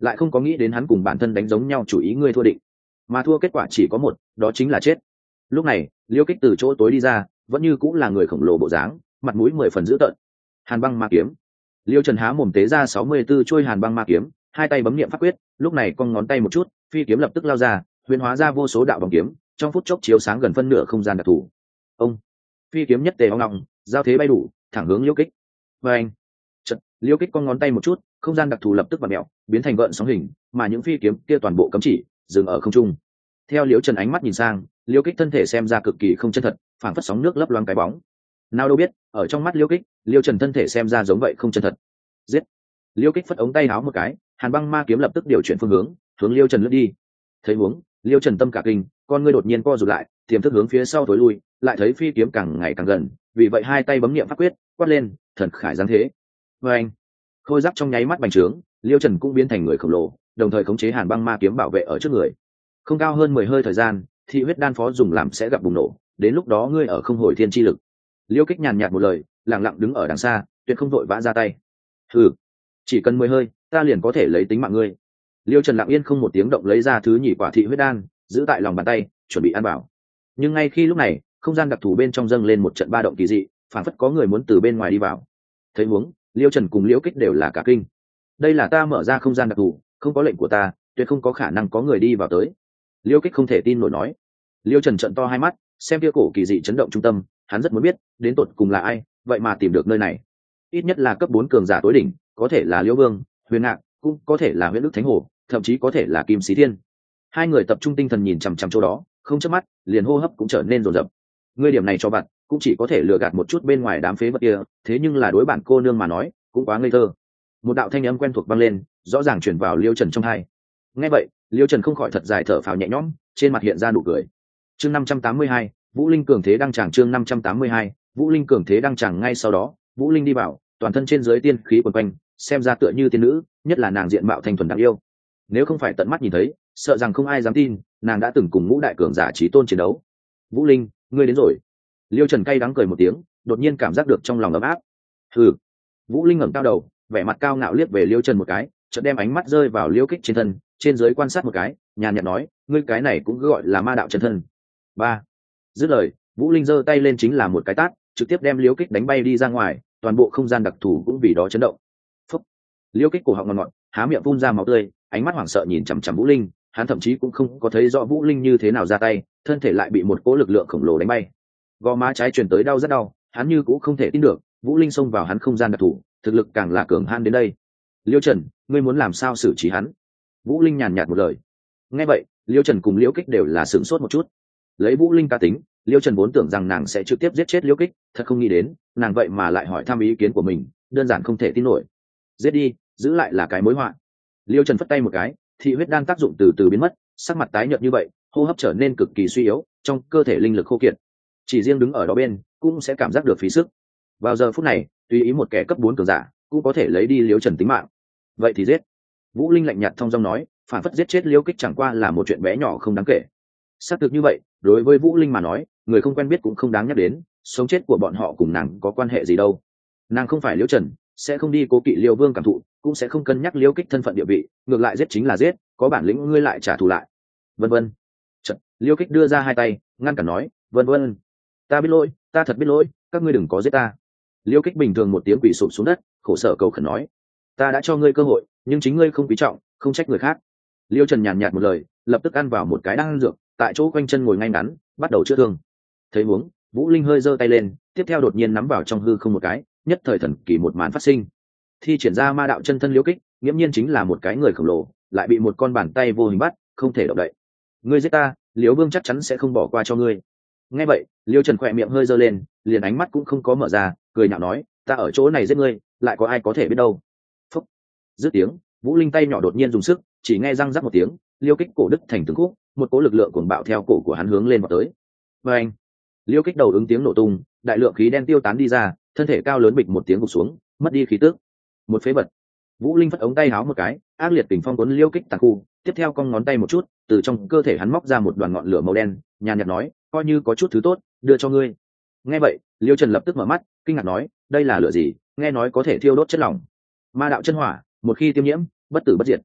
lại không có nghĩ đến hắn cùng bản thân đánh giống nhau chủ ý ngươi thua định, mà thua kết quả chỉ có một, đó chính là chết. Lúc này liêu kích từ chỗ tối đi ra, vẫn như cũng là người khổng lồ bộ dáng, mặt mũi mười phần dữ tợn. Hàn băng ma kiếm. Liêu Trần há mồm tế ra sáu mươi 64 trôi hàn băng ma kiếm, hai tay bấm niệm pháp quyết, lúc này cong ngón tay một chút, phi kiếm lập tức lao ra, huyền hóa ra vô số đạo bóng kiếm, trong phút chốc chiếu sáng gần phân nửa không gian đặc thù. Ông, phi kiếm nhất tề ong ngọng, giao thế bay đủ, thẳng hướng liêu kích. Và anh, chợt, liêu kích cong ngón tay một chút, không gian đặc thù lập tức vặn mèo, biến thành gợn sóng hình, mà những phi kiếm kia toàn bộ cấm chỉ, dừng ở không trung. Theo Liêu Trần ánh mắt nhìn sang, liêu kích thân thể xem ra cực kỳ không chân thật, phảng phất sóng nước lấp loáng cái bóng. Nào đâu biết, ở trong mắt liêu kích, liêu Trần thân thể xem ra giống vậy không chân thật. Giết! Liêu kích phất ống tay áo một cái, hàn băng ma kiếm lập tức điều chuyển phương hướng, hướng liêu Trần lướt đi. Thấy huống, liêu Trần tâm cả kinh, con ngươi đột nhiên co rụt lại, tiềm thức hướng phía sau tối lui, lại thấy phi kiếm càng ngày càng gần, vì vậy hai tay bấm niệm pháp quyết, quát lên, thần khải giáng thế. Và anh, khôi giáp trong nháy mắt bành trướng, liêu Trần cũng biến thành người khổng lồ, đồng thời khống chế hàn băng ma kiếm bảo vệ ở trước người. Không cao hơn mười hơi thời gian, thị huyết đan phó dùng làm sẽ gặp bùng nổ, đến lúc đó ngươi ở không hồi thiên chi lực. Liêu kích nhàn nhạt một lời, lặng lặng đứng ở đằng xa, tuyệt không vội vã ra tay. Hừ, chỉ cần mười hơi, ta liền có thể lấy tính mạng ngươi. Liêu Trần lặng yên không một tiếng động lấy ra thứ nhì quả thị huyết đan, giữ tại lòng bàn tay, chuẩn bị ăn bảo. Nhưng ngay khi lúc này, không gian đặc thù bên trong dâng lên một trận ba động kỳ dị, phản phất có người muốn từ bên ngoài đi vào. Thấy huống, Liêu Trần cùng Liễu Kích đều là cả kinh. Đây là ta mở ra không gian đặc thù, không có lệnh của ta, tuyệt không có khả năng có người đi vào tới. Liêu Kích không thể tin nổi nói. Liêu Trần trợn to hai mắt, xem kia cổ kỳ dị chấn động trung tâm, hắn rất muốn biết, đến tột cùng là ai, vậy mà tìm được nơi này. Ít nhất là cấp bốn cường giả tối đỉnh, có thể là Liễu Vương, Huyền Ngạc, cũng có thể là Huyền Đức Thánh Hồ, thậm chí có thể là Kim Sĩ Thiên. Hai người tập trung tinh thần nhìn chằm chằm chỗ đó, không chớp mắt, liền hô hấp cũng trở nên rồn rập. Ngươi điểm này cho bạn, cũng chỉ có thể lừa gạt một chút bên ngoài đám phế vật kia, thế nhưng là đối bản cô nương mà nói, cũng quá ngây thơ. Một đạo thanh âm quen thuộc vang lên, rõ ràng truyền vào Liêu Trần trong tai. Nghe vậy, Liêu Trần không khỏi thật dài thở phào nhẹ nhõm, trên mặt hiện ra nụ cười. Chương năm trăm tám mươi hai, Vũ Linh cường thế đăng tràng chương năm trăm tám mươi hai, Vũ Linh cường thế đăng tràng ngay sau đó, Vũ Linh đi vào, toàn thân trên dưới tiên khí quần quanh, xem ra tựa như tiên nữ, nhất là nàng diện mạo thanh thuần đáng yêu. Nếu không phải tận mắt nhìn thấy, sợ rằng không ai dám tin, nàng đã từng cùng ngũ đại cường giả chí tôn chiến đấu. Vũ Linh, ngươi đến rồi. Liêu Trần cay đắng cười một tiếng, đột nhiên cảm giác được trong lòng ấm áp. Hừ. Vũ Linh ngẩng cao đầu, vẻ mặt cao ngạo liếc về Liêu Trần một cái, chợt đem ánh mắt rơi vào Liêu Kích trên thân, trên dưới quan sát một cái, nhàn nhạt nói, ngươi cái này cũng gọi là ma đạo chân thân. Ba. Dứt lời, Vũ Linh giơ tay lên chính là một cái tát, trực tiếp đem Liêu Kích đánh bay đi ra ngoài, toàn bộ không gian đặc thù cũng vì đó chấn động. Phúc. Liêu Kích cổ họng ngọt ngọt, há miệng phun ra máu tươi, ánh mắt hoảng sợ nhìn chằm chằm Vũ Linh, hắn thậm chí cũng không có thấy rõ Vũ Linh như thế nào ra tay, thân thể lại bị một cỗ lực lượng khổng lồ đánh bay. Gò má trái truyền tới đau rất đau, hắn như cũng không thể tin được, Vũ Linh xông vào hắn không gian đặc thù, thực lực càng là cường hãn đến đây. Liêu Trần, ngươi muốn làm sao xử trí hắn? Vũ Linh nhàn nhạt một lời. Nghe vậy, Liêu Trần cùng Liễu Kích đều là sửng sốt một chút. Lấy Vũ Linh cá tính, Liêu Trần vốn tưởng rằng nàng sẽ trực tiếp giết chết Liễu Kích, thật không nghĩ đến, nàng vậy mà lại hỏi thăm ý kiến của mình, đơn giản không thể tin nổi. Giết đi, giữ lại là cái mối họa. Liêu Trần phất tay một cái, thị huyết đan tác dụng từ từ biến mất, sắc mặt tái nhợt như vậy, hô hấp trở nên cực kỳ suy yếu, trong cơ thể linh lực khô kiệt. Chỉ riêng đứng ở đó bên, cũng sẽ cảm giác được phí sức. Vào giờ phút này, tùy ý một kẻ cấp bốn cường giả, cũng có thể lấy đi Liêu Trần tính mạng. Vậy thì giết. Vũ Linh lạnh nhạt thông dong nói, phản phất giết chết Liêu Kích chẳng qua là một chuyện bé nhỏ không đáng kể. Xác thực như vậy, đối với Vũ Linh mà nói, người không quen biết cũng không đáng nhắc đến, sống chết của bọn họ cùng nàng có quan hệ gì đâu. Nàng không phải Liêu Trần, sẽ không đi cố kỵ Liêu Vương cảm thụ, cũng sẽ không cân nhắc Liêu Kích thân phận địa vị, ngược lại giết chính là giết, có bản lĩnh ngươi lại trả thù lại. Vân vân. Chợt, Liêu Kích đưa ra hai tay, ngăn cản nói, vân vân. Ta biết lỗi, ta thật biết lỗi, các ngươi đừng có giết ta. Liêu Kích bình thường một tiếng quỳ sụp xuống đất, khổ sở cầu khẩn nói, ta đã cho ngươi cơ hội, nhưng chính ngươi không quý trọng, không trách người khác. Liêu Trần nhàn nhạt một lời, lập tức ăn vào một cái đan dược, tại chỗ quanh chân ngồi ngay ngắn, bắt đầu chữa thương. Thấy huống, Vũ Linh hơi giơ tay lên, tiếp theo đột nhiên nắm vào trong hư không một cái, nhất thời thần kỳ một màn phát sinh. Thi triển ra ma đạo chân thân Liêu Kích, nghiễm nhiên chính là một cái người khổng lồ, lại bị một con bàn tay vô hình bắt, không thể động đậy. Ngươi giết ta, Liêu Vương chắc chắn sẽ không bỏ qua cho ngươi. Nghe vậy, Liêu Trần khỏe miệng hơi giơ lên, liền ánh mắt cũng không có mở ra, cười nhạo nói, ta ở chỗ này giết ngươi, lại có ai có thể biết đâu. Phúc. Dứt tiếng, Vũ Linh tay nhỏ đột nhiên dùng sức, chỉ nghe răng rắc một tiếng, Liêu Kích cổ đứt thành từng khúc, một cỗ lực lượng cuồng bạo theo cổ của hắn hướng lên vào tới. Và anh, Liêu Kích đầu ứng tiếng nổ tung, đại lượng khí đen tiêu tán đi ra, thân thể cao lớn bịch một tiếng gục xuống, mất đi khí tức. Một phế vật. Vũ Linh phất ống tay háo một cái, ác liệt tình phong cuốn Liêu Kích tàn khu, tiếp theo cong ngón tay một chút, từ trong cơ thể hắn móc ra một đoàn ngọn lửa màu đen, nhàn nhạt nói, coi như có chút thứ tốt, đưa cho ngươi. Nghe vậy, Liêu Trần lập tức mở mắt, kinh ngạc nói, đây là lửa gì? Nghe nói có thể thiêu đốt chất lỏng. Ma đạo chân hỏa, một khi tiêm nhiễm, bất tử bất diệt.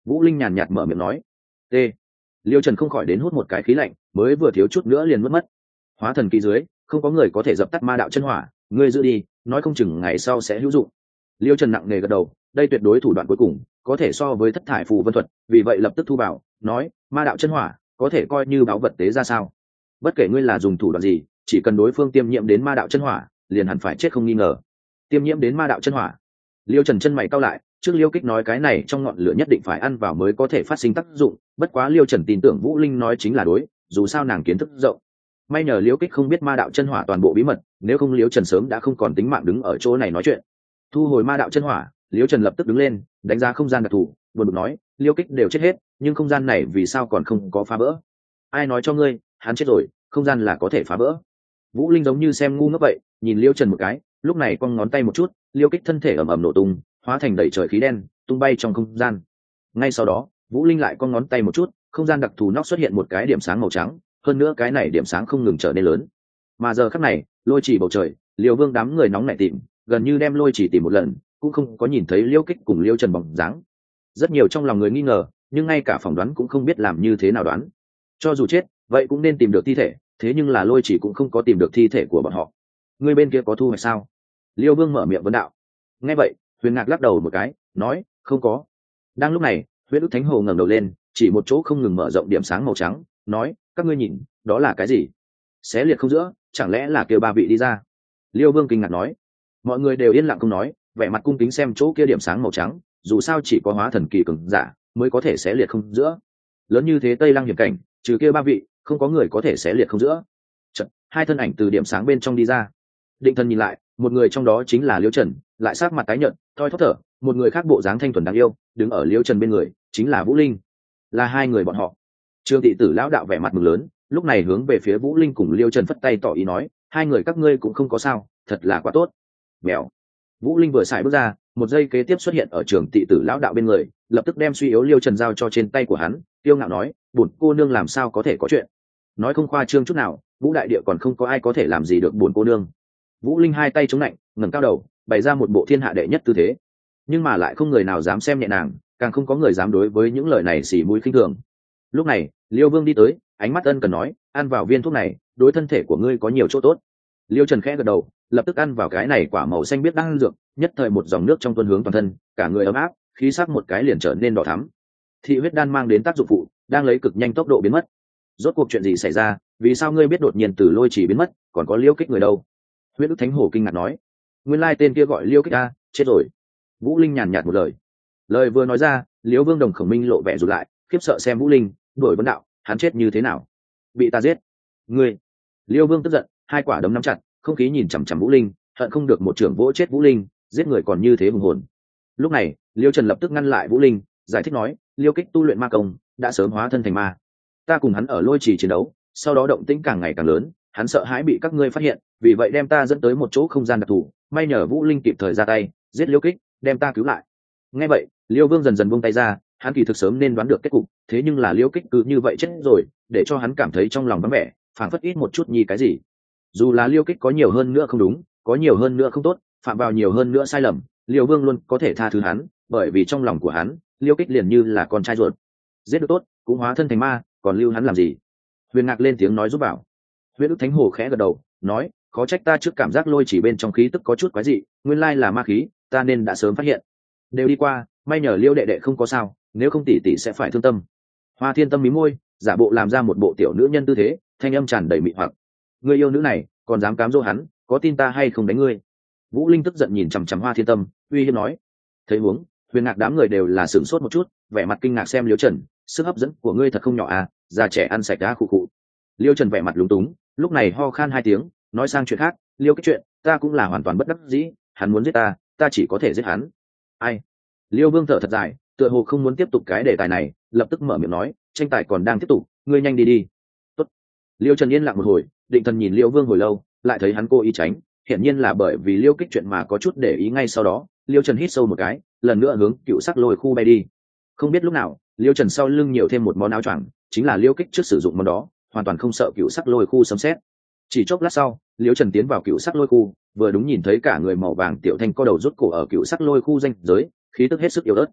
Vũ Linh nhàn nhạt mở miệng nói. T. Liêu Trần không khỏi đến hút một cái khí lạnh, mới vừa thiếu chút nữa liền mất mất. Hóa thần kỳ dưới, không có người có thể dập tắt ma đạo chân hỏa, ngươi giữ đi, nói không chừng ngày sau sẽ hữu dụng. Liêu Trần nặng nề gật đầu, đây tuyệt đối thủ đoạn cuối cùng, có thể so với thất thải phù vân thuật, vì vậy lập tức thu vào, nói, ma đạo chân hỏa, có thể coi như báu vật tế ra sao? Bất kể ngươi là dùng thủ đoạn gì, chỉ cần đối phương tiêm nhiễm đến ma đạo chân hỏa, liền hẳn phải chết không nghi ngờ. Tiêm nhiễm đến ma đạo chân hỏa. Liêu Trần chân mày cau lại, trước Liêu Kích nói cái này trong ngọn lửa nhất định phải ăn vào mới có thể phát sinh tác dụng, bất quá Liêu Trần tin tưởng Vũ Linh nói chính là đối, dù sao nàng kiến thức rộng. May nhờ Liêu Kích không biết ma đạo chân hỏa toàn bộ bí mật, nếu không Liêu Trần sớm đã không còn tính mạng đứng ở chỗ này nói chuyện. Thu hồi ma đạo chân hỏa, Liêu Trần lập tức đứng lên, đánh giá không gian đặc thù, buồn bực nói, Liêu Kích đều chết hết, nhưng không gian này vì sao còn không có phá vỡ? Ai nói cho ngươi, hắn chết rồi, không gian là có thể phá vỡ? Vũ Linh giống như xem ngu ngốc vậy, nhìn Liêu Trần một cái, lúc này quăng ngón tay một chút, Liêu Kích thân thể ầm ầm nổ tung, hóa thành đầy trời khí đen, tung bay trong không gian. Ngay sau đó, Vũ Linh lại quăng ngón tay một chút, không gian đặc thù nóc xuất hiện một cái điểm sáng màu trắng, hơn nữa cái này điểm sáng không ngừng trở nên lớn. Mà giờ khắc này, lôi chỉ bầu trời, Liêu Vương đám người nóng nảy tìm, gần như đem lôi chỉ tìm một lần, cũng không có nhìn thấy Liêu Kích cùng Liêu Trần bóng dáng. Rất nhiều trong lòng người nghi ngờ, nhưng ngay cả phỏng đoán cũng không biết làm như thế nào đoán. Cho dù chết, vậy cũng nên tìm được thi thể, thế nhưng là lôi chỉ cũng không có tìm được thi thể của bọn họ. Người bên kia có thu hoạch sao? Liêu Vương mở miệng vấn đạo. Nghe vậy, Huyền Ngạc lắc đầu một cái, nói, không có. Đang lúc này, Huyết Ức Thánh Hồ ngẩng đầu lên, chỉ một chỗ không ngừng mở rộng điểm sáng màu trắng, nói, các ngươi nhìn, đó là cái gì? Xé liệt không giữa, chẳng lẽ là kêu ba vị đi ra? Liêu Vương kinh ngạc nói. Mọi người đều yên lặng không nói, vẻ mặt cung kính xem chỗ kia điểm sáng màu trắng, dù sao chỉ có hóa thần kỳ cường giả mới có thể xé liệt không giữa. Lớn như thế Tây Lăng hiểm cảnh, trừ kia ba vị, không có người có thể xé liệt không giữa. Chợt, hai thân ảnh từ điểm sáng bên trong đi ra. Định Thần nhìn lại, một người trong đó chính là Liêu Trần, lại sắc mặt tái nhợt, thoi thóp thở, một người khác bộ dáng thanh thuần đáng yêu, đứng ở Liêu Trần bên người, chính là Vũ Linh. Là hai người bọn họ. Trương thị tử lão đạo vẻ mặt mừng lớn, lúc này hướng về phía Vũ Linh cùng Liêu Trần phất tay tỏ ý nói, hai người các ngươi cũng không có sao, thật là quá tốt. Mèo. Vũ Linh vừa xài bước ra, một giây kế tiếp xuất hiện ở trường tị tử lão đạo bên người, lập tức đem suy yếu Liêu Trần giao cho trên tay của hắn, tiêu ngạo nói, bổn cô nương làm sao có thể có chuyện? Nói không khoa trương chút nào, Vũ đại địa còn không có ai có thể làm gì được bổn cô nương. Vũ Linh hai tay chống lạnh, ngẩng cao đầu, bày ra một bộ thiên hạ đệ nhất tư thế. Nhưng mà lại không người nào dám xem nhẹ nàng, càng không có người dám đối với những lời này xỉ mũi khinh thường. Lúc này, Liêu Vương đi tới, ánh mắt ân cần nói, ăn vào viên thuốc này, đối thân thể của ngươi có nhiều chỗ tốt. Liêu Trần khẽ gật đầu, lập tức ăn vào cái này quả màu xanh biết đang ăn dược, nhất thời một dòng nước trong tuôn hướng toàn thân, cả người ấm áp, khí sắc một cái liền trở nên đỏ thắm. Thị huyết đan mang đến tác dụng phụ, đang lấy cực nhanh tốc độ biến mất. Rốt cuộc chuyện gì xảy ra, vì sao ngươi biết đột nhiên từ lôi chỉ biến mất, còn có Liêu Kích người đâu? Huyết Ức Thánh Hổ kinh ngạc nói, nguyên lai tên kia gọi Liêu Kích a, chết rồi. Vũ Linh nhàn nhạt một lời. Lời vừa nói ra, Liễu Vương Đồng Khổng Minh lộ vẻ rụt lại, khiếp sợ xem Vũ Linh, đổi vấn đạo, hắn chết như thế nào? Bị ta giết. Ngươi. Liêu Vương tức giận, hai quả đấm nắm chặt, không khí nhìn chằm chằm Vũ Linh, hận không được một trưởng vỗ chết Vũ Linh, giết người còn như thế hùng hồn. Lúc này, Liêu Trần lập tức ngăn lại Vũ Linh, giải thích nói, Liêu Kích tu luyện ma công, đã sớm hóa thân thành ma. Ta cùng hắn ở lôi trì chiến đấu, sau đó động tĩnh càng ngày càng lớn, hắn sợ hãi bị các ngươi phát hiện, vì vậy đem ta dẫn tới một chỗ không gian đặc thù, may nhờ Vũ Linh kịp thời ra tay, giết Liêu Kích, đem ta cứu lại. Nghe vậy, Liêu Vương dần dần buông tay ra, hắn kỳ thực sớm nên đoán được kết cục, thế nhưng là Liêu Kích cứ như vậy chết rồi, để cho hắn cảm thấy trong lòng vắng vẻ, phảng phất ít một chút nhi cái gì. Dù là Liêu Kích có nhiều hơn nữa không đúng, có nhiều hơn nữa không tốt, phạm vào nhiều hơn nữa sai lầm, Liêu Vương luôn có thể tha thứ hắn, bởi vì trong lòng của hắn, Liêu Kích liền như là con trai ruột. Giết được tốt, cũng hóa thân thành ma, còn lưu hắn làm gì? Huyền Ngạc lên tiếng nói giúp bảo. Huyết Ức Thánh Hồ khẽ gật đầu, nói, khó trách ta trước cảm giác lôi chỉ bên trong khí tức có chút quái dị, nguyên lai là ma khí, ta nên đã sớm phát hiện. Đều đi qua, may nhờ Liêu đệ đệ không có sao, nếu không tỷ tỷ sẽ phải thương tâm. Hoa Thiên Tâm mí môi, giả bộ làm ra một bộ tiểu nữ nhân tư thế, thanh âm tràn đầy mị hoặc. Người yêu nữ này, còn dám cám dỗ hắn, có tin ta hay không đánh ngươi? Vũ Linh tức giận nhìn chằm chằm Hoa Thiên Tâm, uy hiếp nói. Thấy huống, Huyền Ngạc đám người đều là sửng sốt một chút, vẻ mặt kinh ngạc xem Liêu Trần, sức hấp dẫn của ngươi thật không nhỏ à, già trẻ ăn sạch đá khụ khụ. Liêu Trần vẻ mặt lúng túng, lúc này ho khan hai tiếng, nói sang chuyện khác, Liêu cái chuyện, ta cũng là hoàn toàn bất đắc dĩ, hắn muốn giết ta, ta chỉ có thể giết hắn. Ai? Liêu Vương thở thật dài, tựa hồ không muốn tiếp tục cái đề tài này, lập tức mở miệng nói, tranh tài còn đang tiếp tục, ngươi nhanh đi đi. Tốt. Liêu Trần yên lặng một hồi, Định Thần nhìn Liêu Vương hồi lâu, lại thấy hắn cố ý tránh, hiển nhiên là bởi vì Liêu Kích chuyện mà có chút để ý. Ngay sau đó, Liêu Trần hít sâu một cái, lần nữa hướng cựu sắc lôi khu bay đi. Không biết lúc nào, Liêu Trần sau lưng nhiều thêm một món áo choàng, chính là Liêu Kích trước sử dụng món đó, hoàn toàn không sợ cựu sắc lôi khu sấm sét. Chỉ chốc lát sau, Liêu Trần tiến vào cựu sắc lôi khu, vừa đúng nhìn thấy cả người màu vàng tiểu thanh co đầu rút cổ ở cựu sắc lôi khu danh giới, khí tức hết sức yếu ớt.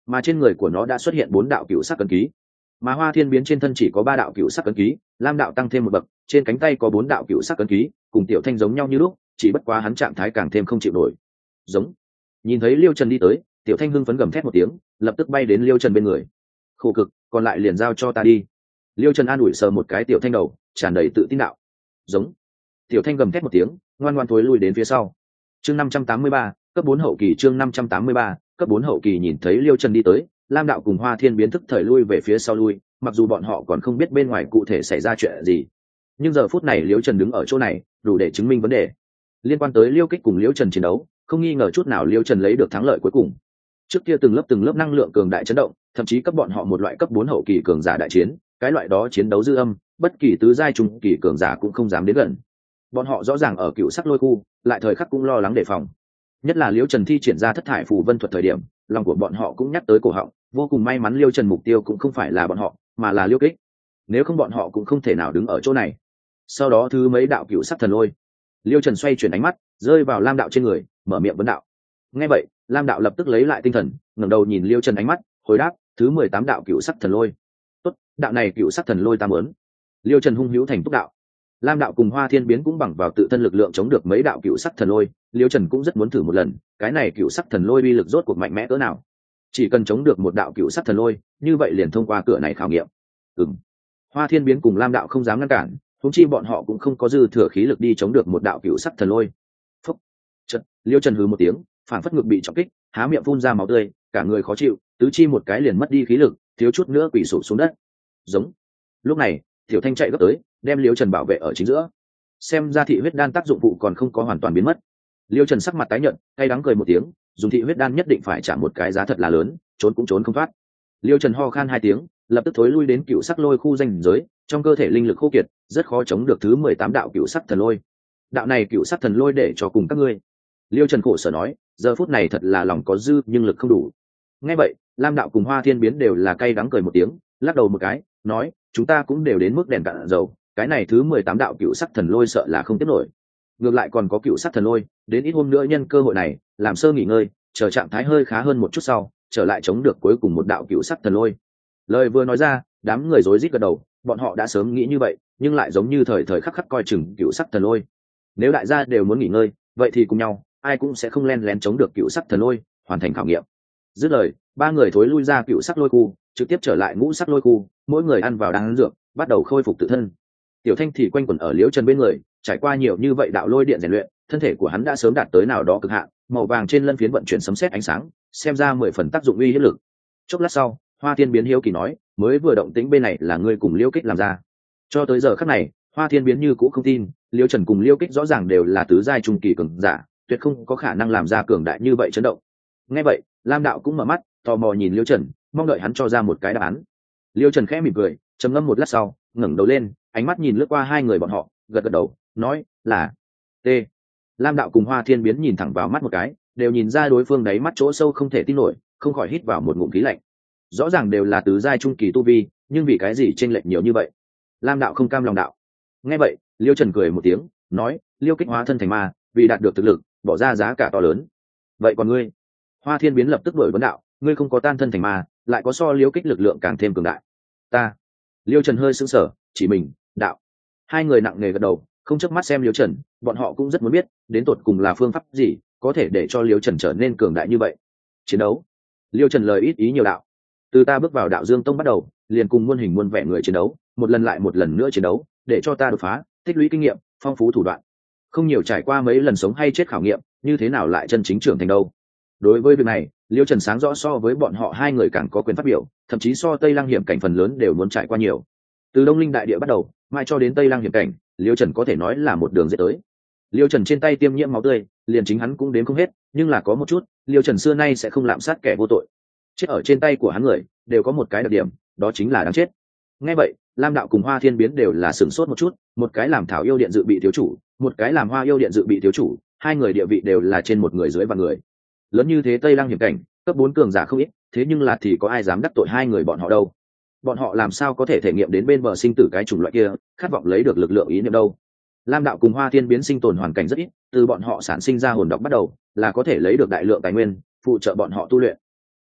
mà trên người của nó đã xuất hiện bốn đạo cựu sắc ấn ký. Mà Hoa Thiên Biến trên thân chỉ có ba đạo cựu sắc ấn ký, lam đạo tăng thêm một bậc, trên cánh tay có bốn đạo cựu sắc ấn ký, cùng Tiểu Thanh giống nhau như lúc, chỉ bất quá hắn trạng thái càng thêm không chịu nổi. Giống. Nhìn thấy Liêu Trần đi tới, Tiểu Thanh hưng phấn gầm thét một tiếng, lập tức bay đến Liêu Trần bên người. Khổ cực, còn lại liền giao cho ta đi. Liêu Trần an ủi sờ một cái Tiểu Thanh đầu, tràn đầy tự tin đạo. Giống. Tiểu Thanh gầm thét một tiếng, ngoan ngoãn thối lui đến phía sau. Chương năm trăm tám mươi ba, cấp bốn hậu kỳ. Chương năm trăm tám mươi ba, cấp bốn hậu kỳ. Nhìn thấy Liêu Trần đi tới, lam đạo cùng Hoa Thiên Biến thức thời lui về phía sau lui, mặc dù bọn họ còn không biết bên ngoài cụ thể xảy ra chuyện gì, nhưng giờ phút này Liêu Trần đứng ở chỗ này đủ để chứng minh vấn đề. Liên quan tới Liêu Kích cùng Liêu Trần chiến đấu, không nghi ngờ chút nào Liêu Trần lấy được thắng lợi cuối cùng. Trước kia từng lớp từng lớp năng lượng cường đại chấn động, thậm chí cấp bọn họ một loại cấp bốn hậu kỳ cường giả đại chiến, cái loại đó chiến đấu dư âm, bất kỳ tứ giai trung kỳ cường giả cũng không dám đến gần. Bọn họ rõ ràng ở cựu sắc lôi khu, lại thời khắc cũng lo lắng đề phòng. Nhất là Liêu Trần thi triển ra thất thải phù vân thuật thời điểm, lòng của bọn họ cũng nhắc tới cổ họng. Vô cùng may mắn Liêu Trần mục tiêu cũng không phải là bọn họ, mà là Liêu Kích. Nếu không bọn họ cũng không thể nào đứng ở chỗ này. Sau đó thứ mấy đạo cựu sắc thần lôi, Liêu Trần xoay chuyển ánh mắt, rơi vào lam đạo trên người, mở miệng vấn đạo. Nghe vậy, lam đạo lập tức lấy lại tinh thần, ngẩng đầu nhìn Liêu Trần ánh mắt, hồi đáp, thứ mười tám đạo cựu sắc thần lôi. Tốt, đạo này cựu sắc thần lôi ta muốn. Liêu Trần hung hữu thành túc đạo. Lam đạo cùng Hoa Thiên Biến cũng bằng vào tự thân lực lượng chống được mấy đạo cựu sắc thần lôi, Liêu Trần cũng rất muốn thử một lần, cái này cựu sắc thần lôi uy lực rốt cuộc mạnh mẽ cỡ nào. Chỉ cần chống được một đạo cựu sắc thần lôi, như vậy liền thông qua cửa này khảo nghiệm. Ừm. Hoa Thiên Biến cùng lam đạo không dám ngăn cản, huống chi bọn họ cũng không có dư thừa khí lực đi chống được một đạo cựu sắc thần lôi. Phúc. Chợt, Liêu Trần hừ một tiếng, phản phất ngực bị trọng kích, há miệng phun ra máu tươi, cả người khó chịu, tứ chi một cái liền mất đi khí lực, thiếu chút nữa quỳ sụp xuống đất. Giống. Lúc này, Tiểu Thanh chạy gấp tới, đem Liêu Trần bảo vệ ở chính giữa. Xem ra thị huyết đan tác dụng phụ còn không có hoàn toàn biến mất. Liêu Trần sắc mặt tái nhợt, cay đắng cười một tiếng, dùng thị huyết đan nhất định phải trả một cái giá thật là lớn, trốn cũng trốn không thoát. Liêu Trần ho khan hai tiếng, lập tức thối lui đến cựu sắc lôi khu danh giới, trong cơ thể linh lực khô kiệt, rất khó chống được thứ mười tám đạo cựu sắc thần lôi. Đạo này cựu sắc thần lôi để cho cùng các ngươi. Liêu Trần khổ sở nói, giờ phút này thật là lòng có dư nhưng lực không đủ. Nghe vậy, lam đạo cùng Hoa Thiên Biến đều là cay đắng cười một tiếng, lắc đầu một cái, nói, chúng ta cũng đều đến mức đèn cạn dầu, cái này thứ mười tám đạo cựu sắc thần lôi sợ là không tiếp nổi. Ngược lại còn có cựu sắc thần lôi, đến ít hôm nữa nhân cơ hội này làm sơ nghỉ ngơi, chờ trạng thái hơi khá hơn một chút sau, trở lại chống được cuối cùng một đạo cựu sắc thần lôi. Lời vừa nói ra, đám người rối rít gật đầu, bọn họ đã sớm nghĩ như vậy, nhưng lại giống như thời thời khắc khắc coi chừng cựu sắc thần lôi. Nếu đại gia đều muốn nghỉ ngơi, vậy thì cùng nhau, ai cũng sẽ không len lén chống được cựu sắc thần lôi, hoàn thành khảo nghiệm. Dứt lời, ba người thối lui ra cựu sắc lôi khu, trực tiếp trở lại ngũ sắc lôi khu, mỗi người ăn vào đan dược, bắt đầu khôi phục tự thân. Tiểu Thanh thì quanh quẩn ở Liễu Trần bên người, trải qua nhiều như vậy đạo lôi điện rèn luyện, thân thể của hắn đã sớm đạt tới nào đó cực hạn, màu vàng trên lân phiến vận chuyển sấm sét ánh sáng, xem ra mười phần tác dụng uy hiếp lực. Chốc lát sau, Hoa Thiên Biến hiếu kỳ nói, mới vừa động tĩnh bên này là ngươi cùng Liễu Kích làm ra. Cho tới giờ khắc này, Hoa Thiên Biến như cũ không tin, Liễu Trần cùng Liễu Kích rõ ràng đều là tứ giai trung kỳ cường giả, tuyệt không có khả năng làm ra cường đại như vậy chấn động. Nghe vậy, Lam đạo cũng mở mắt, tò mò nhìn Liễu Trần, mong đợi hắn cho ra một cái đáp án. Liễu Trần khẽ mỉm cười, trầm ngâm một lát sau, ngẩng đầu lên, ánh mắt nhìn lướt qua hai người bọn họ, gật gật đầu, nói là T. Lam đạo cùng Hoa Thiên Biến nhìn thẳng vào mắt một cái, đều nhìn ra đối phương đáy mắt chỗ sâu không thể tin nổi, không khỏi hít vào một ngụm khí lạnh. Rõ ràng đều là tứ giai trung kỳ tu vi, nhưng vì cái gì chênh lệch nhiều như vậy? Lam đạo không cam lòng đạo. Nghe vậy, Liêu Trần cười một tiếng, nói, Liêu Kích hóa thân thành ma, vì đạt được thực lực, bỏ ra giá cả to lớn. Vậy còn ngươi? Hoa Thiên Biến lập tức đổi vấn đạo, ngươi không có tan thân thành ma, lại có so Liêu Kích lực lượng càng thêm cường đại. Ta. Liêu Trần hơi sững sờ, chỉ mình, đạo. Hai người nặng nề gật đầu, không chớp mắt xem Liêu Trần, bọn họ cũng rất muốn biết, đến tột cùng là phương pháp gì, có thể để cho Liêu Trần trở nên cường đại như vậy. Chiến đấu. Liêu Trần lời ít ý nhiều đạo. Từ ta bước vào Đạo Dương Tông bắt đầu, liền cùng muôn hình muôn vẻ người chiến đấu, một lần lại một lần nữa chiến đấu, để cho ta đột phá, tích lũy kinh nghiệm, phong phú thủ đoạn. Không nhiều trải qua mấy lần sống hay chết khảo nghiệm, như thế nào lại chân chính trưởng thành đâu. Đối với việc này, Liêu Trần sáng rõ so với bọn họ hai người càng có quyền phát biểu, thậm chí so Tây Lăng hiểm cảnh phần lớn đều muốn trải qua nhiều. Từ Đông Linh đại địa bắt đầu, mai cho đến Tây Lăng hiểm cảnh, Liêu Trần có thể nói là một đường dễ tới. Liêu Trần trên tay tiêm nhiễm máu tươi, liền chính hắn cũng đếm không hết, nhưng là có một chút, Liêu Trần xưa nay sẽ không lạm sát kẻ vô tội. Chết ở trên tay của hắn người, đều có một cái đặc điểm, đó chính là đáng chết. Nghe vậy, Lam đạo cùng Hoa Thiên Biến đều là sửng sốt một chút, một cái làm Thảo yêu điện dự bị thiếu chủ, một cái làm Hoa yêu điện dự bị thiếu chủ, hai người địa vị đều là trên một người dưới và người. Lớn như thế Tây Lăng hiểm cảnh, cấp bốn cường giả không ít, thế nhưng là thì có ai dám đắc tội hai người bọn họ đâu? Bọn họ làm sao có thể thể nghiệm đến bên bờ sinh tử cái chủng loại kia, khát vọng lấy được lực lượng ý niệm đâu? Lam đạo cùng Hoa Thiên Biến sinh tồn hoàn cảnh rất ít, từ bọn họ sản sinh ra hồn độc bắt đầu, là có thể lấy được đại lượng tài nguyên, phụ trợ bọn họ tu luyện.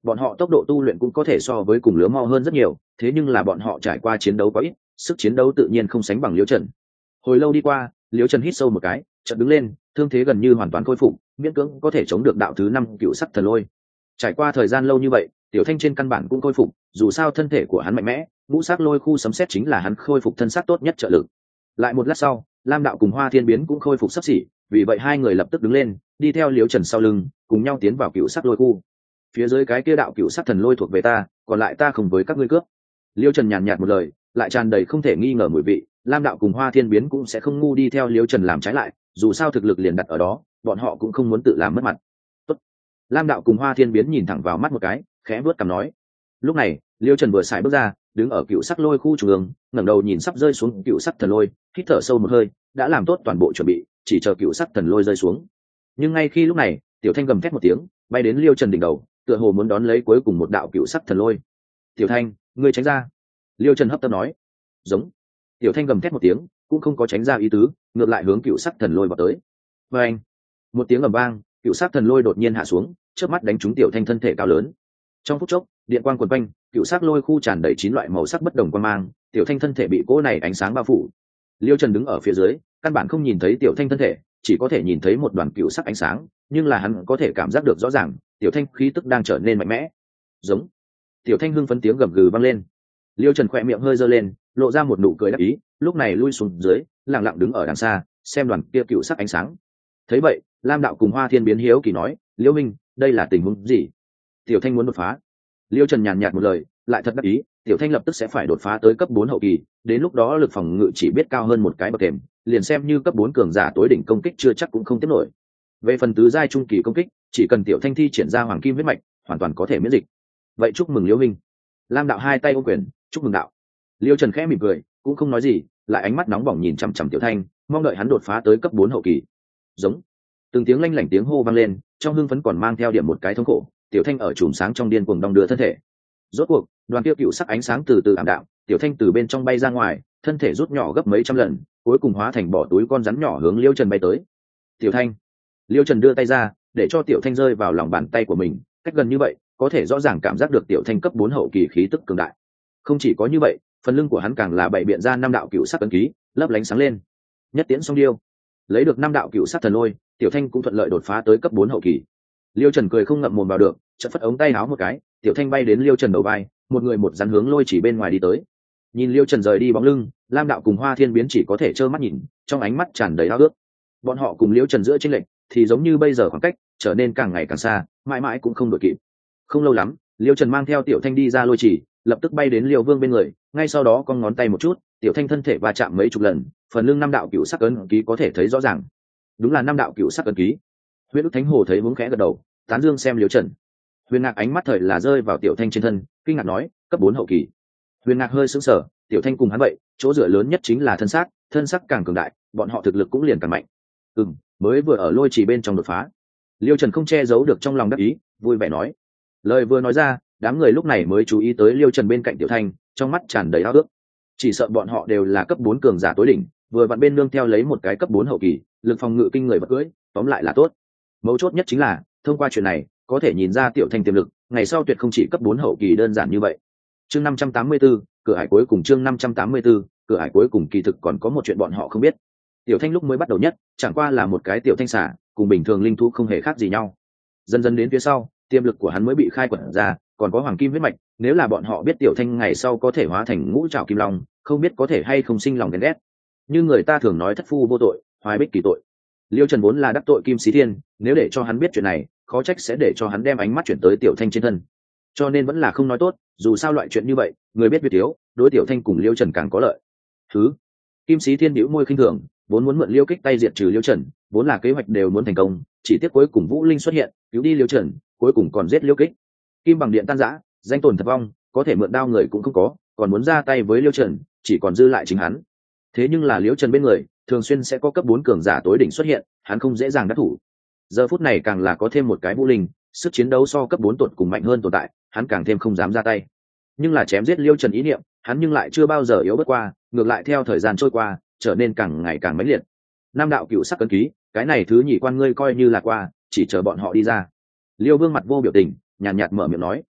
bọn họ tốc độ tu luyện cũng có thể so với cùng lứa mau hơn rất nhiều, thế nhưng là bọn họ trải qua chiến đấu quá ít, sức chiến đấu tự nhiên không sánh bằng Liễu Trần. Hồi lâu đi qua, Liễu Trần hít sâu một cái, chợt đứng lên, thương thế gần như hoàn toàn khôi phục, miễn cưỡng có thể chống được đạo thứ năm cựu sắc thần lôi. Trải qua thời gian lâu như vậy, Tiểu Thanh trên căn bản cũng khôi phục, dù sao thân thể của hắn mạnh mẽ, ngũ sắc lôi khu sấm sét chính là hắn khôi phục thân xác tốt nhất trợ lực. Lại một lát sau, Lam đạo cùng Hoa Thiên Biến cũng khôi phục sắp xỉ, vì vậy hai người lập tức đứng lên, đi theo Liễu Trần sau lưng, cùng nhau tiến vào cựu sắc lôi khu. Phía dưới cái kia đạo cựu sắc thần lôi thuộc về ta, còn lại ta không với các ngươi cướp. Liễu Trần nhàn nhạt một lời, lại tràn đầy không thể nghi ngờ mùi vị. Lam đạo cùng Hoa Thiên Biến cũng sẽ không ngu đi theo Liễu Trần làm trái lại, dù sao thực lực liền đặt ở đó, bọn họ cũng không muốn tự làm mất mặt. Tốt. Lam đạo cùng Hoa Thiên Biến nhìn thẳng vào mắt một cái, khẽ vuốt cằm nói. Lúc này, Liễu Trần vừa xài bước ra, đứng ở cựu sắc lôi khu trung ương, ngẩng đầu nhìn sắp rơi xuống cựu sắc thần lôi, hít thở sâu một hơi, đã làm tốt toàn bộ chuẩn bị, chỉ chờ cựu sắc thần lôi rơi xuống. Nhưng ngay khi lúc này, Tiểu Thanh gầm thét một tiếng, bay đến Liễu Trần đỉnh đầu, tựa hồ muốn đón lấy cuối cùng một đạo cựu sắc thần lôi. Tiểu Thanh, ngươi tránh ra. Liễu Trần hấp tấp nói. Giống. Tiểu Thanh gầm thét một tiếng, cũng không có tránh ra ý tứ, ngược lại hướng cựu sắc thần lôi vào tới. Và anh. Một tiếng ầm vang, cựu sắc thần lôi đột nhiên hạ xuống, chớp mắt đánh trúng Tiểu Thanh thân thể cao lớn. Trong phút chốc, điện quang quần quanh, cựu sắc lôi khu tràn đầy chín loại màu sắc bất đồng quang mang, Tiểu Thanh thân thể bị cỗ này ánh sáng bao phủ. Liễu Trần đứng ở phía dưới, căn bản không nhìn thấy Tiểu Thanh thân thể, chỉ có thể nhìn thấy một đoàn cựu sắc ánh sáng, nhưng là hắn có thể cảm giác được rõ ràng, Tiểu Thanh khí tức đang trở nên mạnh mẽ. Giống. Tiểu Thanh hưng phấn tiếng gầm gừ vang lên. Liễu Trần khỏe miệng hơi giơ lên, lộ ra một nụ cười đắc ý, lúc này lui xuống dưới, lặng lặng đứng ở đằng xa, xem đoàn kia cựu sắc ánh sáng. Thấy vậy, Lam đạo cùng Hoa Thiên Biến hiếu kỳ nói, Liễu Minh, đây là tình huống gì? Tiểu Thanh muốn đột phá. Liễu Trần nhàn nhạt một lời, lại thật đắc ý, Tiểu Thanh lập tức sẽ phải đột phá tới cấp bốn hậu kỳ, đến lúc đó lực phòng ngự chỉ biết cao hơn một cái bậc thềm, liền xem như cấp bốn cường giả tối đỉnh công kích chưa chắc cũng không tiếp nổi. Về phần tứ giai trung kỳ công kích, chỉ cần Tiểu Thanh thi triển ra hoàng kim huyết mạch, hoàn toàn có thể miễn dịch. Vậy chúc mừng Liễu Minh. Lam đạo hai tay ôm quyền, chúc mừng đạo. Liễu Trần khẽ mỉm cười, cũng không nói gì, lại ánh mắt nóng bỏng nhìn chằm chằm Tiểu Thanh, mong đợi hắn đột phá tới cấp bốn hậu kỳ. Giống. Từng tiếng lanh lảnh tiếng hô vang lên, trong hưng phấn còn mang theo điểm một cái thống khổ. Tiểu Thanh ở chùm sáng trong điên cuồng đong đưa thân thể. Rốt cuộc, đoàn kia cựu sắc ánh sáng từ từ ảm đạm, Tiểu Thanh từ bên trong bay ra ngoài, thân thể rút nhỏ gấp mấy trăm lần, cuối cùng hóa thành bỏ túi con rắn nhỏ hướng Liễu Trần bay tới. Tiểu Thanh. Liễu Trần đưa tay ra, để cho Tiểu Thanh rơi vào lòng bàn tay của mình, cách gần như vậy, có thể rõ ràng cảm giác được Tiểu Thanh cấp bốn hậu kỳ khí tức cường đại. Không chỉ có như vậy, phần lưng của hắn càng là bảy biện ra năm đạo cựu sắc ấn ký, lấp lánh sáng lên. Nhất tiễn song điêu, lấy được năm đạo cựu sắc thần lôi, Tiểu Thanh cũng thuận lợi đột phá tới cấp bốn hậu kỳ. Liễu Trần cười không ngậm mồm vào được, chợt phất ống tay áo một cái, Tiểu Thanh bay đến Liễu Trần đầu vai, một người một rắn hướng lôi chỉ bên ngoài đi tới. Nhìn Liễu Trần rời đi bóng lưng, Lam đạo cùng Hoa Thiên Biến chỉ có thể trơ mắt nhìn, trong ánh mắt tràn đầy ao ước. Bọn họ cùng Liễu Trần giữa chênh lệch, thì giống như bây giờ khoảng cách trở nên càng ngày càng xa, mãi mãi cũng không đuổi kịp. Không lâu lắm, Liễu Trần mang theo Tiểu Thanh đi ra lôi chỉ, lập tức bay đến Liễu Vương bên người, ngay sau đó cong ngón tay một chút, Tiểu Thanh thân thể va chạm mấy chục lần, phần lưng năm đạo cựu sắc ấn ký có thể thấy rõ ràng. Đúng là năm đạo cựu sắc ấn ký. Huyết Ức Thánh Hồ thấy hướng khẽ gật đầu, tán dương xem Liễu Trần. Huyền Ngạc ánh mắt thời là rơi vào Tiểu Thanh trên thân, kinh ngạc nói, cấp bốn hậu kỳ. Huyền Ngạc hơi sững sờ, Tiểu Thanh cùng hắn vậy, chỗ dựa lớn nhất chính là thân xác, thân sắc càng cường đại, bọn họ thực lực cũng liền càng mạnh. Ừm, mới vừa ở lôi chỉ bên trong đột phá. Liễu Trần không che giấu được trong lòng đắc ý, vui vẻ nói. Lời vừa nói ra, đám người lúc này mới chú ý tới Liễu Trần bên cạnh Tiểu Thanh, trong mắt tràn đầy ao ước. Chỉ sợ bọn họ đều là cấp bốn cường giả tối đỉnh, vừa vặn bên nương theo lấy một cái cấp bốn hậu kỳ, lực phòng ngự kinh người vật cưỡi, tóm lại là tốt. Mấu chốt nhất chính là, thông qua chuyện này, có thể nhìn ra Tiểu Thanh tiềm lực, ngày sau tuyệt không chỉ cấp bốn hậu kỳ đơn giản như vậy. Chương năm trăm tám mươi tư, cửa ải cuối cùng chương năm trăm tám mươi tư, cửa ải cuối cùng kỳ thực còn có một chuyện bọn họ không biết. Tiểu Thanh lúc mới bắt đầu nhất, chẳng qua là một cái tiểu thanh xà, cùng bình thường linh thú không hề khác gì nhau. Dần dần đến phía sau, tiềm lực của hắn mới bị khai quật ra, còn có hoàng kim huyết mạch, nếu là bọn họ biết Tiểu Thanh ngày sau có thể hóa thành ngũ trảo kim long, không biết có thể hay không sinh lòng ghen ghét. Như người ta thường nói thất phu vô tội, hoài bích kỳ tội. Liễu Trần vốn là đắc tội Kim Sĩ Thiên, nếu để cho hắn biết chuyện này, khó trách sẽ để cho hắn đem ánh mắt chuyển tới Tiểu Thanh trên thân. Cho nên vẫn là không nói tốt, dù sao loại chuyện như vậy, người biết việc thiếu, đối Tiểu Thanh cùng Liễu Trần càng có lợi. Thứ, Kim Sĩ Thiên bĩu môi khinh thường, vốn muốn mượn Liễu Kích tay diệt trừ Liễu Trần, vốn là kế hoạch đều muốn thành công, chỉ tiếc cuối cùng Vũ Linh xuất hiện, cứu đi Liễu Trần, cuối cùng còn giết Liễu Kích. Kim bằng điện tan rã, danh tồn thật vong, có thể mượn đao người cũng không có, còn muốn ra tay với Liễu Trần, chỉ còn dư lại chính hắn. Thế nhưng là Liễu Trần bên người, thường xuyên sẽ có cấp bốn cường giả tối đỉnh xuất hiện, hắn không dễ dàng đắc thủ. Giờ phút này càng là có thêm một cái Vũ Linh, sức chiến đấu so cấp bốn tột cùng mạnh hơn tồn tại, hắn càng thêm không dám ra tay. Nhưng là chém giết Liễu Trần ý niệm, hắn nhưng lại chưa bao giờ yếu bớt qua, ngược lại theo thời gian trôi qua, trở nên càng ngày càng mãnh liệt. Nam đạo cựu sắc ấn ký, cái này thứ nhị quan ngươi coi như là qua, chỉ chờ bọn họ đi ra. Liêu Vương mặt vô biểu tình, nhàn nhạt mở miệng nói,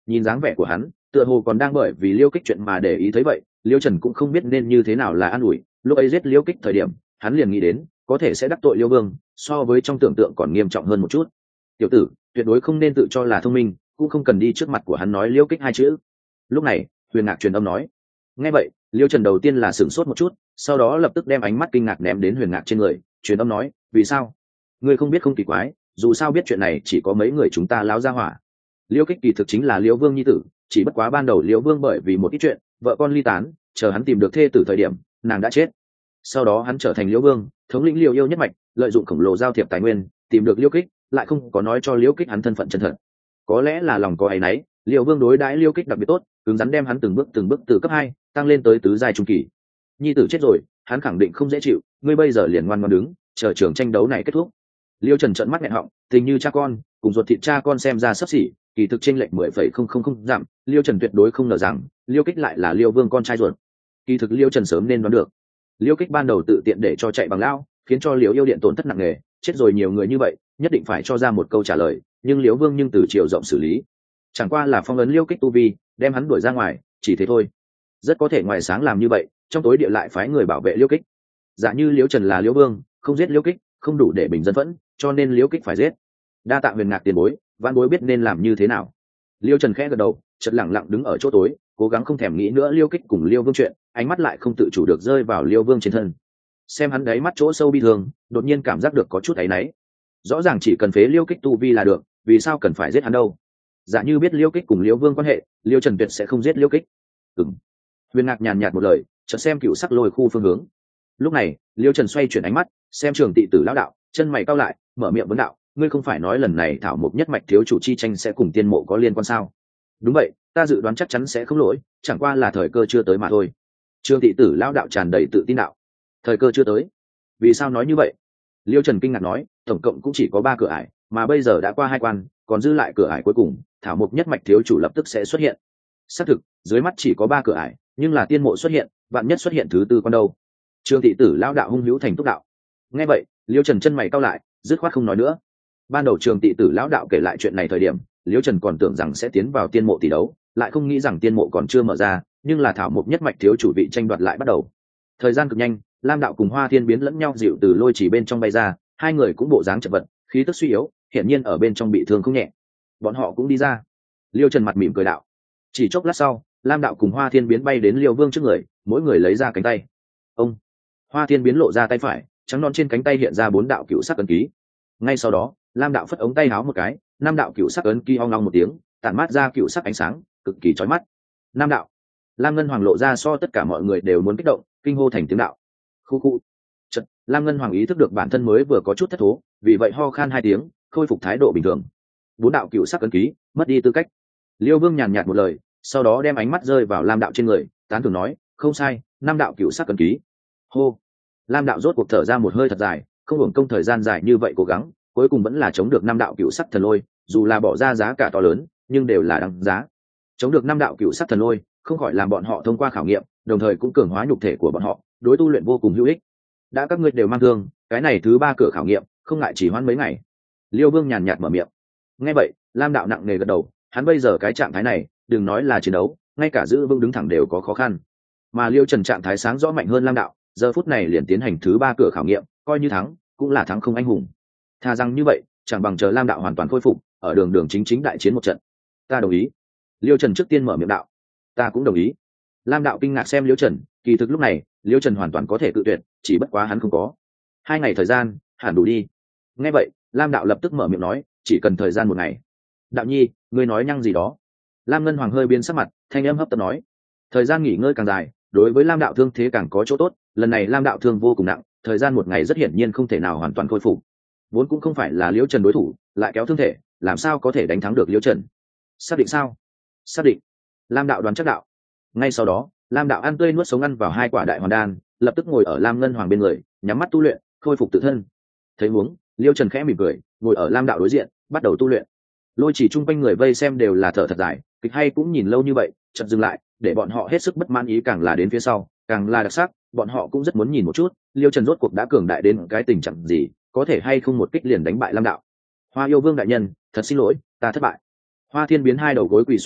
nhìn dáng vẻ của hắn tựa hồ còn đang bởi vì liêu kích chuyện mà để ý. Thấy vậy liêu trần cũng không biết nên như thế nào là an ủi. Lúc ấy giết liêu kích thời điểm hắn liền nghĩ đến có thể sẽ đắc tội liêu vương, so với trong tưởng tượng còn nghiêm trọng hơn một chút. Tiểu tử tuyệt đối không nên tự cho là thông minh, cũng không cần đi trước mặt của hắn nói liêu kích hai chữ. Lúc này Huyền Ngạc truyền âm nói. Nghe vậy liêu trần đầu tiên là sửng sốt một chút, sau đó lập tức đem ánh mắt kinh ngạc ném đến Huyền Ngạc trên người, truyền âm nói vì sao? Ngươi không biết không kỳ quái, dù sao biết chuyện này chỉ có mấy người chúng ta láo ra hỏa. Liêu kích kỳ thực chính là liêu vương nhi tử, chỉ bất quá ban đầu liêu vương bởi vì một ít chuyện vợ con ly tán, chờ hắn tìm được thê tử thời điểm nàng đã chết. Sau đó hắn trở thành liêu vương, thống lĩnh liêu yêu nhất mạch, lợi dụng khổng lồ giao thiệp tài nguyên tìm được liêu kích, lại không có nói cho liêu kích hắn thân phận chân thật. Có lẽ là lòng có áy náy, liêu vương đối đãi liêu kích đặc biệt tốt, cứng rắn đem hắn từng bước từng bước từ cấp hai tăng lên tới tứ giai trung kỳ. Nhi tử chết rồi hắn khẳng định không dễ chịu, ngươi bây giờ liền ngoan ngoãn đứng chờ trường tranh đấu này kết thúc. Liêu Trần trợn mắt nghẹn họng, tình như cha con cùng ruột thịt cha con xem ra sắp xỉ, kỳ thực chênh lệch mười phẩy không không không giảm. Liêu Trần tuyệt đối không ngờ rằng liêu kích lại là liêu vương con trai ruột. Kỳ thực liêu Trần sớm nên đoán được, liêu kích ban đầu tự tiện để cho chạy bằng lao, khiến cho liêu yêu điện tổn thất nặng nề, chết rồi nhiều người như vậy nhất định phải cho ra một câu trả lời, nhưng liêu vương nhưng từ chiều rộng xử lý, chẳng qua là phong ấn liêu kích tu vi đem hắn đuổi ra ngoài, chỉ thế thôi. Rất có thể ngoài sáng làm như vậy, trong tối địa lại phái người bảo vệ liêu kích. Giả như liêu Trần là liêu vương, không giết liêu kích không đủ để bình dân phẫn, cho nên liêu kích phải giết. Đa tạ Huyền Ngạc tiền bối, văn bối biết nên làm như thế nào. Liêu Trần khẽ gật đầu, chợt lẳng lặng đứng ở chỗ tối, cố gắng không thèm nghĩ nữa liêu kích cùng liêu vương chuyện, ánh mắt lại không tự chủ được rơi vào liêu vương trên thân. Xem hắn đáy mắt chỗ sâu bi thương, đột nhiên cảm giác được có chút áy náy. Rõ ràng chỉ cần phế liêu kích tu vi là được, vì sao cần phải giết hắn đâu? Giả như biết liêu kích cùng liêu vương quan hệ, liêu Trần tuyệt sẽ không giết liêu kích. Ừm. Huyền Ngạc nhàn nhạt một lời, chợt xem cựu sắc lôi khu phương hướng. Lúc này liêu Trần xoay chuyển ánh mắt xem Trường Tị Tử lão đạo, chân mày cau lại, mở miệng vấn đạo, ngươi không phải nói lần này thảo mộc nhất mạch thiếu chủ chi tranh sẽ cùng tiên mộ có liên quan sao? Đúng vậy, ta dự đoán chắc chắn sẽ không lỗi, chẳng qua là thời cơ chưa tới mà thôi. Trường Tị Tử lão đạo tràn đầy tự tin đạo. Thời cơ chưa tới? Vì sao nói như vậy? Liêu Trần kinh ngạc nói, tổng cộng cũng chỉ có ba cửa ải, mà bây giờ đã qua hai quan, còn dư lại cửa ải cuối cùng, thảo mộc nhất mạch thiếu chủ lập tức sẽ xuất hiện. Xác thực, dưới mắt chỉ có ba cửa ải, nhưng là tiên mộ xuất hiện, vạn nhất xuất hiện thứ tư quan đâu? Trường Tị Tử lão đạo hung hữu thành túc đạo. Nghe vậy Liêu Trần chân mày cau lại, dứt khoát không nói nữa. Ban đầu Trường Tị Tử lão đạo kể lại chuyện này thời điểm, Liêu Trần còn tưởng rằng sẽ tiến vào tiên mộ tỷ đấu, lại không nghĩ rằng tiên mộ còn chưa mở ra, nhưng là thảo mộc nhất mạch thiếu chủ vị tranh đoạt lại bắt đầu. Thời gian cực nhanh, Lam đạo cùng Hoa Thiên biến lẫn nhau dịu từ lôi chỉ bên trong bay ra, hai người cũng bộ dáng chật vật, khí tức suy yếu, hiển nhiên ở bên trong bị thương không nhẹ. Bọn họ cũng đi ra. Liêu Trần mặt mỉm cười đạo. Chỉ chốc lát sau, Lam đạo cùng Hoa Thiên biến bay đến Liêu Vương trước người, mỗi người lấy ra cánh tay. Ông. Hoa Thiên biến lộ ra tay phải, trắng non trên cánh tay hiện ra bốn đạo cựu sắc ấn ký. Ngay sau đó Lam đạo phất ống tay áo một cái, năm đạo cựu sắc ấn ký ong ong một tiếng tản mát ra cựu sắc ánh sáng cực kỳ chói mắt. Nam đạo. Lam Ngân Hoàng lộ ra so tất cả mọi người đều muốn kích động, kinh hô thành tiếng đạo. Khu khu. Chật, Lam Ngân Hoàng ý thức được bản thân mới vừa có chút thất thố, vì vậy ho khan hai tiếng, khôi phục thái độ bình thường. Bốn đạo cựu sắc ấn ký mất đi tư cách. Liêu Vương nhàn nhạt một lời, sau đó đem ánh mắt rơi vào Lam đạo trên người, tán thưởng nói, không sai, năm đạo cựu sắc ấn ký. Hô. Lam đạo rốt cuộc thở ra một hơi thật dài, không hưởng công thời gian dài như vậy cố gắng, cuối cùng vẫn là chống được năm đạo cựu sắc thần lôi, dù là bỏ ra giá cả to lớn, nhưng đều là đáng giá. Chống được năm đạo cựu sắc thần lôi, không khỏi làm bọn họ thông qua khảo nghiệm, đồng thời cũng cường hóa nhục thể của bọn họ, đối tu luyện vô cùng hữu ích. Đã các ngươi đều mang thương, cái này thứ ba cửa khảo nghiệm, không ngại chỉ hoãn mấy ngày. Liêu Vương nhàn nhạt mở miệng. Nghe vậy, Lam đạo nặng nề gật đầu, hắn bây giờ cái trạng thái này, đừng nói là chiến đấu, ngay cả giữ vững đứng thẳng đều có khó khăn. Mà Liêu Trần trạng thái sáng rõ mạnh hơn Lam đạo, giờ phút này liền tiến hành thứ ba cửa khảo nghiệm, coi như thắng cũng là thắng không anh hùng. Thà rằng như vậy, chẳng bằng chờ Lam đạo hoàn toàn khôi phục, ở đường đường chính chính đại chiến một trận. Ta đồng ý. Liêu Trần trước tiên mở miệng đạo. Ta cũng đồng ý. Lam đạo kinh ngạc xem Liêu Trần, kỳ thực lúc này Liêu Trần hoàn toàn có thể tự tuyệt, chỉ bất quá hắn không có. Hai ngày thời gian hẳn đủ đi. Nghe vậy Lam đạo lập tức mở miệng nói, chỉ cần thời gian một ngày. Đạo nhi, ngươi nói nhăng gì đó? Lam Ngân Hoàng hơi biến sắc mặt, thanh âm hấp tấp nói, thời gian nghỉ ngơi càng dài, đối với Lam đạo thương thế càng có chỗ tốt. Lần này Lam đạo thương vô cùng nặng, thời gian một ngày rất hiển nhiên không thể nào hoàn toàn khôi phục. Vốn cũng không phải là Liễu Trần đối thủ, lại kéo thương thể, làm sao có thể đánh thắng được Liễu Trần? Xác định sao? Xác định. Lam đạo đoán chắc đạo. Ngay sau đó Lam đạo ăn tươi nuốt sống ăn vào hai quả đại hoàn đan, lập tức ngồi ở Lam Ngân Hoàng bên người, nhắm mắt tu luyện, khôi phục tự thân. Thấy huống, Liễu Trần khẽ mỉm cười, ngồi ở Lam đạo đối diện, bắt đầu tu luyện. Lôi chỉ chung quanh người vây xem đều là thở thật dài, kịch hay cũng nhìn lâu như vậy, chợt dừng lại, để bọn họ hết sức bất mãn, ý càng là đến phía sau càng là đặc sắc, bọn họ cũng rất muốn nhìn một chút Liêu Trần rốt cuộc đã cường đại đến cái tình trạng gì, có thể hay không một kích liền đánh bại Lam đạo. Hoa Yêu Vương đại nhân, thật xin lỗi, ta thất bại. Hoa Thiên biến hai đầu gối quỳ xuống đất,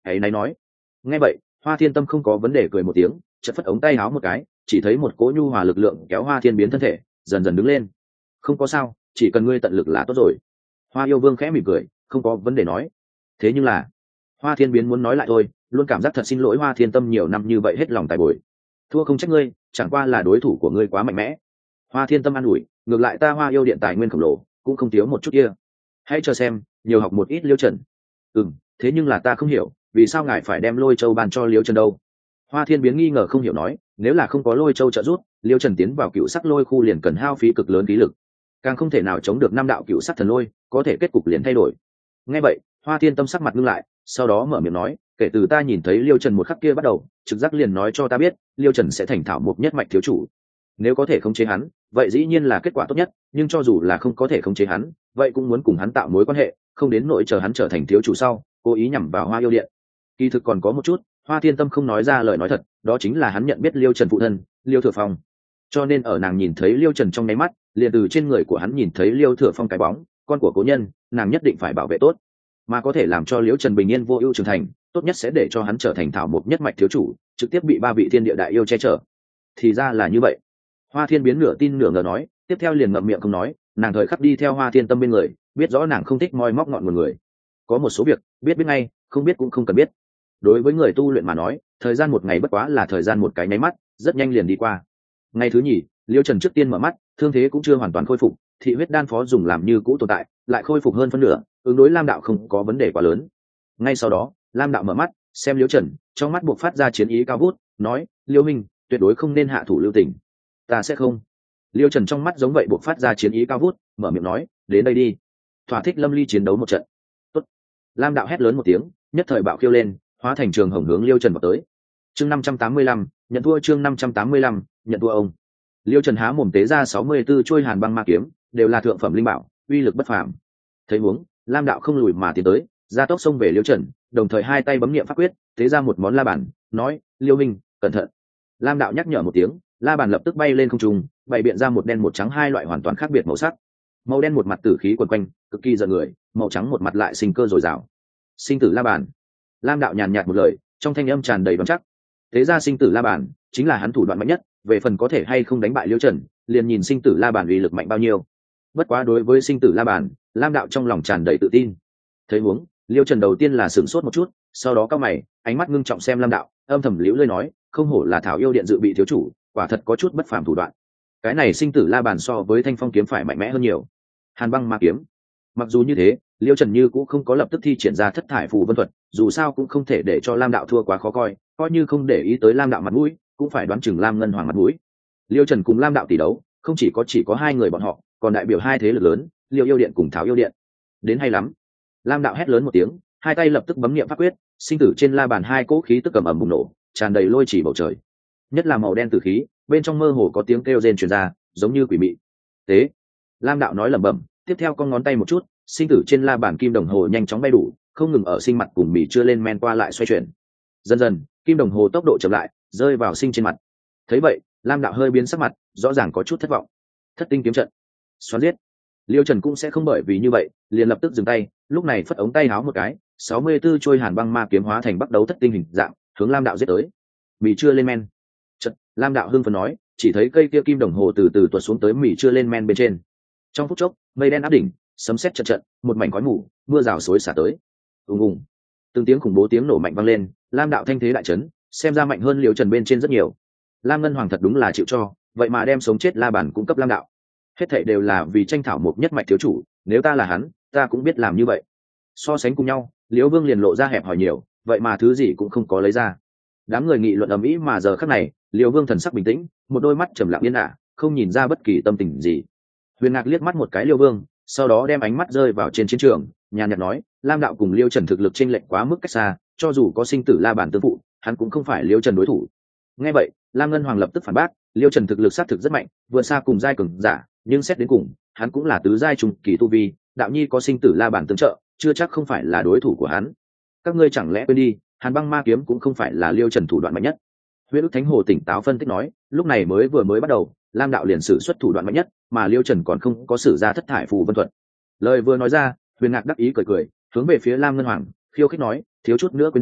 ấy náy nói. Nghe vậy Hoa Thiên Tâm không có vấn đề cười một tiếng, chợt phất ống tay áo một cái, chỉ thấy một cỗ nhu hòa lực lượng kéo Hoa Thiên biến thân thể dần dần đứng lên. Không có sao, chỉ cần ngươi tận lực là tốt rồi. Hoa Yêu Vương khẽ mỉm cười, không có vấn đề nói. Thế nhưng là Hoa Thiên biến muốn nói lại thôi, luôn cảm giác thật xin lỗi Hoa Thiên Tâm nhiều năm như vậy hết lòng tài bồi. Thua không trách ngươi, chẳng qua là đối thủ của ngươi quá mạnh mẽ. Hoa Thiên Tâm an ủi, ngược lại ta Hoa Yêu điện tài nguyên khổng lồ cũng không thiếu một chút kia. Hãy cho xem, nhiều học một ít Liêu Trần. Ừm, thế nhưng là ta không hiểu, vì sao ngài phải đem Lôi Châu ban cho Liêu Trần đâu? Hoa Thiên biến nghi ngờ không hiểu nói, nếu là không có Lôi Châu trợ giúp, Liêu Trần tiến vào cựu sắc lôi khu liền cần hao phí cực lớn khí lực, càng không thể nào chống được năm đạo cựu sắc thần lôi, có thể kết cục liền thay đổi. Nghe vậy Hoa Thiên Tâm sắc mặt ngưng lại, sau đó mở miệng nói, kể từ ta nhìn thấy Liêu Trần một khắc kia bắt đầu, trực giác liền nói cho ta biết Liêu Trần sẽ thành thảo mục nhất mạch thiếu chủ. Nếu có thể khống chế hắn, vậy dĩ nhiên là kết quả tốt nhất, nhưng cho dù là không có thể khống chế hắn, vậy cũng muốn cùng hắn tạo mối quan hệ, không đến nỗi chờ hắn trở thành thiếu chủ sau cố ý nhằm vào Hoa Yêu điện. Kỳ thực còn có một chút Hoa Thiên Tâm không nói ra lời nói thật, đó chính là hắn nhận biết Liêu Trần phụ thân Liêu Thừa Phong, cho nên ở nàng nhìn thấy Liêu Trần trong nháy mắt, liền từ trên người của hắn nhìn thấy Liêu Thừa Phong cái bóng, con của cố nhân, nàng nhất định phải bảo vệ tốt, mà có thể làm cho Liêu Trần bình yên vô ưu trưởng thành, tốt nhất sẽ để cho hắn trở thành thảo mục nhất mạch thiếu chủ, trực tiếp bị ba vị thiên địa đại yêu che chở. Thì ra là như vậy. Hoa Thiên biến nửa tin nửa ngờ nói, tiếp theo liền ngậm miệng không nói, nàng thời khắc đi theo Hoa Thiên Tâm bên người, biết rõ nàng không thích moi móc ngọn nguồn người. Có một số việc biết biết ngay, không biết cũng không cần biết. Đối với người tu luyện mà nói, thời gian một ngày bất quá là thời gian một cái nháy mắt, rất nhanh liền đi qua. Ngày thứ nhì, Liêu Trần trước tiên mở mắt, thương thế cũng chưa hoàn toàn khôi phục, thị huyết đan phó dùng làm như cũ tồn tại, lại khôi phục hơn phân nửa, ứng đối Lam đạo không có vấn đề quá lớn. Ngay sau đó Lam đạo mở mắt xem Liêu Trần, trong mắt buộc phát ra chiến ý cao vút, nói, Liêu minh tuyệt đối không nên hạ thủ lưu tình. Ta sẽ không. Liêu Trần trong mắt giống vậy buộc phát ra chiến ý cao vút, mở miệng nói, đến đây đi, thỏa thích lâm ly chiến đấu một trận. Tốt. Lam đạo hét lớn một tiếng, nhất thời bạo khiêu lên, hóa thành trường hồng hướng Liêu Trần vào tới. Chương năm trăm tám mươi lăm, nhận thua. Chương năm trăm tám mươi lăm, nhận thua ông. Liêu Trần há mồm tế ra sáu mươi 64 chuôi hàn băng ma kiếm, đều là thượng phẩm linh bảo, uy lực bất phàm. Thấy huống, Lam đạo không lùi mà tiến tới, gia tốc xông về Liêu Trần, đồng thời hai tay bấm niệm pháp quyết, tế ra một món la bàn, nói, Liêu minh cẩn thận. Lam đạo nhắc nhở một tiếng, la bàn lập tức bay lên không trung, bày biện ra một đen một trắng hai loại hoàn toàn khác biệt màu sắc. Màu đen một mặt tử khí quần quanh, cực kỳ giận người, màu trắng một mặt lại sinh cơ dồi dào. Sinh tử la bàn. Lam đạo nhàn nhạt một lời, trong thanh âm tràn đầy vững chắc. Thế ra sinh tử la bàn chính là hắn thủ đoạn mạnh nhất, về phần có thể hay không đánh bại Liêu Trần, liền nhìn sinh tử la bàn uy lực mạnh bao nhiêu. Bất quá đối với sinh tử la bàn, Lam đạo trong lòng tràn đầy tự tin. Thấy huống, Liêu Trần đầu tiên là sửng sốt một chút, sau đó cau mày, ánh mắt ngưng trọng xem Lam đạo, âm thầm liễu lơi nói, không hổ là thảo yêu điện dự bị thiếu chủ, quả thật có chút bất phàm thủ đoạn. Cái này sinh tử la bàn so với thanh phong kiếm phải mạnh mẽ hơn nhiều. Hàn băng ma kiếm. Mặc dù như thế, Liêu Trần như cũng không có lập tức thi triển ra thất thải phù vân thuật, dù sao cũng không thể để cho Lam đạo thua quá khó coi, coi như không để ý tới Lam đạo mặt mũi, cũng phải đoán chừng Lam ngân hoàng mặt mũi. Liêu Trần cùng Lam đạo tỷ đấu, không chỉ có chỉ có hai người bọn họ, còn đại biểu hai thế lực lớn, Liêu yêu điện cùng Thảo yêu điện. Đến hay lắm. Lam đạo hét lớn một tiếng, hai tay lập tức bấm niệm pháp quyết, sinh tử trên la bàn hai cỗ khí tức cầm ẩm bùng nổ, tràn đầy lôi chỉ bầu trời. Nhất là màu đen tử khí, bên trong mơ hồ có tiếng kêu rên truyền ra, giống như quỷ mị. Tế. Lam đạo nói lẩm bẩm, tiếp theo con ngón tay một chút, sinh tử trên la bàn kim đồng hồ nhanh chóng bay đủ, không ngừng ở sinh mặt cùng mỉ chưa lên men qua lại xoay chuyển. Dần dần, kim đồng hồ tốc độ chậm lại, rơi vào sinh trên mặt. Thấy vậy, Lam đạo hơi biến sắc mặt, rõ ràng có chút thất vọng. Thất tinh kiếm trận, xoắn giết. Liêu Trần cũng sẽ không bởi vì như vậy, liền lập tức dừng tay, lúc này phất ống tay háo một cái, sáu mươi 64 trôi hàn băng ma kiếm hóa thành bắt đấu thất tinh hình dạng, hướng Lam đạo giết tới. Mỉ chưa lên men. Chợt, Lam đạo hưng phấn nói, chỉ thấy cây kia kim đồng hồ từ từ tuột xuống tới mỉ chưa lên men bên trên. Trong phút chốc, mây đen áp đỉnh, sấm sét trận trận, một mảnh khói mù, mưa rào xối xả tới. Ùng ùng. Từng tiếng khủng bố tiếng nổ mạnh vang lên, Lam đạo thanh thế đại chấn, xem ra mạnh hơn Liêu Trần bên trên rất nhiều. Lam ngân hoàng thật đúng là chịu cho, vậy mà đem sống chết la bàn cung cấp Lam đạo. Hết thảy đều là vì tranh thảo một nhất mạch thiếu chủ, nếu ta là hắn, ta cũng biết làm như vậy. So sánh cùng nhau, Liễu Vương liền lộ ra hẹp hòi nhiều, vậy mà thứ gì cũng không có lấy ra. Đám người nghị luận ầm ĩ mà giờ khắc này, Liễu Vương thần sắc bình tĩnh, một đôi mắt trầm lặng yên ả, không nhìn ra bất kỳ tâm tình gì. Huyền Ngạc liếc mắt một cái Liễu Vương, sau đó đem ánh mắt rơi vào trên chiến trường, nhàn nhạt nói, Lam đạo cùng Liêu Trần thực lực chênh lệch quá mức cách xa, cho dù có sinh tử la bàn tương phụ, hắn cũng không phải Liêu Trần đối thủ. Nghe vậy, Lam Ngân Hoàng lập tức phản bác, Liêu Trần thực lực xác thực rất mạnh, vượt xa cùng giai cường giả, nhưng xét đến cùng, hắn cũng là tứ giai trùng kỳ tu vi, đạo nhi có sinh tử la bàn tương trợ, chưa chắc không phải là đối thủ của hắn. Các ngươi chẳng lẽ quên đi, Hàn băng ma kiếm cũng không phải là Liêu Trần thủ đoạn mạnh nhất. Huyết Ức Thánh Hồ tỉnh táo phân tích nói, lúc này mới vừa mới bắt đầu, Lam đạo liền sử xuất thủ đoạn mạnh nhất, mà Liêu Trần còn không có sử ra thất thải phù vân thuật. Lời vừa nói ra, Huyền Ngạc đắc ý cười cười, hướng về phía Lam Ngân Hoàng khiêu khích nói, thiếu chút nữa quên đi,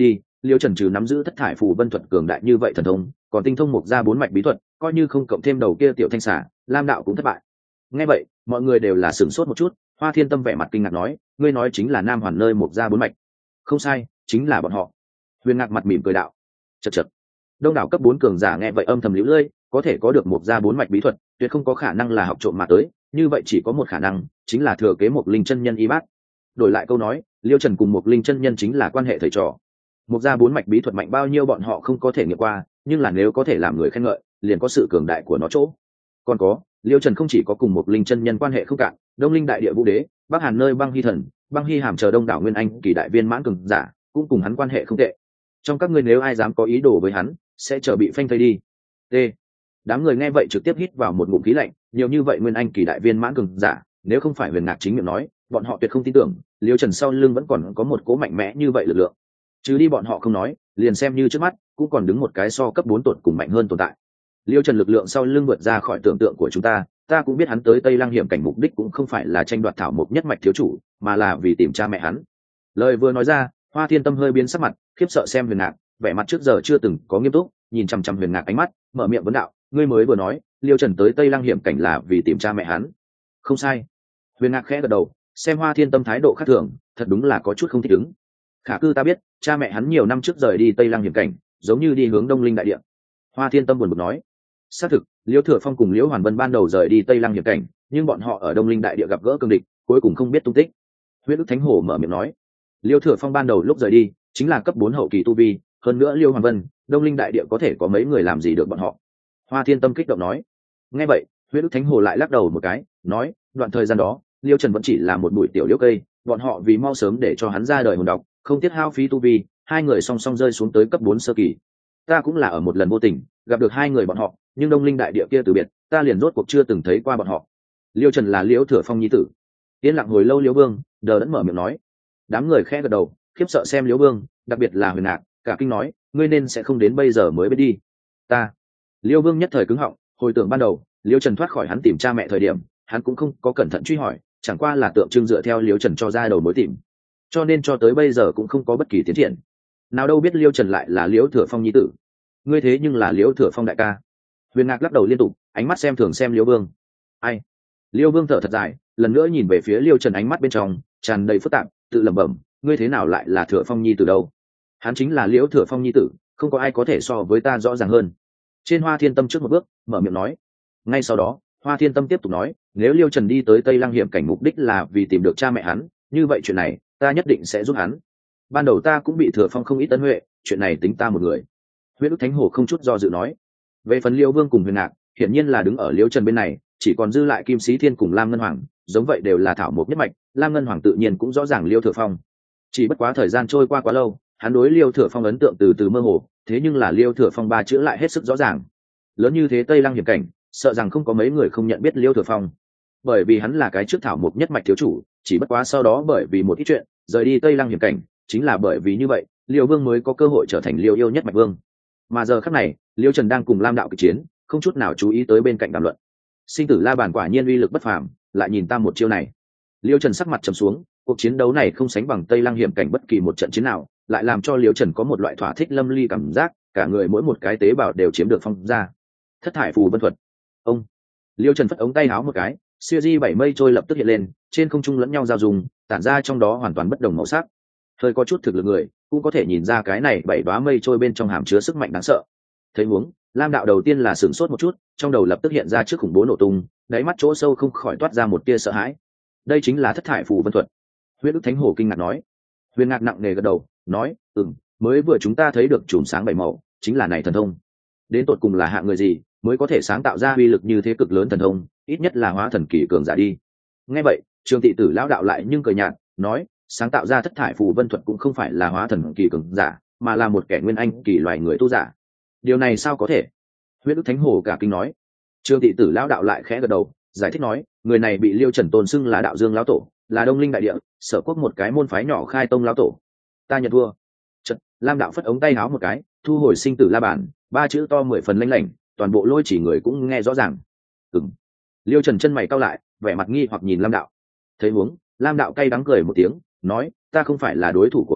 liêu trần trừ nắm giữ thất thải phù vân thuật cường đại như vậy thần thông, còn tinh thông mục gia bốn mạch bí thuật, coi như không cộng thêm đầu kia tiểu thanh xả, lam đạo cũng thất bại. Nghe vậy mọi người đều là sửng sốt một chút. Hoa Thiên Tâm vẻ mặt kinh ngạc nói, ngươi nói chính là nam hoàn nơi mục gia bốn mạch? Không sai, chính là bọn họ. Huyền Ngạc mặt mỉm cười đạo. Chật chật. Đông đảo cấp bốn cường giả nghe vậy âm thầm liễu lơi, có thể có được mục gia bốn mạch bí thuật, tuyệt không có khả năng là học trộm mà tới, như vậy chỉ có một khả năng, chính là thừa kế một linh chân nhân y bát. Đổi lại câu nói, Liêu Trần cùng một linh chân nhân chính là quan hệ thầy trò. Mục gia bốn mạch bí thuật mạnh bao nhiêu bọn họ không có thể nghiệm qua, nhưng là nếu có thể làm người khen ngợi, liền có sự cường đại của nó chỗ. Còn có, Liêu Trần không chỉ có cùng một linh chân nhân quan hệ không cạn, Đông Linh đại địa vũ đế, Bắc Hàn nơi băng hy thần, băng hy hàm chờ đông đảo nguyên anh kỳ đại viên mãn cường giả, cũng cùng hắn quan hệ không tệ. Trong các ngươi nếu ai dám có ý đồ với hắn, sẽ chờ bị phanh thây đi. T. Đám người nghe vậy trực tiếp hít vào một ngụm khí lạnh, nhiều như vậy nguyên anh kỳ đại viên mãn cường giả, nếu không phải Huyền Ngạc chính miệng nói, bọn họ tuyệt không tin tưởng, Liêu Trần sau lưng vẫn còn có một cỗ mạnh mẽ như vậy lực lượng. Chứ đi bọn họ không nói, liền xem như trước mắt, cũng còn đứng một cái so cấp bốn tột cùng mạnh hơn tồn tại. Liêu Trần lực lượng sau lưng vượt ra khỏi tưởng tượng của chúng ta, ta cũng biết hắn tới Tây Lăng hiểm cảnh mục đích cũng không phải là tranh đoạt thảo mộc nhất mạch thiếu chủ, mà là vì tìm cha mẹ hắn. Lời vừa nói ra, Hoa Thiên Tâm hơi biến sắc mặt, khiếp sợ xem Huyền Ngạc, vẻ mặt trước giờ chưa từng có nghiêm túc, nhìn chằm chằm Huyền Ngạc ánh mắt, mở miệng vấn đạo, ngươi mới vừa nói, Liêu Trần tới Tây Lăng hiểm cảnh là vì tìm cha mẹ hắn. Không sai. Huyền Ngạc khẽ gật đầu, xem Hoa Thiên Tâm thái độ khác thường, thật đúng là có chút không thích ứng. Khả cư ta biết, cha mẹ hắn nhiều năm trước rời đi Tây Lăng hiểm cảnh, giống như đi hướng Đông Linh đại địa. Hoa Thiên Tâm buồn bực nói. Xác thực, Liễu Thừa Phong cùng Liễu Hoàn Vân ban đầu rời đi Tây Lăng hiểm cảnh, nhưng bọn họ ở Đông Linh đại địa gặp gỡ cương địch, cuối cùng không biết tung tích. Huyết Đức Thánh Hổ mở miệng nói, Liễu Thừa Phong ban đầu lúc rời đi, chính là cấp bốn hậu kỳ tu vi, hơn nữa Liễu Hoàn Vân, Đông Linh đại địa có thể có mấy người làm gì được bọn họ. Hoa Thiên Tâm kích động nói. Nghe vậy, Huyết Đức Thánh Hổ lại lắc đầu một cái, nói, đoạn thời gian đó, Liễu Trần vẫn chỉ là một bụi tiểu liễu cây, bọn họ vì mau sớm để cho hắn ra đời hồn độc, không tiếc hao phí tu vi, hai người song song rơi xuống tới cấp bốn sơ kỳ. Ta cũng là ở một lần vô tình gặp được hai người bọn họ, nhưng Đông Linh đại địa kia từ biệt, ta liền rốt cuộc chưa từng thấy qua bọn họ. Liêu Trần là Liễu Thừa Phong nhi tử. Yên lặng hồi lâu Liễu Vương đờ đẫn mở miệng nói. Đám người khẽ gật đầu, khiếp sợ xem Liễu Vương, đặc biệt là Huyền Ngạc, cả kinh nói, ngươi nên sẽ không đến bây giờ mới biết đi. Ta. Liễu Vương nhất thời cứng họng, hồi tưởng ban đầu, Liêu Trần thoát khỏi hắn tìm cha mẹ thời điểm, hắn cũng không có cẩn thận truy hỏi, chẳng qua là tượng trưng dựa theo Liêu Trần cho ra đầu mối tìm, cho nên cho tới bây giờ cũng không có bất kỳ tiến triển. Nào đâu biết Liêu Trần lại là Liễu Thừa Phong nhi tử. Ngươi thế nhưng là Liễu Thừa Phong đại ca. Huyền Ngạc lắc đầu liên tục, ánh mắt xem thường xem Liêu Vương. Ai? Liêu Vương thở thật dài, lần nữa nhìn về phía Liêu Trần, ánh mắt bên trong tràn đầy phức tạp, tự lẩm bẩm, ngươi thế nào lại là Thừa Phong nhi tử đâu? Hắn chính là Liễu Thừa Phong nhi tử, không có ai có thể so với ta rõ ràng hơn. Trên Hoa Thiên Tâm trước một bước, mở miệng nói. Ngay sau đó, Hoa Thiên Tâm tiếp tục nói, nếu Liêu Trần đi tới Tây Lăng hiểm cảnh mục đích là vì tìm được cha mẹ hắn, như vậy chuyện này, ta nhất định sẽ giúp hắn. Ban đầu ta cũng bị Thừa Phong không ít ân huệ, chuyện này tính ta một người. Huyết Đức Thánh Hổ không chút do dự nói. Về phần Liêu Vương cùng Huyền Ngạc, hiển nhiên là đứng ở Liêu Trần bên này, chỉ còn dư lại Kim Sĩ Thiên cùng Lam Ngân Hoàng, giống vậy đều là thảo mộc nhất mạch, Lam Ngân Hoàng tự nhiên cũng rõ ràng Liêu Thừa Phong. Chỉ bất quá thời gian trôi qua quá lâu, hắn đối Liêu Thừa Phong ấn tượng từ từ mơ hồ, thế nhưng là Liêu Thừa Phong ba chữ lại hết sức rõ ràng. Lớn như thế Tây Lăng hiểm cảnh, sợ rằng không có mấy người không nhận biết Liêu Thừa Phong, bởi vì hắn là cái trước thảo mộc nhất mạch thiếu chủ, chỉ bất quá sau đó bởi vì một ít chuyện rời đi Tây Lăng hiểm cảnh, chính là bởi vì như vậy, Liêu Vương mới có cơ hội trở thành Liêu yêu nhất mạch vương. Mà giờ khắc này, Liêu Trần đang cùng Lam đạo kịch chiến, không chút nào chú ý tới bên cạnh đàm luận. Sinh tử la bàn quả nhiên uy lực bất phàm, lại nhìn ta một chiêu này. Liêu Trần sắc mặt trầm xuống, cuộc chiến đấu này không sánh bằng Tây Lăng hiểm cảnh bất kỳ một trận chiến nào, lại làm cho Liêu Trần có một loại thỏa thích lâm ly cảm giác, cả người mỗi một cái tế bào đều chiếm được phong ra. Thất thải phù vân thuật. Ông. Liêu Trần phất ống tay áo một cái, siêu di bảy mây trôi lập tức hiện lên, trên không trung lẫn nhau giao dùng, tản ra trong đó hoàn toàn bất đồng màu sắc. Hơi có chút thực lực người, cũng có thể nhìn ra cái này bảy đóa mây trôi bên trong hàm chứa sức mạnh đáng sợ. Thấy huống, Lam đạo đầu tiên là sửng sốt một chút, trong đầu lập tức hiện ra trước khủng bố nổ tung, đáy mắt chỗ sâu không khỏi toát ra một tia sợ hãi. Đây chính là thất thải phù vân thuật. Huyết Đức Thánh Hổ kinh ngạc nói. Huyền Ngạc nặng nề gật đầu, nói, ừm, mới vừa chúng ta thấy được chùm sáng bảy màu, chính là này thần thông. Đến tột cùng là hạng người gì mới có thể sáng tạo ra uy lực như thế cực lớn thần thông, ít nhất là hóa thần kỳ cường giả đi. Nghe vậy, Trường Tị Tử lão đạo lại nhưng cười nhạt, nói, sáng tạo ra thất thải phù vân thuật cũng không phải là hóa thần kỳ cường giả, mà là một kẻ nguyên anh kỳ loài người tu giả. Điều này sao có thể? Huyết Đức Thánh Hổ cả kinh nói. Trường Tị Tử lão đạo lại khẽ gật đầu, giải thích nói, người này bị Liêu Trần tôn xưng là Đạo Dương lão tổ, là Đông Linh đại địa, Sở Quốc một cái môn phái nhỏ khai tông lão tổ. Ta nhận thua. Chợt, Lam đạo phất ống tay áo một cái, thu hồi sinh tử la bàn, ba chữ to mười phần lanh lảnh, toàn bộ lôi chỉ người cũng nghe rõ ràng. Ừm. Liêu Trần chân mày cau lại, vẻ mặt nghi hoặc nhìn Lam đạo. Thấy huống, Lam đạo cay đắng cười một tiếng, nói, ta không phải là đối thủ của ngươi,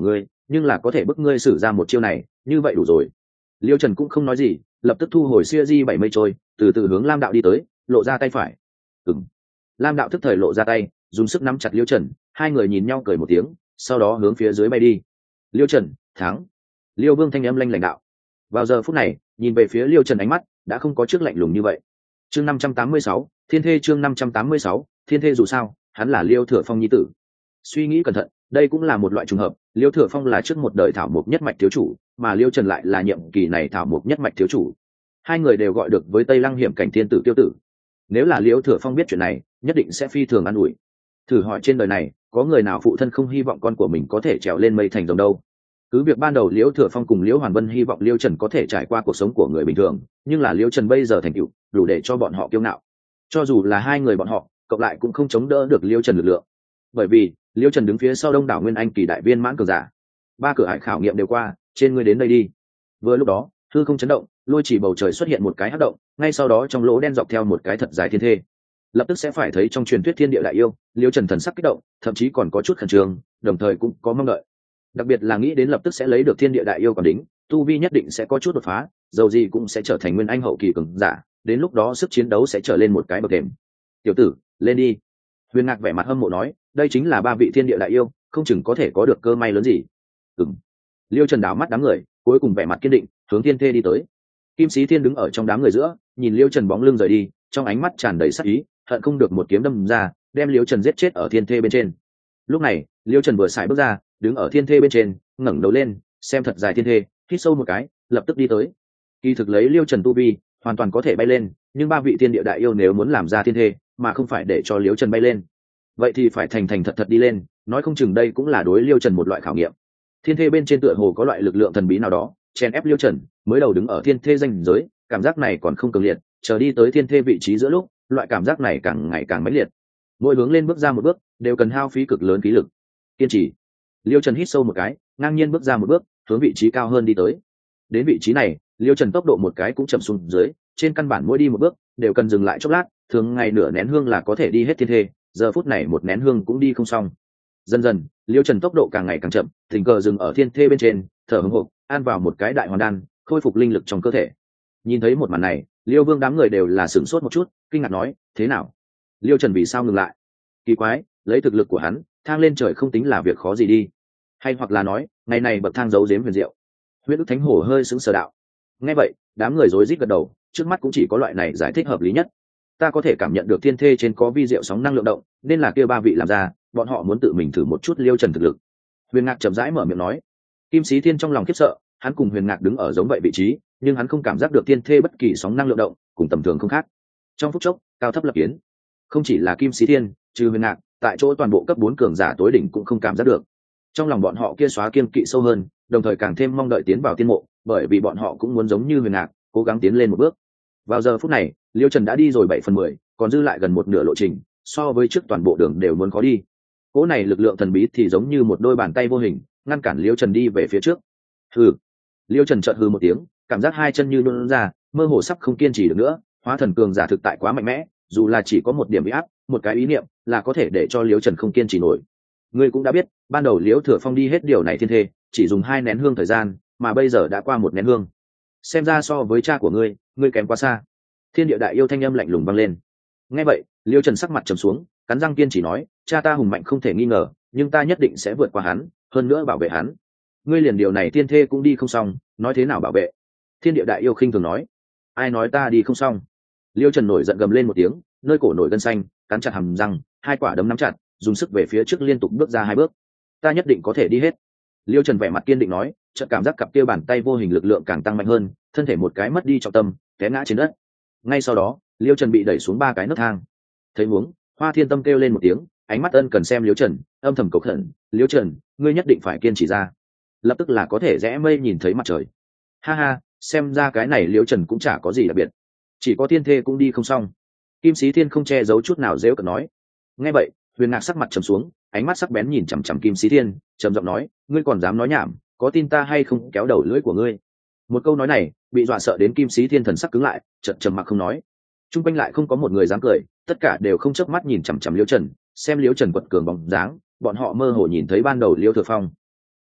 nhưng là có thể bức ngươi xử ra một chiêu này như vậy đủ rồi. Liêu Trần cũng không nói gì, lập tức thu hồi xia di bảy mây trôi, từ từ hướng Lam đạo đi tới, lộ ra tay phải. Ừm. Lam đạo thức thời lộ ra tay, dùng sức nắm chặt Liêu Trần, hai người nhìn nhau cười một tiếng, sau đó hướng phía dưới bay đi. Liêu Trần thắng. Liêu Vương thanh âm lanh lảnh đạo. Vào giờ phút này, nhìn về phía Liêu Trần ánh mắt đã không có trước lạnh lùng như vậy. Chương năm trăm tám mươi sáu, Thiên Thê chương năm trăm tám mươi sáu, Thiên Thê dù sao, hắn là Liêu Thừa Phong nhi tử. Suy nghĩ cẩn thận, đây cũng là một loại trùng hợp, Liêu Thừa Phong là trước một đời thảo mộc nhất mạch thiếu chủ, mà Liêu Trần lại là nhiệm kỳ này thảo mộc nhất mạch thiếu chủ. Hai người đều gọi được với Tây Lăng hiểm cảnh thiên tử tiêu tử. Nếu là Liêu Thừa Phong biết chuyện này, nhất định sẽ phi thường an ủi. Thử hỏi trên đời này, có người nào phụ thân không hy vọng con của mình có thể trèo lên mây thành rồng đâu? Cứ việc ban đầu Liễu Thừa Phong cùng Liễu Hoàn Vân hy vọng Liêu Trần có thể trải qua cuộc sống của người bình thường, nhưng là Liêu Trần bây giờ thành tựu đủ để cho bọn họ kiêu ngạo. Cho dù là hai người bọn họ cộng lại cũng không chống đỡ được Liêu Trần lực lượng, bởi vì Liêu Trần đứng phía sau đông đảo nguyên anh kỳ đại viên mãn cường giả. Ba cửa ải khảo nghiệm đều qua, trên ngươi đến đây đi. Vừa lúc đó, hư không chấn động, lôi chỉ bầu trời xuất hiện một cái hắc động, ngay sau đó trong lỗ đen dọc theo một cái thật dài thiên thê. Lập tức sẽ phải thấy trong truyền thuyết thiên địa đại yêu. Liêu Trần thần sắc kích động, thậm chí còn có chút khẩn trương, đồng thời cũng có mong đợi. Đặc biệt là nghĩ đến lập tức sẽ lấy được thiên địa đại yêu còn đính, tu vi nhất định sẽ có chút đột phá, dầu gì cũng sẽ trở thành nguyên anh hậu kỳ cường giả, đến lúc đó sức chiến đấu sẽ trở lên một cái bậc thềm. Tiểu tử, lên đi. Huyền Ngạc vẻ mặt hâm mộ nói, đây chính là ba vị thiên địa đại yêu, không chừng có thể có được cơ may lớn gì. Ừm. Liêu Trần đảo mắt đám người, cuối cùng vẻ mặt kiên định, hướng thiên thê đi tới. Kim Sĩ Thiên đứng ở trong đám người giữa, nhìn Liêu Trần bóng lưng rời đi, trong ánh mắt tràn đầy sát ý, hận không được một kiếm đâm ra, đem Liêu Trần giết chết ở thiên thê bên trên. Lúc này, Liêu Trần vừa xài bước ra, đứng ở thiên thê bên trên, ngẩng đầu lên, xem thật dài thiên thê, hít sâu một cái, lập tức đi tới. Kỳ thực lấy Liêu Trần tu vi, hoàn toàn có thể bay lên, nhưng ba vị thiên địa đại yêu nếu muốn làm ra thiên thê, mà không phải để cho Liêu Trần bay lên, vậy thì phải thành thành thật thật đi lên, nói không chừng đây cũng là đối Liêu Trần một loại khảo nghiệm. Thiên thê bên trên tựa hồ có loại lực lượng thần bí nào đó, chen ép Liêu Trần, mới đầu đứng ở thiên thê danh giới, cảm giác này còn không cường liệt, chờ đi tới thiên thê vị trí giữa lúc, loại cảm giác này càng ngày càng mãnh liệt. Mỗi hướng lên bước ra một bước, đều cần hao phí cực lớn khí lực. Kiên trì. Liêu Trần hít sâu một cái, ngang nhiên bước ra một bước, hướng vị trí cao hơn đi tới. Đến vị trí này, Liêu Trần tốc độ một cái cũng chậm xuống dưới, trên căn bản mỗi đi một bước, đều cần dừng lại chốc lát, thường ngày nửa nén hương là có thể đi hết thiên thê, giờ phút này một nén hương cũng đi không xong. Dần dần, Liêu Trần tốc độ càng ngày càng chậm, tình cờ dừng ở thiên thê bên trên, thở hổn hộc, ăn vào một cái đại hoàn đan, khôi phục linh lực trong cơ thể. Nhìn thấy một màn này, Liêu Vương đám người đều là sửng sốt một chút, kinh ngạc nói, thế nào? Liêu Trần vì sao ngừng lại? Kỳ quái, lấy thực lực của hắn, thang lên trời không tính là việc khó gì đi. Hay hoặc là nói, ngày này bậc thang giấu giếm huyền diệu. Huyết Ức Thánh Hổ hơi sững sờ đạo. Nghe vậy, đám người rối rít gật đầu, trước mắt cũng chỉ có loại này giải thích hợp lý nhất. Ta có thể cảm nhận được thiên thê trên có vi diệu sóng năng lượng động, nên là kia ba vị làm ra, bọn họ muốn tự mình thử một chút Liêu Trần thực lực. Huyền Ngạc chậm rãi mở miệng nói. Kim Sĩ Thiên trong lòng khiếp sợ, hắn cùng Huyền Ngạc đứng ở giống vậy vị trí, nhưng hắn không cảm giác được thiên thê bất kỳ sóng năng lượng động, cùng tầm thường không khác. Trong phút chốc, cao thấp lập kiến. Không chỉ là Kim Sĩ Thiên, trừ Huyền Ngạc, tại chỗ toàn bộ cấp bốn cường giả tối đỉnh cũng không cảm giác được. Trong lòng bọn họ kia xóa kiên kỵ sâu hơn, đồng thời càng thêm mong đợi tiến vào tiên mộ, bởi vì bọn họ cũng muốn giống như Huyền Ngạc, cố gắng tiến lên một bước. Vào giờ phút này, Liêu Trần đã đi rồi bảy phần mười, còn dư lại gần một nửa lộ trình, so với trước toàn bộ đường đều muốn khó đi. Cỗ này lực lượng thần bí thì giống như một đôi bàn tay vô hình, ngăn cản Liêu Trần đi về phía trước. Hừ. Liêu Trần chợt hừ một tiếng, cảm giác hai chân như nhũn ra, mơ hồ sắp không kiên trì được nữa, hóa thần cường giả thực tại quá mạnh mẽ, dù là chỉ có một điểm uy áp, một cái ý niệm là có thể để cho Liêu Trần không kiên trì nổi. Ngươi cũng đã biết, ban đầu Liễu Thừa Phong đi hết điều này thiên thê, chỉ dùng hai nén hương thời gian, mà bây giờ đã qua một nén hương. Xem ra so với cha của ngươi, ngươi kém quá xa. Thiên địa đại yêu thanh âm lạnh lùng vang lên. Nghe vậy, Liêu Trần sắc mặt trầm xuống, cắn răng kiên trì nói, cha ta hùng mạnh không thể nghi ngờ, nhưng ta nhất định sẽ vượt qua hắn, hơn nữa bảo vệ hắn. Ngươi liền điều này thiên thê cũng đi không xong, nói thế nào bảo vệ? Thiên địa đại yêu khinh thường nói. Ai nói ta đi không xong? Liêu Trần nổi giận gầm lên một tiếng, nơi cổ nổi gân xanh, cắn chặt hàm răng, hai quả đấm nắm chặt, dùng sức về phía trước liên tục bước ra hai bước. Ta nhất định có thể đi hết. Liêu Trần vẻ mặt kiên định nói, chợt cảm giác cặp kia bàn tay vô hình lực lượng càng tăng mạnh hơn, thân thể một cái mất đi trọng tâm, té ngã trên đất. Ngay sau đó, Liêu Trần bị đẩy xuống ba cái nấc thang. Thấy huống, Hoa Thiên Tâm kêu lên một tiếng, ánh mắt ân cần xem Liêu Trần, âm thầm cầu khẩn, Liêu Trần, ngươi nhất định phải kiên trì ra. Lập tức là có thể rẽ mây nhìn thấy mặt trời. Ha ha, xem ra cái này Liêu Trần cũng chả có gì đặc biệt, chỉ có thiên thê cũng đi không xong. Kim Sĩ Thiên không che giấu chút nào giễu cợt nói. Nghe vậy, Huyền Ngạc sắc mặt trầm xuống, ánh mắt sắc bén nhìn chằm chằm Kim Sĩ Thiên, trầm giọng nói, ngươi còn dám nói nhảm, có tin ta hay không kéo đầu lưỡi của ngươi? Một câu nói này, bị dọa sợ đến Kim Sĩ Thiên thần sắc cứng lại, chợt trầm mặc không nói. Trung quanh lại không có một người dám cười, tất cả đều không chớp mắt nhìn chằm chằm Liêu Trần, xem Liêu Trần quật cường bóng dáng, bọn họ mơ hồ nhìn thấy ban đầu Liêu Thừa Phong.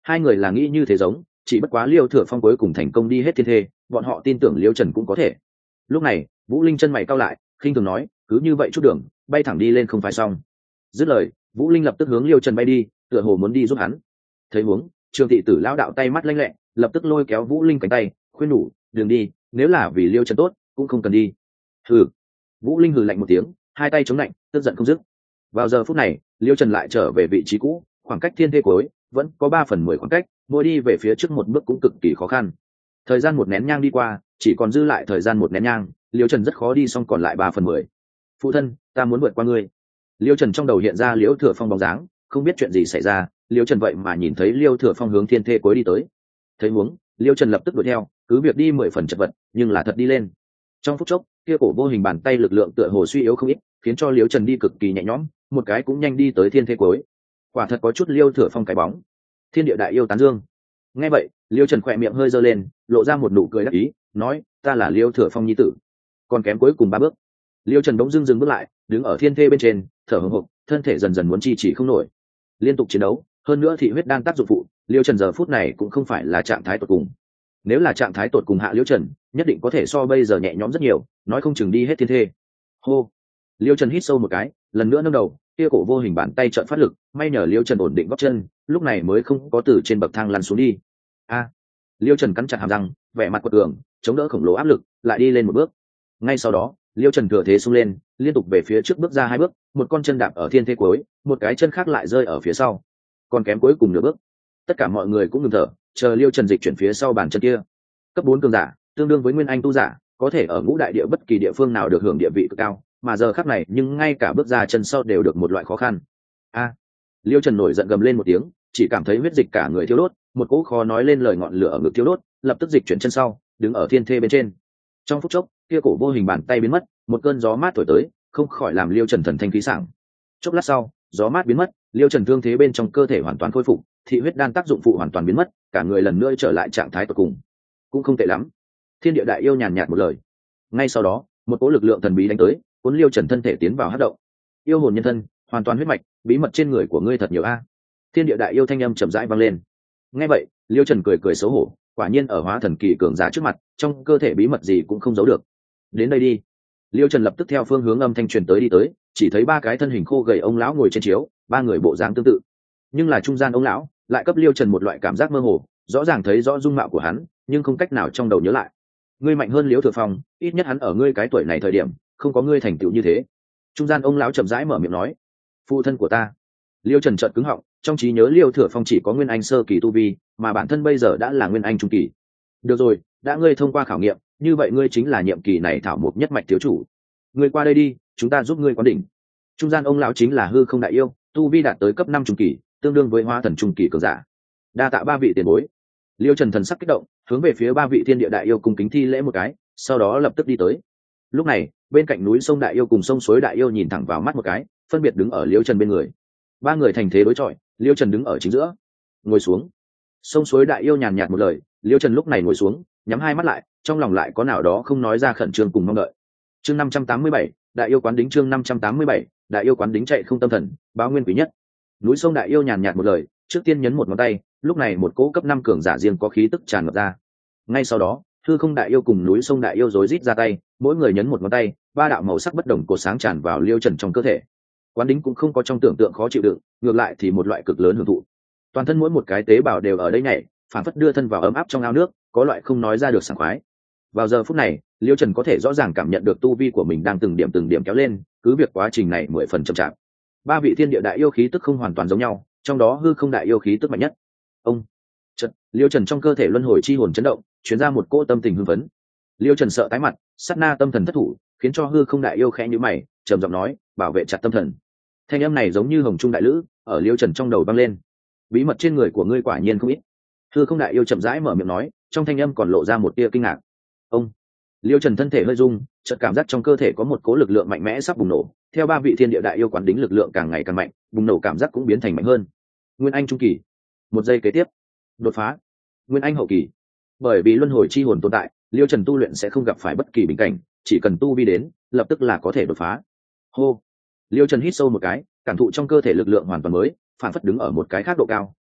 Hai người là nghĩ như thế giống, chỉ bất quá Liêu Thừa Phong cuối cùng thành công đi hết thiên thê, bọn họ tin tưởng Liêu Trần cũng có thể. Lúc này Vũ Linh chân mày cau lại, khinh thường nói, cứ như vậy chút đường bay thẳng đi lên không phải xong. Dứt lời, Vũ Linh lập tức hướng Liêu Trần bay đi, tựa hồ muốn đi giúp hắn. Thấy huống, Trương thị tử lão đạo tay mắt lanh lẹ, lập tức lôi kéo Vũ Linh cánh tay, khuyên nhủ, "Đừng đi, nếu là vì Liêu Trần tốt, cũng không cần đi." Hừ. Vũ Linh hừ lạnh một tiếng, hai tay chống lạnh, tức giận không dứt. Vào giờ phút này, Liêu Trần lại trở về vị trí cũ, khoảng cách thiên thê cuối vẫn có ba phần mười khoảng cách, mỗi đi về phía trước một bước cũng cực kỳ khó khăn. Thời gian một nén nhang đi qua, chỉ còn dư lại thời gian một nén nhang, Liêu Trần rất khó đi xong còn lại ba phần mười. "Phụ thân, ta muốn vượt qua ngươi." Liêu Trần trong đầu hiện ra Liễu Thừa Phong bóng dáng, không biết chuyện gì xảy ra, Liêu Trần vậy mà nhìn thấy Liêu Thừa Phong hướng thiên thê cuối đi tới. Thấy huống, Liêu Trần lập tức đuổi theo, cứ việc đi mười phần chật vật, nhưng là thật đi lên. Trong phút chốc, kia cổ vô hình bàn tay lực lượng tựa hồ suy yếu không ít, khiến cho Liêu Trần đi cực kỳ nhẹ nhõm, một cái cũng nhanh đi tới thiên thê cuối. Quả thật có chút Liêu Thừa Phong cái bóng. Thiên địa đại yêu tán dương. Nghe vậy, Liêu Trần khỏe miệng hơi giơ lên, lộ ra một nụ cười đắc ý, nói, "Ta là Liêu Thừa Phong nhi tử." Còn kém cuối cùng ba bước, Liêu Trần bỗng dưng dừng bước lại, đứng ở thiên thê bên trên, thở hổn hộc, thân thể dần dần muốn chi chỉ không nổi. Liên tục chiến đấu, hơn nữa thị huyết đang tác dụng phụ, Liêu Trần giờ phút này cũng không phải là trạng thái tột cùng. Nếu là trạng thái tột cùng hạ Liêu Trần, nhất định có thể so bây giờ nhẹ nhõm rất nhiều, nói không chừng đi hết thiên thê. Hô. Liêu Trần hít sâu một cái, lần nữa nâng đầu, kia cổ vô hình bàn tay chợt phát lực, may nhờ Liêu Trần ổn định gót chân, lúc này mới không có từ trên bậc thang lăn xuống đi. A. Liêu Trần cắn chặt hàm răng, vẻ mặt quật cường, chống đỡ khổng lồ áp lực, lại đi lên một bước. Ngay sau đó, Liêu Trần thừa thế xông lên, liên tục về phía trước bước ra hai bước, một con chân đạp ở thiên thê cuối, một cái chân khác lại rơi ở phía sau. Còn kém cuối cùng nửa bước. Tất cả mọi người cũng ngừng thở, chờ Liêu Trần dịch chuyển phía sau bàn chân kia. Cấp bốn cường giả, tương đương với nguyên anh tu giả, có thể ở ngũ đại địa bất kỳ địa phương nào được hưởng địa vị cực cao, mà giờ khắc này, nhưng ngay cả bước ra chân sau đều được một loại khó khăn. A. Liêu Trần nổi giận gầm lên một tiếng, chỉ cảm thấy huyết dịch cả người thiêu đốt, một cỗ khó nói lên lời ngọn lửa ở ngực thiêu đốt, lập tức dịch chuyển chân sau, đứng ở thiên thê bên trên. Trong phút chốc, kia cổ vô hình bàn tay biến mất, một cơn gió mát thổi tới, không khỏi làm Liêu Trần thần thanh khí sảng. Chốc lát sau, gió mát biến mất, Liêu Trần thương thế bên trong cơ thể hoàn toàn khôi phục, thị huyết đan tác dụng phụ hoàn toàn biến mất, cả người lần nữa trở lại trạng thái tột cùng. Cũng không tệ lắm. Thiên địa đại yêu nhàn nhạt một lời. Ngay sau đó, một cỗ lực lượng thần bí đánh tới, cuốn Liêu Trần thân thể tiến vào hắc động. Yêu hồn nhân thân, hoàn toàn huyết mạch, bí mật trên người của ngươi thật nhiều a. Thiên địa đại yêu thanh âm chậm rãi vang lên. Nghe vậy, Liêu Trần cười cười xấu hổ, quả nhiên ở hóa thần kỳ cường giả trước mặt, trong cơ thể bí mật gì cũng không giấu được. Đến đây đi. Liêu Trần lập tức theo phương hướng âm thanh truyền tới đi tới, chỉ thấy ba cái thân hình khô gầy ông lão ngồi trên chiếu, ba người bộ dáng tương tự, nhưng là trung gian ông lão lại cấp Liêu Trần một loại cảm giác mơ hồ, rõ ràng thấy rõ dung mạo của hắn, nhưng không cách nào trong đầu nhớ lại. Ngươi mạnh hơn Liêu Thừa Phong, ít nhất hắn ở ngươi cái tuổi này thời điểm, không có ngươi thành tựu như thế. Trung gian ông lão chậm rãi mở miệng nói, phụ thân của ta. Liêu Trần chợt cứng họng, trong trí nhớ Liêu Thừa Phong chỉ có nguyên anh sơ kỳ tu vi, mà bản thân bây giờ đã là nguyên anh trung kỳ. Được rồi, đã ngươi thông qua khảo nghiệm, như vậy ngươi chính là nhiệm kỳ này thảo mục nhất mạch thiếu chủ. Ngươi qua đây đi, chúng ta giúp ngươi quán đỉnh. Trung gian ông lão chính là hư không đại yêu, tu vi đạt tới cấp năm trung kỳ, tương đương với hóa thần trung kỳ cường giả. Đa tạ ba vị tiền bối. Liêu Trần thần sắc kích động, hướng về phía ba vị thiên địa đại yêu cùng kính thi lễ một cái, sau đó lập tức đi tới. Lúc này, bên cạnh núi sông đại yêu cùng sông suối đại yêu nhìn thẳng vào mắt một cái, phân biệt đứng ở Liêu Trần bên người. Ba người thành thế đối chọi, Liêu Trần đứng ở chính giữa. Ngồi xuống. Sông suối đại yêu nhàn nhạt một lời, Liêu Trần lúc này ngồi xuống, nhắm hai mắt lại, trong lòng lại có nào đó không nói ra khẩn trương cùng mong đợi. Chương năm trăm tám mươi bảy, đại yêu quán đính. Chương năm trăm tám mươi bảy, đại yêu quán đính chạy không tâm thần, báo nguyên quý nhất. Núi sông đại yêu nhàn nhạt một lời, trước tiên nhấn một ngón tay, lúc này một cỗ cấp năm cường giả riêng có khí tức tràn ngập ra. Ngay sau đó, hư không đại yêu cùng núi sông đại yêu rối rít ra tay, mỗi người nhấn một ngón tay, ba đạo màu sắc bất đồng cột sáng tràn vào Liêu Trần trong cơ thể. Quán đính cũng không có trong tưởng tượng khó chịu đựng, ngược lại thì một loại cực lớn hưởng thụ. Toàn thân mỗi một cái tế bào đều ở đây nhảy, phản phất đưa thân vào ấm áp trong ao nước, có loại không nói ra được sảng khoái. Vào giờ phút này, Liêu Trần có thể rõ ràng cảm nhận được tu vi của mình đang từng điểm từng điểm kéo lên, cứ việc quá trình này mười phần chậm chạp. Ba vị thiên địa đại yêu khí tức không hoàn toàn giống nhau, trong đó hư không đại yêu khí tức mạnh nhất. Ông Trần, Liêu Trần trong cơ thể luân hồi chi hồn chấn động, truyền ra một cỗ tâm tình hưng phấn. Liêu Trần sợ tái mặt, sát na tâm thần thất thủ, khiến cho hư không đại yêu khẽ nhíu mày, trầm giọng nói, bảo vệ chặt tâm thần. Thanh âm này giống như hồng trung đại lữ, ở Liêu Trần trong đầu vang lên. Bí mật trên người của ngươi quả nhiên không ít. Hư không đại yêu chậm rãi mở miệng nói, trong thanh âm còn lộ ra một tia kinh ngạc. Ông Liêu Trần thân thể hơi rung, chợt cảm giác trong cơ thể có một cỗ lực lượng mạnh mẽ sắp bùng nổ. Theo ba vị thiên địa đại yêu quán đính lực lượng càng ngày càng mạnh, bùng nổ cảm giác cũng biến thành mạnh hơn. Nguyên anh trung kỳ. Một giây kế tiếp, đột phá. Nguyên anh hậu kỳ. Bởi vì luân hồi chi hồn tồn tại, Liêu Trần tu luyện sẽ không gặp phải bất kỳ bình cảnh, chỉ cần tu vi đến, lập tức là có thể đột phá. Hô. Liêu Trần hít sâu một cái, cảm thụ trong cơ thể lực lượng hoàn toàn mới, phản phất đứng ở một cái khác độ cao,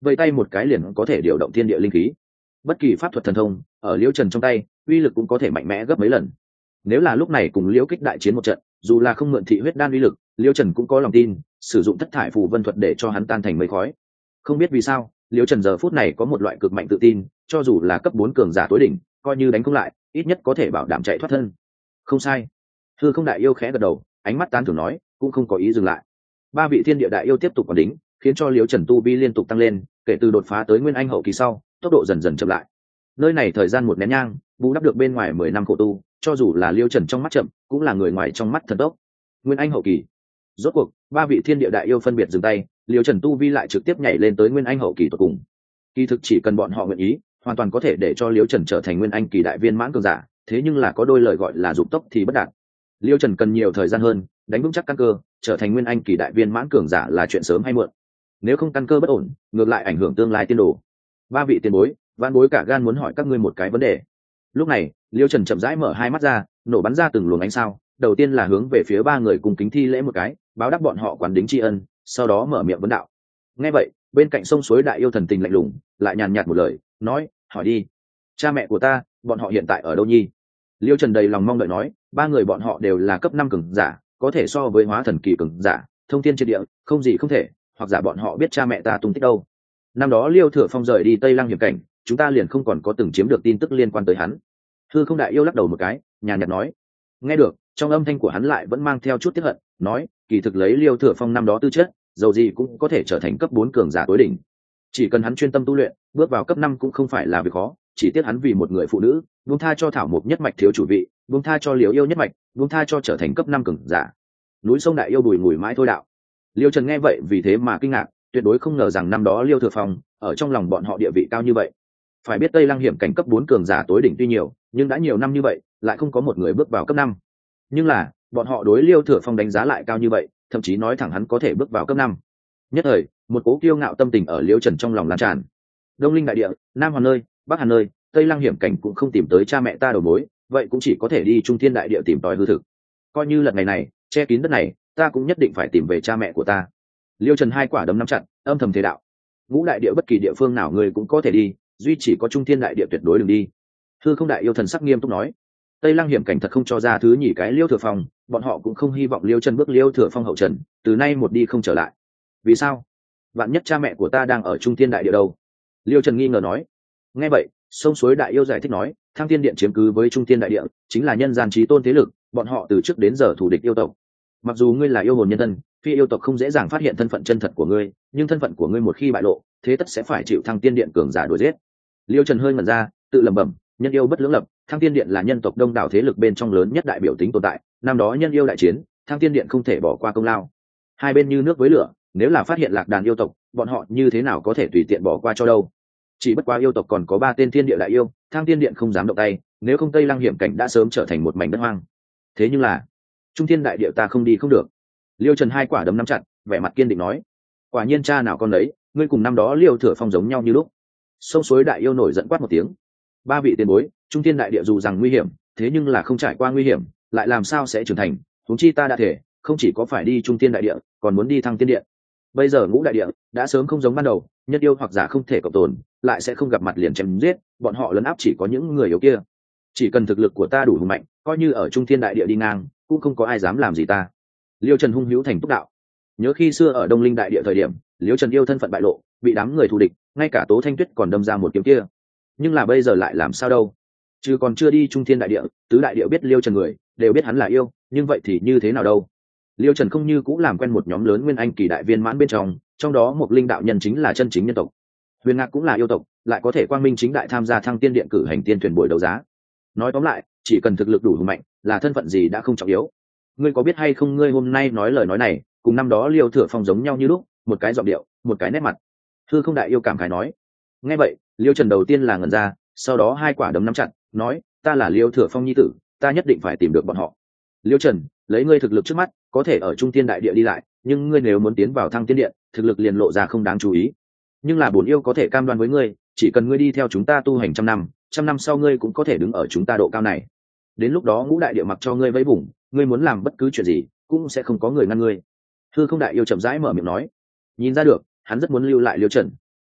vây tay một cái liền có thể điều động thiên địa linh khí. Bất kỳ pháp thuật thần thông ở liễu trần trong tay uy lực cũng có thể mạnh mẽ gấp mấy lần. Nếu là lúc này cùng liễu kích đại chiến một trận, dù là không mượn thị huyết đan uy lực, liễu trần cũng có lòng tin sử dụng thất thải phù vân thuật để cho hắn tan thành mây khói. Không biết vì sao liễu trần giờ phút này có một loại cực mạnh tự tin, cho dù là cấp bốn cường giả tối đỉnh, coi như đánh không lại ít nhất có thể bảo đảm chạy thoát thân. Không sai. Hư Không đại yêu khẽ gật đầu, ánh mắt tán thưởng nói, cũng không có ý dừng lại. Ba vị thiên địa đại yêu tiếp tục quản đính, khiến cho liễu trần tu vi liên tục tăng lên, kể từ đột phá tới nguyên anh hậu kỳ sau tốc độ dần dần chậm lại. Nơi này thời gian một nén nhang bù đắp được bên ngoài mười năm khổ tu, cho dù là liễu trần trong mắt chậm cũng là người ngoài trong mắt thần tốc. Nguyên anh hậu kỳ. Rốt cuộc ba vị thiên địa đại yêu phân biệt dừng tay, liễu trần tu vi lại trực tiếp nhảy lên tới nguyên anh hậu kỳ tột cùng. Kỳ thực chỉ cần bọn họ nguyện ý, hoàn toàn có thể để cho liễu trần trở thành nguyên anh kỳ đại viên mãn cường giả, thế nhưng là có đôi lời gọi là dụng tốc thì bất đạt. Liễu trần cần nhiều thời gian hơn đánh vững chắc căn cơ, trở thành nguyên anh kỳ đại viên mãn cường giả là chuyện sớm hay muộn. Nếu không căn cơ bất ổn, ngược lại ảnh hưởng tương lai tiên đồ. Ba vị tiền bối, vạn bối cả gan muốn hỏi các ngươi một cái vấn đề. Lúc này liễu trần chậm rãi mở hai mắt ra, nổ bắn ra từng luồng ánh sao. Đầu tiên là hướng về phía ba người cùng kính thi lễ một cái, báo đáp bọn họ quán đính tri ân, sau đó mở miệng vấn đạo. Nghe vậy bên cạnh sông suối đại yêu thần tình lạnh lùng, lại nhàn nhạt một lời nói, hỏi đi. Cha mẹ của ta, bọn họ hiện tại ở đâu nhi? Liễu trần đầy lòng mong đợi nói, ba người bọn họ đều là cấp năm cường giả, có thể so với hóa thần kỳ cường giả, thông thiên trên địa, không gì không thể, hoặc giả bọn họ biết cha mẹ ta tung tích đâu. Năm đó Liêu Thừa Phong rời đi Tây Lăng hiểm cảnh, chúng ta liền không còn có từng chiếm được tin tức liên quan tới hắn. Hư Không đại yêu lắc đầu một cái, nhàn nhạt nói. Nghe được, trong âm thanh của hắn lại vẫn mang theo chút tiếc hận, nói, kỳ thực lấy Liêu Thừa Phong năm đó tư chất, dầu gì cũng có thể trở thành cấp bốn cường giả tối đỉnh. Chỉ cần hắn chuyên tâm tu luyện, bước vào cấp năm cũng không phải là việc khó, chỉ tiếc hắn vì một người phụ nữ, buông tha cho Thảo Mộc nhất mạch thiếu chủ vị, buông tha cho Liễu yêu nhất mạch, buông tha cho trở thành cấp năm cường giả. Núi sông đại yêu bùi ngùi mãi thôi đạo. Liêu Trần nghe vậy vì thế mà kinh ngạc, tuyệt đối không ngờ rằng năm đó Liêu Thừa Phong ở trong lòng bọn họ địa vị cao như vậy. Phải biết Tây Lăng hiểm cảnh cấp bốn cường giả tối đỉnh tuy nhiều, nhưng đã nhiều năm như vậy, lại không có một người bước vào cấp năm. Nhưng là, bọn họ đối Liêu Thừa Phong đánh giá lại cao như vậy, thậm chí nói thẳng hắn có thể bước vào cấp năm. Nhất thời, một cố kiêu ngạo tâm tình ở Liêu Trần trong lòng lan tràn. Đông Linh đại địa, Nam Hoàn nơi, Bắc Hàn nơi, Tây Lăng hiểm cảnh cũng không tìm tới cha mẹ ta đầu mối, vậy cũng chỉ có thể đi Trung Thiên đại địa tìm tòi hư thực. Coi như lần ngày này che kín đất này, ta cũng nhất định phải tìm về cha mẹ của ta. Liêu Trần hai quả đấm nắm chặt, âm thầm thế đạo. Ngũ đại địa bất kỳ địa phương nào người cũng có thể đi, duy chỉ có Trung Thiên đại địa tuyệt đối đừng đi. Hư Không đại yêu thần sắc nghiêm túc nói. Tây Lăng hiểm cảnh thật không cho ra thứ nhỉ cái Liêu Thừa Phong, bọn họ cũng không hy vọng Liêu Trần bước Liêu Thừa Phong hậu trần, từ nay một đi không trở lại. Vì sao? Vạn nhất cha mẹ của ta đang ở Trung Thiên đại địa đâu? Liêu Trần nghi ngờ nói. Nghe vậy, sông suối đại yêu giải thích nói, Thăng Thiên điện chiếm cứ với Trung Thiên đại địa, chính là nhân gian chí tôn thế lực, bọn họ từ trước đến giờ thù địch yêu tộc. Mặc dù ngươi là yêu hồn nhân thân, phi yêu tộc không dễ dàng phát hiện thân phận chân thật của ngươi, nhưng thân phận của ngươi một khi bại lộ, thế tất sẽ phải chịu Thăng Tiên điện cường giả đuổi giết. Liêu Trần hơi ngẩn ra, tự lẩm bẩm, nhân yêu bất lưỡng lập, Thăng Tiên điện là nhân tộc đông đảo thế lực bên trong lớn nhất đại biểu tính tồn tại, năm đó nhân yêu đại chiến, Thăng Tiên điện không thể bỏ qua công lao. Hai bên như nước với lửa, nếu là phát hiện lạc đàn yêu tộc, bọn họ như thế nào có thể tùy tiện bỏ qua cho đâu. Chỉ bất quá yêu tộc còn có ba tên thiên địa đại yêu, Thăng Tiên điện không dám động tay, nếu không Tây Lăng hiểm cảnh đã sớm trở thành một mảnh đất hoang. Thế nhưng là, Trung Thiên đại địa ta không đi không được. Liêu Trần hai quả đấm nắm chặt, vẻ mặt kiên định nói. Quả nhiên cha nào con lấy, ngươi cùng năm đó Liêu Thừa Phong giống nhau như lúc. Sông suối đại yêu nổi giận quát một tiếng. Ba vị tiền bối, Trung Thiên đại địa dù rằng nguy hiểm, thế nhưng là không trải qua nguy hiểm, lại làm sao sẽ trưởng thành? Huống chi ta đã thể, không chỉ có phải đi Trung Thiên đại địa, còn muốn đi Thăng Tiên điện. Bây giờ Ngũ đại địa đã sớm không giống ban đầu, nhân yêu hoặc giả không thể cộng tồn, lại sẽ không gặp mặt liền chém giết, bọn họ lấn áp chỉ có những người yếu kia. Chỉ cần thực lực của ta đủ hùng mạnh, coi như ở Trung Thiên đại địa đi ngang, cũng không có ai dám làm gì ta. Liêu Trần hung hữu thành túc đạo. Nhớ khi xưa ở Đông Linh đại địa thời điểm, Liêu Trần yêu thân phận bại lộ, bị đám người thù địch, ngay cả Tố Thanh Tuyết còn đâm ra một kiếm kia. Nhưng là bây giờ lại làm sao đâu? Chứ còn chưa đi Trung Thiên đại địa, tứ đại địa biết Liêu Trần người, đều biết hắn là yêu, nhưng vậy thì như thế nào đâu? Liêu Trần không như cũng làm quen một nhóm lớn nguyên anh kỳ đại viên mãn bên trong, trong đó một linh đạo nhân chính là chân chính nhân tộc. Huyền Ngạc cũng là yêu tộc, lại có thể quang minh chính đại tham gia Thăng Tiên điện cử hành tiên tuyển buổi đấu giá. Nói tóm lại, chỉ cần thực lực đủ hùng mạnh, là thân phận gì đã không trọng yếu. Ngươi có biết hay không, ngươi hôm nay nói lời nói này, cùng năm đó Liêu Thừa Phong giống nhau như lúc, một cái giọng điệu, một cái nét mặt. Hư Không đại yêu cảm khái nói. Nghe vậy, Liêu Trần đầu tiên là ngẩn ra, sau đó hai quả đấm nắm chặt, nói, ta là Liêu Thừa Phong nhi tử, ta nhất định phải tìm được bọn họ. Liêu Trần, lấy ngươi thực lực trước mắt, có thể ở Trung Thiên đại địa đi lại, nhưng ngươi nếu muốn tiến vào Thăng Tiên điện, thực lực liền lộ ra không đáng chú ý. Nhưng là bổn yêu có thể cam đoan với ngươi, chỉ cần ngươi đi theo chúng ta tu hành trăm năm, trăm năm sau ngươi cũng có thể đứng ở chúng ta độ cao này. Đến lúc đó Ngũ đại địa mặc cho ngươi vẫy vùng, ngươi muốn làm bất cứ chuyện gì, cũng sẽ không có người ngăn ngươi. Hư Không đại yêu chậm rãi mở miệng nói. Nhìn ra được, hắn rất muốn lưu lại Liêu Trần.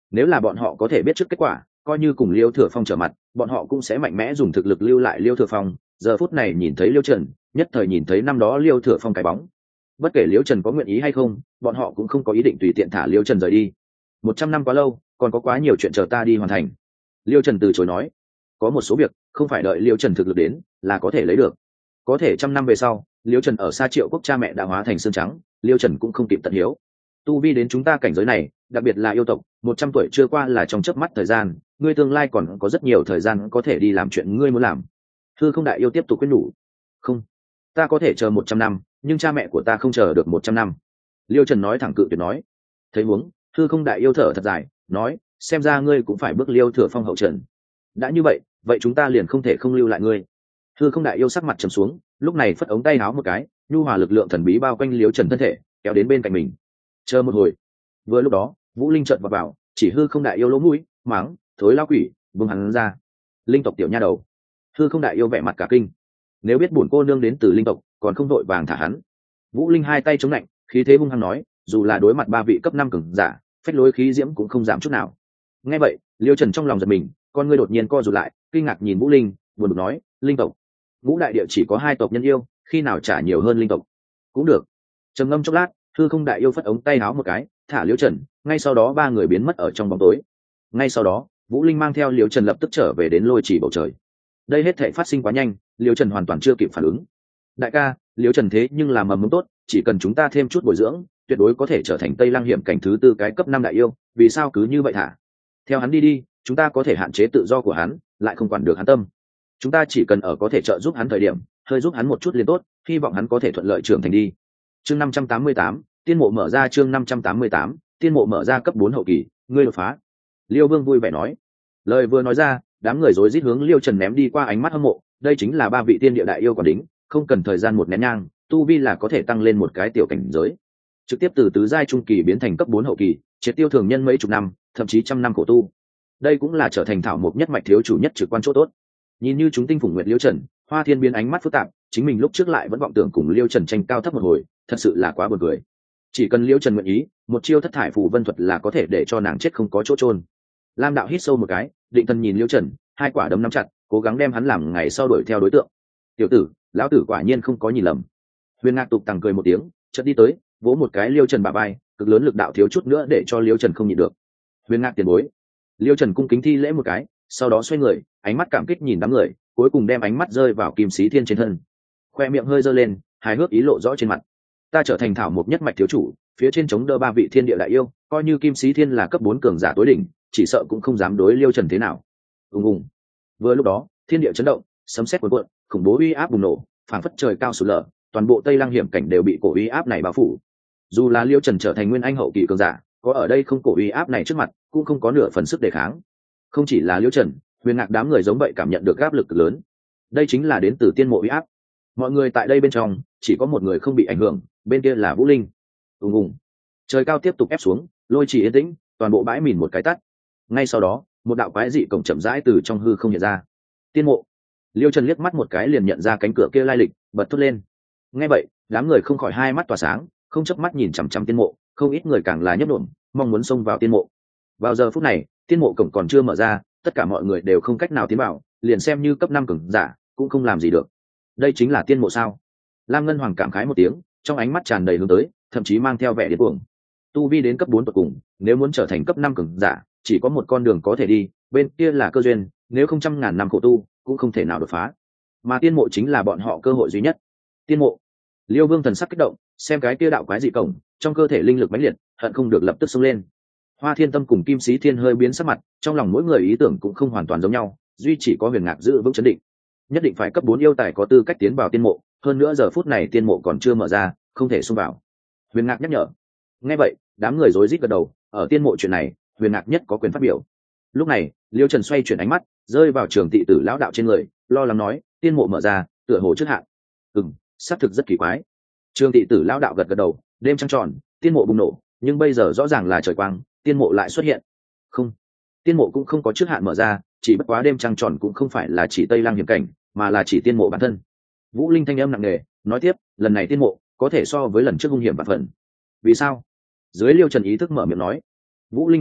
Nếu là bọn họ có thể biết trước kết quả, coi như cùng Liêu Thừa Phong trở mặt, bọn họ cũng sẽ mạnh mẽ dùng thực lực lưu lại Liêu Thừa Phong. Giờ phút này nhìn thấy Liêu Trần, nhất thời nhìn thấy năm đó Liêu Thừa Phong cái bóng. Bất kể Liêu Trần có nguyện ý hay không, bọn họ cũng không có ý định tùy tiện thả Liêu Trần rời đi. Một trăm năm quá lâu, còn có quá nhiều chuyện chờ ta đi hoàn thành. Liêu Trần từ chối nói, có một số việc không phải đợi Liêu Trần thực lực đến là có thể lấy được. Có thể trăm năm về sau, Liêu Trần ở xa Triệu Quốc cha mẹ đã hóa thành xương trắng, Liêu Trần cũng không kịp tận hiếu. Tu vi đến chúng ta cảnh giới này, đặc biệt là yêu tộc, một trăm tuổi chưa qua là trong chớp mắt thời gian, ngươi tương lai còn có rất nhiều thời gian có thể đi làm chuyện ngươi muốn làm. Hư Không Đại Yêu tiếp tục quyết nhủ, không, ta có thể chờ một trăm năm, nhưng cha mẹ của ta không chờ được một trăm năm. Liêu Trần nói thẳng cự tuyệt nói. Thấy huống, Hư Không Đại Yêu thở thật dài, nói, xem ra ngươi cũng phải bước Liêu Thừa Phong hậu trần. Đã như vậy, vậy chúng ta liền không thể không lưu lại ngươi. Hư Không Đại Yêu sắc mặt trầm xuống, lúc này phất ống tay áo một cái, nhu hòa lực lượng thần bí bao quanh Liêu Trần thân thể, kéo đến bên cạnh mình. Chờ một hồi. Vừa lúc đó, Vũ Linh chợt vào, vào chỉ Hư Không Đại Yêu lỗ mũi, mắng, thối lao quỷ, buông hắn ra. Linh tộc tiểu nha đầu. Hư Không Đại Yêu vẻ mặt cả kinh. Nếu biết bổn cô nương đến từ linh tộc, còn không đội vàng thả hắn. Vũ Linh hai tay chống lạnh, khí thế hung hăng nói, dù là đối mặt ba vị cấp năm cường giả, phách lối khí diễm cũng không giảm chút nào. Nghe vậy, Liêu Trần trong lòng giật mình, con ngươi đột nhiên co rụt lại, kinh ngạc nhìn Vũ Linh, buồn bực nói, linh tộc, ngũ đại địa chỉ có hai tộc nhân yêu, khi nào trả nhiều hơn linh tộc? Cũng được. Trầm ngâm chốc lát, Hư Không Đại Yêu phất ống tay áo một cái, thả Liêu Trần, ngay sau đó ba người biến mất ở trong bóng tối. Ngay sau đó, Vũ Linh mang theo Liêu Trần lập tức trở về đến lôi chỉ bầu trời. Đây hết thảy phát sinh quá nhanh, Liêu Trần hoàn toàn chưa kịp phản ứng. Đại ca, Liêu Trần thế nhưng là mầm mống tốt, chỉ cần chúng ta thêm chút bồi dưỡng, tuyệt đối có thể trở thành Tây Lăng hiểm cảnh thứ tư cái cấp năm đại yêu, vì sao cứ như vậy thả? Theo hắn đi đi, chúng ta có thể hạn chế tự do của hắn, lại không quản được hắn tâm. Chúng ta chỉ cần ở có thể trợ giúp hắn thời điểm, hơi giúp hắn một chút liền tốt, hy vọng hắn có thể thuận lợi trưởng thành đi. Chương năm trăm tám mươi tám, tiên mộ mở ra. Chương năm trăm tám mươi tám, tiên mộ mở ra cấp bốn hậu kỳ, ngươi đột phá. Liêu Vương vui vẻ nói. Lời vừa nói ra, đám người rối rít hướng Liêu Trần ném đi qua ánh mắt hâm mộ, đây chính là ba vị tiên địa đại yêu còn đính, không cần thời gian một nén nhang, tu vi là có thể tăng lên một cái tiểu cảnh giới. Trực tiếp từ tứ giai trung kỳ biến thành cấp bốn hậu kỳ, triệt tiêu thường nhân mấy chục năm, thậm chí trăm năm khổ tu. Đây cũng là trở thành thảo mộc nhất mạch thiếu chủ nhất trực quan chỗ tốt. Nhìn như chúng tinh phủng nguyệt Liêu Trần, Hoa Thiên biến ánh mắt phức tạp, chính mình lúc trước lại vẫn vọng tưởng cùng Liêu Trần tranh cao thấp một hồi, thật sự là quá buồn cười. Chỉ cần Liêu Trần nguyện ý, một chiêu thất thải phù vân thuật là có thể để cho nàng chết không có chỗ trôn. Lam Đạo hít sâu một cái, định thần nhìn Liêu Trần, hai quả đấm nắm chặt, cố gắng đem hắn làm ngày sau đuổi theo đối tượng. Tiểu tử, lão tử quả nhiên không có nhìn lầm. Huyền Ngạc tục tằng cười một tiếng, chợt đi tới, vỗ một cái Liêu Trần bả vai, cực lớn lực đạo thiếu chút nữa để cho Liêu Trần không nhịn được. Huyền Ngạc tiền bối. Liêu Trần cung kính thi lễ một cái, sau đó xoay người, ánh mắt cảm kích nhìn đám người, cuối cùng đem ánh mắt rơi vào Kim Sĩ Thiên trên thân. Khoe miệng hơi giơ lên, hài hước ý lộ rõ trên mặt. Ta trở thành thảo mộc nhất mạch thiếu chủ, phía trên chống đỡ ba vị thiên địa đại yêu, coi như Kim Sĩ Thiên là cấp bốn cường giả tối đỉnh, chỉ sợ cũng không dám đối Liêu Trần thế nào. Ùng ùng. Vừa lúc đó, thiên địa chấn động, sấm sét cuồn cuộn, khủng bố uy áp bùng nổ, phảng phất trời cao sụt lở, toàn bộ Tây Lăng hiểm cảnh đều bị cổ uy áp này bao phủ. Dù là Liêu Trần trở thành nguyên anh hậu kỳ cường giả, có ở đây không cổ uy áp này trước mặt, cũng không có nửa phần sức đề kháng. Không chỉ là Liêu Trần, Huyền Ngạc đám người giống vậy cảm nhận được áp lực lớn. Đây chính là đến từ tiên mộ uy áp. Mọi người tại đây bên trong, chỉ có một người không bị ảnh hưởng, bên kia là Vũ Linh. Ùng ùng. Trời cao tiếp tục ép xuống, lôi chỉ yên tĩnh, toàn bộ bãi mìn một cái tắt. Ngay sau đó, một đạo quái dị cổng chậm rãi từ trong hư không hiện ra. Tiên mộ. Liêu Trần liếc mắt một cái liền nhận ra cánh cửa kia lai lịch, bật thốt lên. Nghe vậy, đám người không khỏi hai mắt tỏa sáng, không chớp mắt nhìn chằm chằm tiên mộ, không ít người càng là nhấp nhổm, mong muốn xông vào tiên mộ. Vào giờ phút này, tiên mộ cổng còn chưa mở ra, tất cả mọi người đều không cách nào tiến vào, liền xem như cấp năm cường giả, cũng không làm gì được. Đây chính là tiên mộ sao? Lam Ngân Hoàng cảm khái một tiếng, trong ánh mắt tràn đầy hướng tới, thậm chí mang theo vẻ điên cuồng. Tu vi đến cấp bốn tột cùng, nếu muốn trở thành cấp năm cường giả, chỉ có một con đường có thể đi, bên kia là cơ duyên, nếu không trăm ngàn năm khổ tu, cũng không thể nào đột phá. Mà tiên mộ chính là bọn họ cơ hội duy nhất. Tiên mộ. Liêu Vương thần sắc kích động, xem cái kia đạo quái dị cổng, trong cơ thể linh lực mãnh liệt, hận không được lập tức xông lên. Hoa Thiên Tâm cùng Kim Sĩ Thiên hơi biến sắc mặt, trong lòng mỗi người ý tưởng cũng không hoàn toàn giống nhau, duy chỉ có Huyền Ngạc giữ vững chấn định. Nhất định phải cấp bốn yêu tài có tư cách tiến vào tiên mộ, hơn nữa giờ phút này tiên mộ còn chưa mở ra, không thể xông vào. Huyền Ngạc nhắc nhở. Nghe vậy, đám người rối rít gật đầu, ở tiên mộ chuyện này, Huyền Ngạc nhất có quyền phát biểu. Lúc này, Liêu Trần xoay chuyển ánh mắt, rơi vào Trường Tị Tử lão đạo trên người, lo lắng nói, tiên mộ mở ra, tựa hồ trước hạn. Ừm, xác thực rất kỳ quái. Trường Tị Tử lão đạo gật gật đầu, đêm trăng tròn, tiên mộ bùng nổ, nhưng bây giờ rõ ràng là trời quang, tiên mộ lại xuất hiện. Không, tiên mộ cũng không có trước hạn mở ra, chỉ bất quá đêm trăng tròn cũng không phải là chỉ Tây Lăng hiểm cảnh, mà là chỉ tiên mộ bản thân. Vũ Linh thanh âm nặng nề nói tiếp, lần này tiên mộ có thể so với lần trước hung hiểm và phần. Vì sao? Dưới Liêu Trần ý thức mở miệng nói. Vũ Linh yên lặng,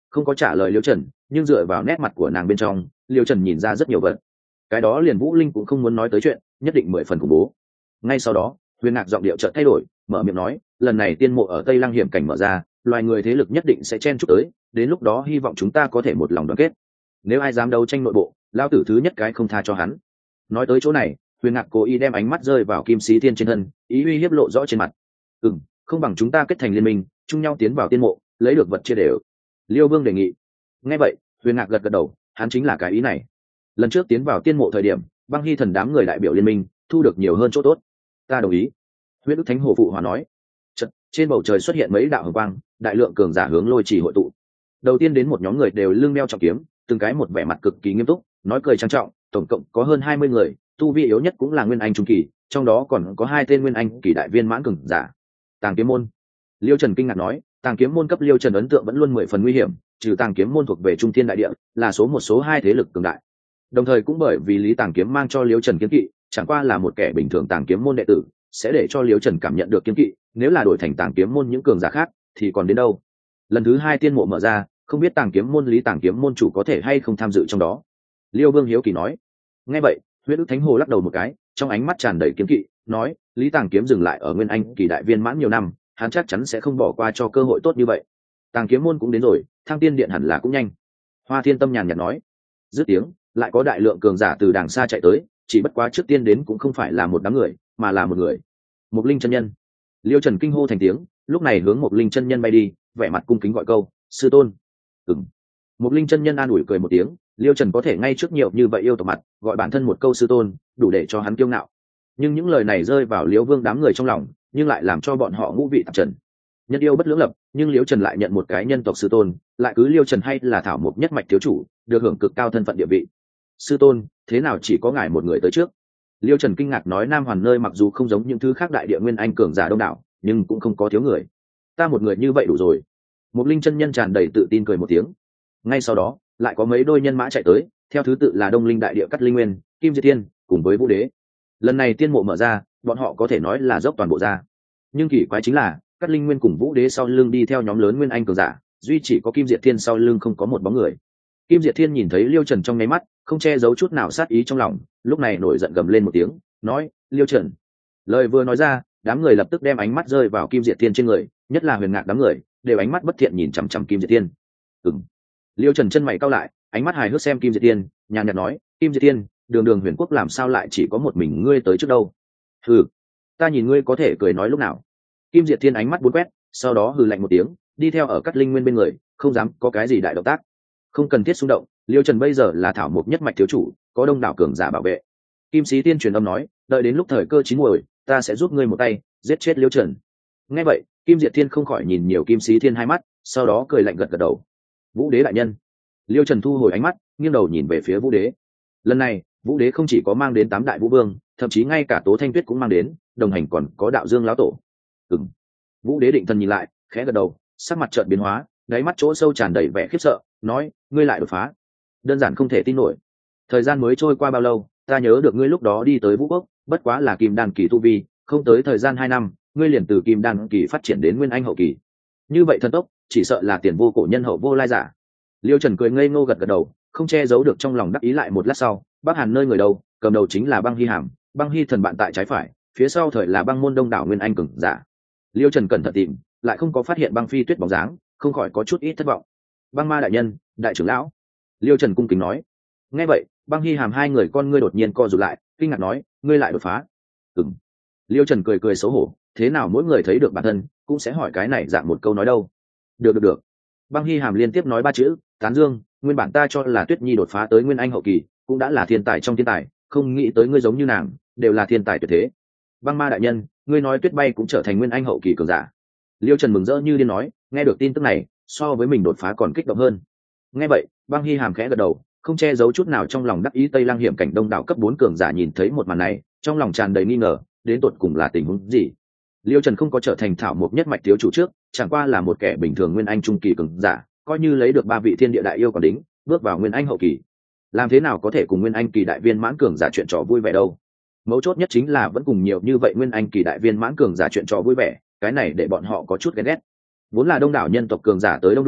không có trả lời liêu trần, nhưng dựa vào nét mặt của nàng bên trong, liêu trần nhìn ra rất nhiều vật. Cái đó liền Vũ Linh cũng không muốn nói tới chuyện, nhất định mười phần khủng bố. Ngay sau đó, Huyền Ngạc giọng điệu chợt thay đổi, mở miệng nói, lần này tiên mộ ở Tây Lăng hiểm cảnh mở ra, loài người thế lực nhất định sẽ chen chúc tới, đến lúc đó hy vọng chúng ta có thể một lòng đoàn kết. Nếu ai dám đấu tranh nội bộ, lao tử thứ nhất cái không tha cho hắn. Nói tới chỗ này, Huyền Ngạc cố ý đem ánh mắt rơi vào Kim Sĩ Thiên trên thân, ý uy hiếp lộ rõ trên mặt. Ừm, không bằng chúng ta kết thành liên minh, chung nhau tiến vào tiên mộ, lấy được vật chia đều. Liêu Vương đề nghị. Nghe vậy, Huyền Ngạc gật gật đầu, hắn chính là cái ý này. Lần trước tiến vào tiên mộ thời điểm, Băng Hy thần đám người đại biểu liên minh thu được nhiều hơn chỗ tốt. Ta đồng ý. Huyết Đức Thánh Hồ phụ hòa nói. Chật, trên bầu trời xuất hiện mấy đạo hồng quang, đại lượng cường giả hướng lôi trì hội tụ. Đầu tiên đến một nhóm người đều lưng đeo trọng kiếm, từng cái một vẻ mặt cực kỳ nghiêm túc, nói cười trang trọng, tổng cộng có hơn hai mươi người, tu vi yếu nhất cũng là nguyên anh trung kỳ, trong đó còn có hai tên nguyên anh kỳ đại viên mãn cường giả. Tàng kiếm môn. Liêu Trần kinh ngạc nói, Tàng kiếm môn cấp Liêu Trần ấn tượng vẫn luôn mười phần nguy hiểm, trừ Tàng kiếm môn thuộc về Trung Thiên đại địa, là số một số hai thế lực cường đại. Đồng thời cũng bởi vì Lý Tàng kiếm mang cho Liêu Trần kiếm kỵ, chẳng qua là một kẻ bình thường Tàng kiếm môn đệ tử, sẽ để cho Liêu Trần cảm nhận được kiếm kỵ, nếu là đổi thành Tàng kiếm môn những cường giả khác thì còn đến đâu. Lần thứ hai tiên mộ mở ra, không biết Tàng kiếm môn Lý Tàng kiếm môn chủ có thể hay không tham dự trong đó. Liêu Vương hiếu kỳ nói. Nghe vậy, Huyết Đức Thánh Hồ lắc đầu một cái, trong ánh mắt tràn đầy kiếm kỵ, nói, Lý Tàng kiếm dừng lại ở nguyên anh kỳ đại viên mãn nhiều năm, hắn chắc chắn sẽ không bỏ qua cho cơ hội tốt như vậy. Tàng kiếm môn cũng đến rồi, Thăng Tiên điện hẳn là cũng nhanh. Hoa Thiên Tâm nhàn nhạt nói. Dứt tiếng, lại có đại lượng cường giả từ đàng xa chạy tới, chỉ bất quá trước tiên đến cũng không phải là một đám người, mà là một người. Mục Linh chân nhân. Liêu Trần kinh hô thành tiếng, lúc này hướng Mục Linh chân nhân bay đi, vẻ mặt cung kính gọi câu, sư tôn. Ừm. Mục Linh chân nhân an ủi cười một tiếng, Liêu Trần có thể ngay trước nhiều như vậy yêu tộc mặt, gọi bản thân một câu sư tôn, đủ để cho hắn kiêu ngạo. Nhưng những lời này rơi vào Liêu Vương đám người trong lòng, nhưng lại làm cho bọn họ ngũ vị tạp trần. Nhân yêu bất lưỡng lập, nhưng Liêu Trần lại nhận một cái nhân tộc sư tôn, lại cứ Liêu Trần hay là thảo mục nhất mạch thiếu chủ, được hưởng cực cao thân phận địa vị. Sư tôn, thế nào chỉ có ngài một người tới trước? Liêu Trần kinh ngạc nói, Nam Hoàn nơi mặc dù không giống những thứ khác đại địa nguyên anh cường giả đông đảo, nhưng cũng không có thiếu người. Ta một người như vậy đủ rồi. Mục Linh chân nhân tràn đầy tự tin cười một tiếng. Ngay sau đó, lại có mấy đôi nhân mã chạy tới, theo thứ tự là Đông Linh đại địa Cắt Linh Nguyên, Kim Diệt Thiên, cùng với Vũ Đế. Lần này tiên mộ mở ra, bọn họ có thể nói là dốc toàn bộ ra. Nhưng kỳ quái chính là, Cắt Linh Nguyên cùng Vũ Đế sau lưng đi theo nhóm lớn nguyên anh cường giả, duy chỉ có Kim Diệt Thiên sau lưng không có một bóng người. Kim Diệt Thiên nhìn thấy Liêu Trần trong nháy mắt, không che giấu chút nào sát ý trong lòng, lúc này nổi giận gầm lên một tiếng, nói, Liêu Trần. Lời vừa nói ra, đám người lập tức đem ánh mắt rơi vào Kim Diệt Thiên trên người, nhất là Huyền Ngạc đám người, đều ánh mắt bất thiện nhìn chằm chằm Kim Diệt Thiên. Ừm. Liêu Trần chân mày cau lại, ánh mắt hài hước xem Kim Diệt Thiên, nhàn nhạt nói, Kim Diệt Thiên, đường đường huyền quốc làm sao lại chỉ có một mình ngươi tới trước đâu? Hừ, ta nhìn ngươi có thể cười nói lúc nào. Kim Diệt Thiên ánh mắt bốn quét, sau đó hừ lạnh một tiếng, đi theo ở Cắt Linh Nguyên bên người, không dám có cái gì đại động tác. Không cần thiết xung động, Liêu Trần bây giờ là thảo mục nhất mạch thiếu chủ, có đông đảo cường giả bảo vệ. Kim Sĩ Tiên truyền âm nói, đợi đến lúc thời cơ chín muồi, ta sẽ giúp ngươi một tay giết chết Liêu Trần. Nghe vậy, Kim Diệt Thiên không khỏi nhìn nhiều Kim Sĩ Thiên hai mắt, sau đó cười lạnh gật gật đầu. Vũ Đế đại nhân. Liêu Trần thu hồi ánh mắt, nghiêng đầu nhìn về phía Vũ Đế. Lần này, Vũ Đế không chỉ có mang đến tám đại vũ vương, thậm chí ngay cả Tố Thanh Tuyết cũng mang đến, đồng hành còn có Đạo Dương lão tổ. Ừm. Vũ Đế định thần nhìn lại, khẽ gật đầu, sắc mặt chợt biến hóa, đáy mắt chỗ sâu tràn đầy vẻ khiếp sợ, nói, ngươi lại đột phá. Đơn giản không thể tin nổi. Thời gian mới trôi qua bao lâu, ta nhớ được ngươi lúc đó đi tới Vũ Quốc, bất quá là kim đan kỳ tu vi, không tới thời gian hai năm, ngươi liền từ kim đan kỳ phát triển đến nguyên anh hậu kỳ. Như vậy thần tốc, chỉ sợ là tiền vô cổ nhân hậu vô lai giả. Liêu Trần cười ngây ngô gật gật đầu, không che giấu được trong lòng đắc ý. Lại một lát sau, Bắc Hàn nơi người đầu, cầm đầu chính là Băng Hy Hàm, Băng Hy thần bạn tại trái phải, phía sau thời là Băng môn đông đảo nguyên anh cường giả. Liêu Trần cẩn thận tìm, lại không có phát hiện Băng Phi Tuyết bóng dáng, không khỏi có chút ít thất vọng. Băng Ma đại nhân, đại trưởng lão. Liêu Trần cung kính nói. Nghe vậy, Băng Hy Hàm hai người con ngươi đột nhiên co rụt lại, kinh ngạc nói, ngươi lại đột phá. Ừm. Liêu Trần cười cười xấu hổ, thế nào mỗi người thấy được bản thân cũng sẽ hỏi cái này dạng một câu nói đâu. Được được được. Băng Hy Hàm liên tiếp nói ba chữ, tán dương, nguyên bản ta cho là Tuyết Nhi đột phá tới nguyên anh hậu kỳ, cũng đã là thiên tài trong thiên tài, không nghĩ tới ngươi giống như nàng, đều là thiên tài tuyệt thế. Băng Ma đại nhân, ngươi nói Tuyết Bay cũng trở thành nguyên anh hậu kỳ cường giả. Liêu Trần mừng rỡ như điên nói, nghe được tin tức này, so với mình đột phá còn kích động hơn. Nghe vậy, Băng Hy Hàm khẽ gật đầu, không che giấu chút nào trong lòng đắc ý. Tây Lăng hiểm cảnh đông đảo cấp bốn cường giả nhìn thấy một màn này, trong lòng tràn đầy nghi ngờ, đến tột cùng là tình huống gì. Liêu Trần không có trở thành thảo mục nhất mạch thiếu chủ trước, chẳng qua là một kẻ bình thường nguyên anh trung kỳ cường giả, coi như lấy được ba vị thiên địa đại yêu còn đính, bước vào nguyên anh hậu kỳ, làm thế nào có thể cùng nguyên anh kỳ đại viên mãn cường giả chuyện trò vui vẻ đâu. Mấu chốt nhất chính là vẫn cùng nhiều như vậy nguyên anh kỳ đại viên mãn cường giả chuyện trò vui vẻ, cái này để bọn họ có chút ghen ghét. Vốn là đông đảo nhân tộc cường giả tới đông đủ,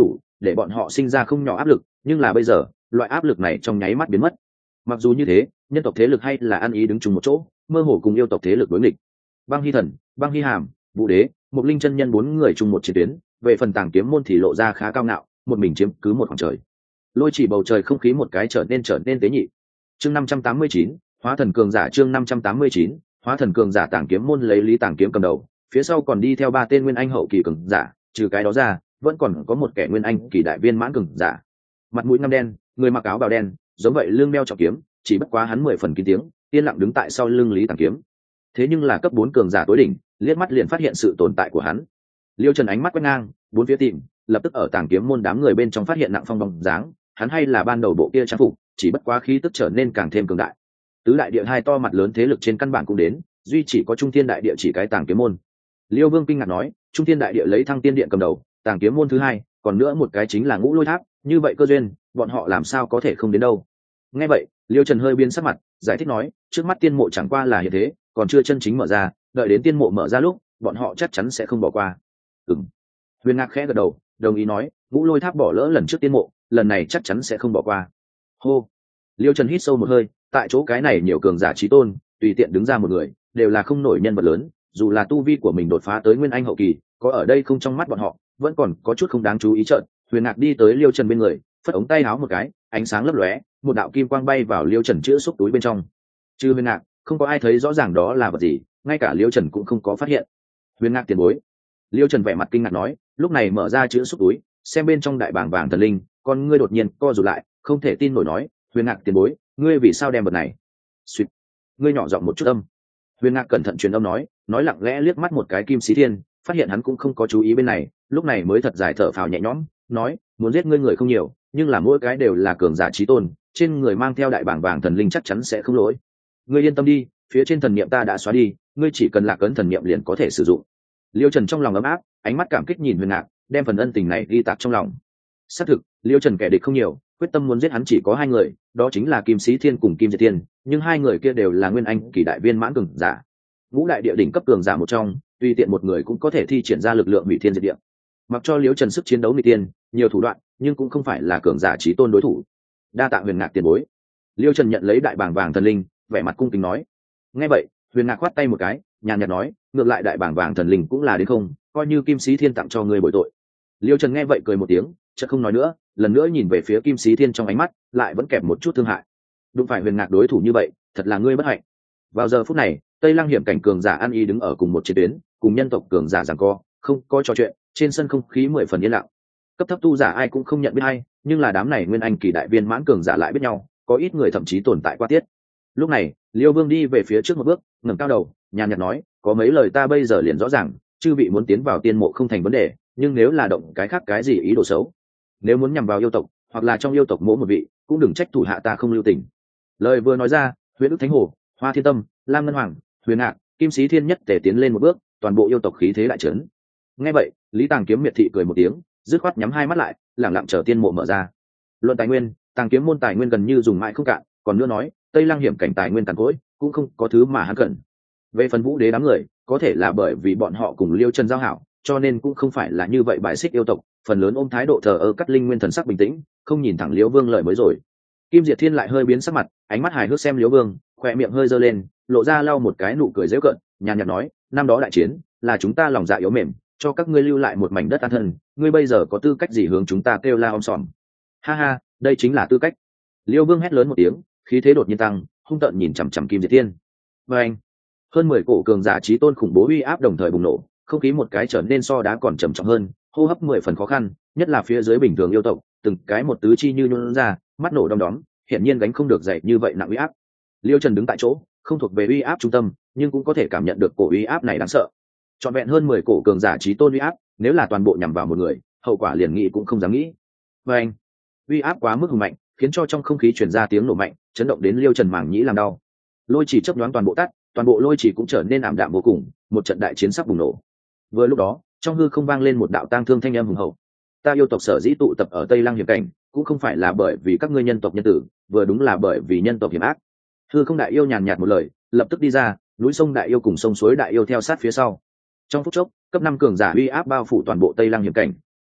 để bọn họ sinh ra không nhỏ áp lực, nhưng là bây giờ loại áp lực này trong nháy mắt biến mất. Mặc dù như thế, nhân tộc thế lực hay là ăn ý đứng chung một chỗ, mơ hồ cùng yêu tộc thế lực đối nghịch. Băng Hy Thần, Băng Hy Hàm, Vũ Đế, Mục Linh chân nhân bốn người chung một chiến tuyến, về phần Tàng Kiếm môn thì lộ ra khá cao ngạo, một mình chiếm cứ một khoảng trời. Lôi chỉ bầu trời không khí một cái trở nên trở nên tế nhị. Chương năm trăm tám mươi chín, Hóa thần cường giả. Chương năm trăm tám mươi chín, Hóa thần cường giả. Tàng Kiếm môn lấy Lý Tàng Kiếm cầm đầu, phía sau còn đi theo ba tên nguyên anh hậu kỳ cường giả, trừ cái đó ra, vẫn còn có một kẻ nguyên anh kỳ đại viên mãn cường giả. Mặt mũi ngăm đen, người mặc áo bào đen, giống vậy lưng đeo trọng kiếm, chỉ bất quá hắn mười phần kín tiếng, yên lặng đứng tại sau lưng Lý Tàng Kiếm. Thế nhưng là cấp bốn cường giả tối đỉnh, liếc mắt liền phát hiện sự tồn tại của hắn. Liêu Trần ánh mắt quét ngang, bốn phía tìm, lập tức ở Tàng Kiếm môn đám người bên trong phát hiện Nặng Phong bóng dáng, hắn hay là ban đầu bộ kia trang phục, chỉ bất quá khí tức trở nên càng thêm cường đại. Tứ đại địa hai to mặt lớn thế lực trên căn bản cũng đến, duy chỉ có Trung Thiên đại địa chỉ cái Tàng Kiếm môn. Liêu Vương kinh ngạc nói, Trung Thiên đại địa lấy Thăng Tiên điện cầm đầu, Tàng Kiếm môn thứ hai, còn nữa một cái chính là Ngũ Lôi tháp, như vậy cơ duyên, bọn họ làm sao có thể không đến đâu. Nghe vậy, Liêu Trần hơi biến sắc mặt, giải thích nói, trước mắt tiên mộ chẳng qua là hiện thế, còn chưa chân chính mở ra, đợi đến tiên mộ mở ra lúc, bọn họ chắc chắn sẽ không bỏ qua. Ừm. Huyền Ngạc khẽ gật đầu, đồng ý nói, Ngũ Lôi tháp bỏ lỡ lần trước tiên mộ, lần này chắc chắn sẽ không bỏ qua. Hô. Liêu Trần hít sâu một hơi, tại chỗ cái này nhiều cường giả chí tôn, tùy tiện đứng ra một người, đều là không nổi nhân vật lớn, dù là tu vi của mình đột phá tới nguyên anh hậu kỳ, có ở đây không trong mắt bọn họ, vẫn còn có chút không đáng chú ý. Chợt, Huyền Ngạc đi tới Liêu Trần bên người, phất ống tay áo một cái, ánh sáng lấp lóe, một đạo kim quang bay vào Liêu Trần chữa xúc túi bên trong. Trừ Huyền Ngạc, không có ai thấy rõ ràng đó là vật gì, ngay cả Liêu Trần cũng không có phát hiện. Huyền Ngạc tiền bối. Liêu Trần vẻ mặt kinh ngạc nói, lúc này mở ra chữa xúc túi, xem bên trong đại bảng vàng thần linh, con ngươi đột nhiên co rụt lại, không thể tin nổi nói, Huyền Ngạc tiền bối, ngươi vì sao đem vật này? Xuyệt. Ngươi nhỏ giọng một chút âm. Huyền Ngạc cẩn thận truyền âm nói, nói lặng lẽ liếc mắt một cái Kim Sĩ Thiên, phát hiện hắn cũng không có chú ý bên này, lúc này mới thật dài thở phào nhẹ nhõm, nói, muốn giết ngươi người không nhiều, nhưng là mỗi cái đều là cường giả chí tôn, trên người mang theo đại bảng vàng thần linh chắc chắn sẽ không lỗi. Ngươi yên tâm đi, phía trên thần niệm ta đã xóa đi, ngươi chỉ cần lạc ấn thần niệm liền có thể sử dụng. Liêu Trần trong lòng ấm áp, ánh mắt cảm kích nhìn Huyền Ngạc, đem phần ân tình này ghi tạc trong lòng. Xác thực, Liêu Trần kẻ địch không nhiều, quyết tâm muốn giết hắn chỉ có hai người, đó chính là Kim Sĩ Thiên cùng Kim Diệt Thiên, nhưng hai người kia đều là nguyên anh kỳ đại viên mãn cường giả. Ngũ đại địa đỉnh cấp cường giả một trong, tùy tiện một người cũng có thể thi triển ra lực lượng hủy thiên diệt địa. Mặc cho Liêu Trần sức chiến đấu nghịch tiên, nhiều thủ đoạn, nhưng cũng không phải là cường giả chí tôn đối thủ. Đa tạ Huyền Ngạc tiền bối. Liêu Trần nhận lấy đại bảng vàng thần linh, vẻ mặt cung kính nói. Nghe vậy, Huyền Ngạc khoát tay một cái, nhàn nhạt nói, ngược lại đại bảng vàng thần linh cũng là đến không, coi như Kim Sĩ Thiên tặng cho ngươi bồi tội. Liêu Trần nghe vậy cười một tiếng, chợt không nói nữa, lần nữa nhìn về phía Kim Sĩ Thiên trong ánh mắt lại vẫn kèm một chút thương hại. Đúng phải Huyền Ngạc đối thủ như vậy, thật là ngươi bất hạnh. Vào giờ phút này, Tây Lăng hiểm cảnh cường giả An Y đứng ở cùng một chiến tuyến, cùng nhân tộc cường giả giằng co, không có trò chuyện, trên sân không khí mười phần yên lặng. Cấp thấp tu giả ai cũng không nhận biết hay, nhưng là đám này nguyên anh kỳ đại viên mãn cường giả lại biết nhau, có ít người thậm chí tồn tại qua tiết. Lúc này, Liêu Vương đi về phía trước một bước, ngẩng cao đầu, nhàn nhạt nói, có mấy lời ta bây giờ liền rõ ràng, chư vị muốn tiến vào tiên mộ không thành vấn đề, nhưng nếu là động cái khác cái gì ý đồ xấu, nếu muốn nhằm vào yêu tộc, hoặc là trong yêu tộc mỗi một vị, cũng đừng trách thủ hạ ta không lưu tình. Lời vừa nói ra, Huyền Ức Thánh Hồ, Hoa Thiên Tâm, Lam Ngân Hoàng, Huyền Ngạc, Kim Sĩ Thiên nhất tề tiến lên một bước, toàn bộ yêu tộc khí thế đại trấn. Nghe vậy, Lý Tàng Kiếm miệt thị cười một tiếng, dứt khoát nhắm hai mắt lại, lẳng lặng chờ tiên mộ mở ra. Luận tài nguyên, Tàng Kiếm môn tài nguyên gần như dùng mãi không cạn, còn nữa nói, Tây Lăng hiểm cảnh tài nguyên tàn cỗi, cũng không có thứ mà hắn cần. Về phần Vũ Đế đám người, có thể là bởi vì bọn họ cùng Liêu Trần giao hảo, cho nên cũng không phải là như vậy bài xích yêu tộc, phần lớn ôm thái độ thờ ơ cắt linh nguyên thần sắc bình tĩnh, không nhìn thẳng Liêu Vương lời mới rồi. Kim Diệt Thiên lại hơi biến sắc mặt, ánh mắt hài hước xem Liêu Vương, khỏe miệng hơi giơ lên, lộ ra lau một cái nụ cười giễu cợt, nhàn nhạt nói, năm đó đại chiến, là chúng ta lòng dạ yếu mềm, cho các ngươi lưu lại một mảnh đất an thân, ngươi bây giờ có tư cách gì hướng chúng ta kêu la om sòm? Ha ha, đây chính là tư cách. Liêu Vương hét lớn một tiếng, khí thế đột nhiên tăng, hung tợn nhìn chằm chằm Kim Diệt Thiên. Và anh, hơn mười cổ cường giả chí tôn khủng bố uy áp đồng thời bùng nổ, không khí một cái trở nên so đá còn trầm trọng hơn, hô hấp mười phần khó khăn, nhất là phía dưới bình thường yêu tộc, từng cái một tứ chi như nhún ra, mắt nổ đom đóm, hiển nhiên gánh không được dậy như vậy nặng uy áp. Liêu Trần đứng tại chỗ, không thuộc về uy áp trung tâm, nhưng cũng có thể cảm nhận được cổ uy áp này đáng sợ. Trọn vẹn hơn mười cổ cường giả chí tôn uy áp, nếu là toàn bộ nhằm vào một người, hậu quả liền nghĩ cũng không dám nghĩ. Và anh, uy áp quá mức hùng mạnh, khiến cho trong không khí truyền ra tiếng nổ mạnh, chấn động đến Liêu Trần màng nhĩ làm đau. Lôi chỉ chớp nhoáng toàn bộ tắt, toàn bộ lôi chỉ cũng trở nên ảm đạm vô cùng, một trận đại chiến sắp bùng nổ. Vừa lúc đó, trong hư không vang lên một đạo tang thương thanh âm hùng hậu. Ta yêu tộc sở dĩ tụ tập ở Tây Lăng hiểm cảnh, cũng không phải là bởi vì các ngươi nhân tộc nhân tử, vừa đúng là bởi vì nhân tộc hiểm ác. Hư không đại yêu nhàn nhạt một lời, lập tức đi ra, núi sông đại yêu cùng sông suối đại yêu theo sát phía sau. Trong phút chốc, cấp năm cường giả uy áp bao phủ toàn bộ Tây Lăng hiểm cảnh,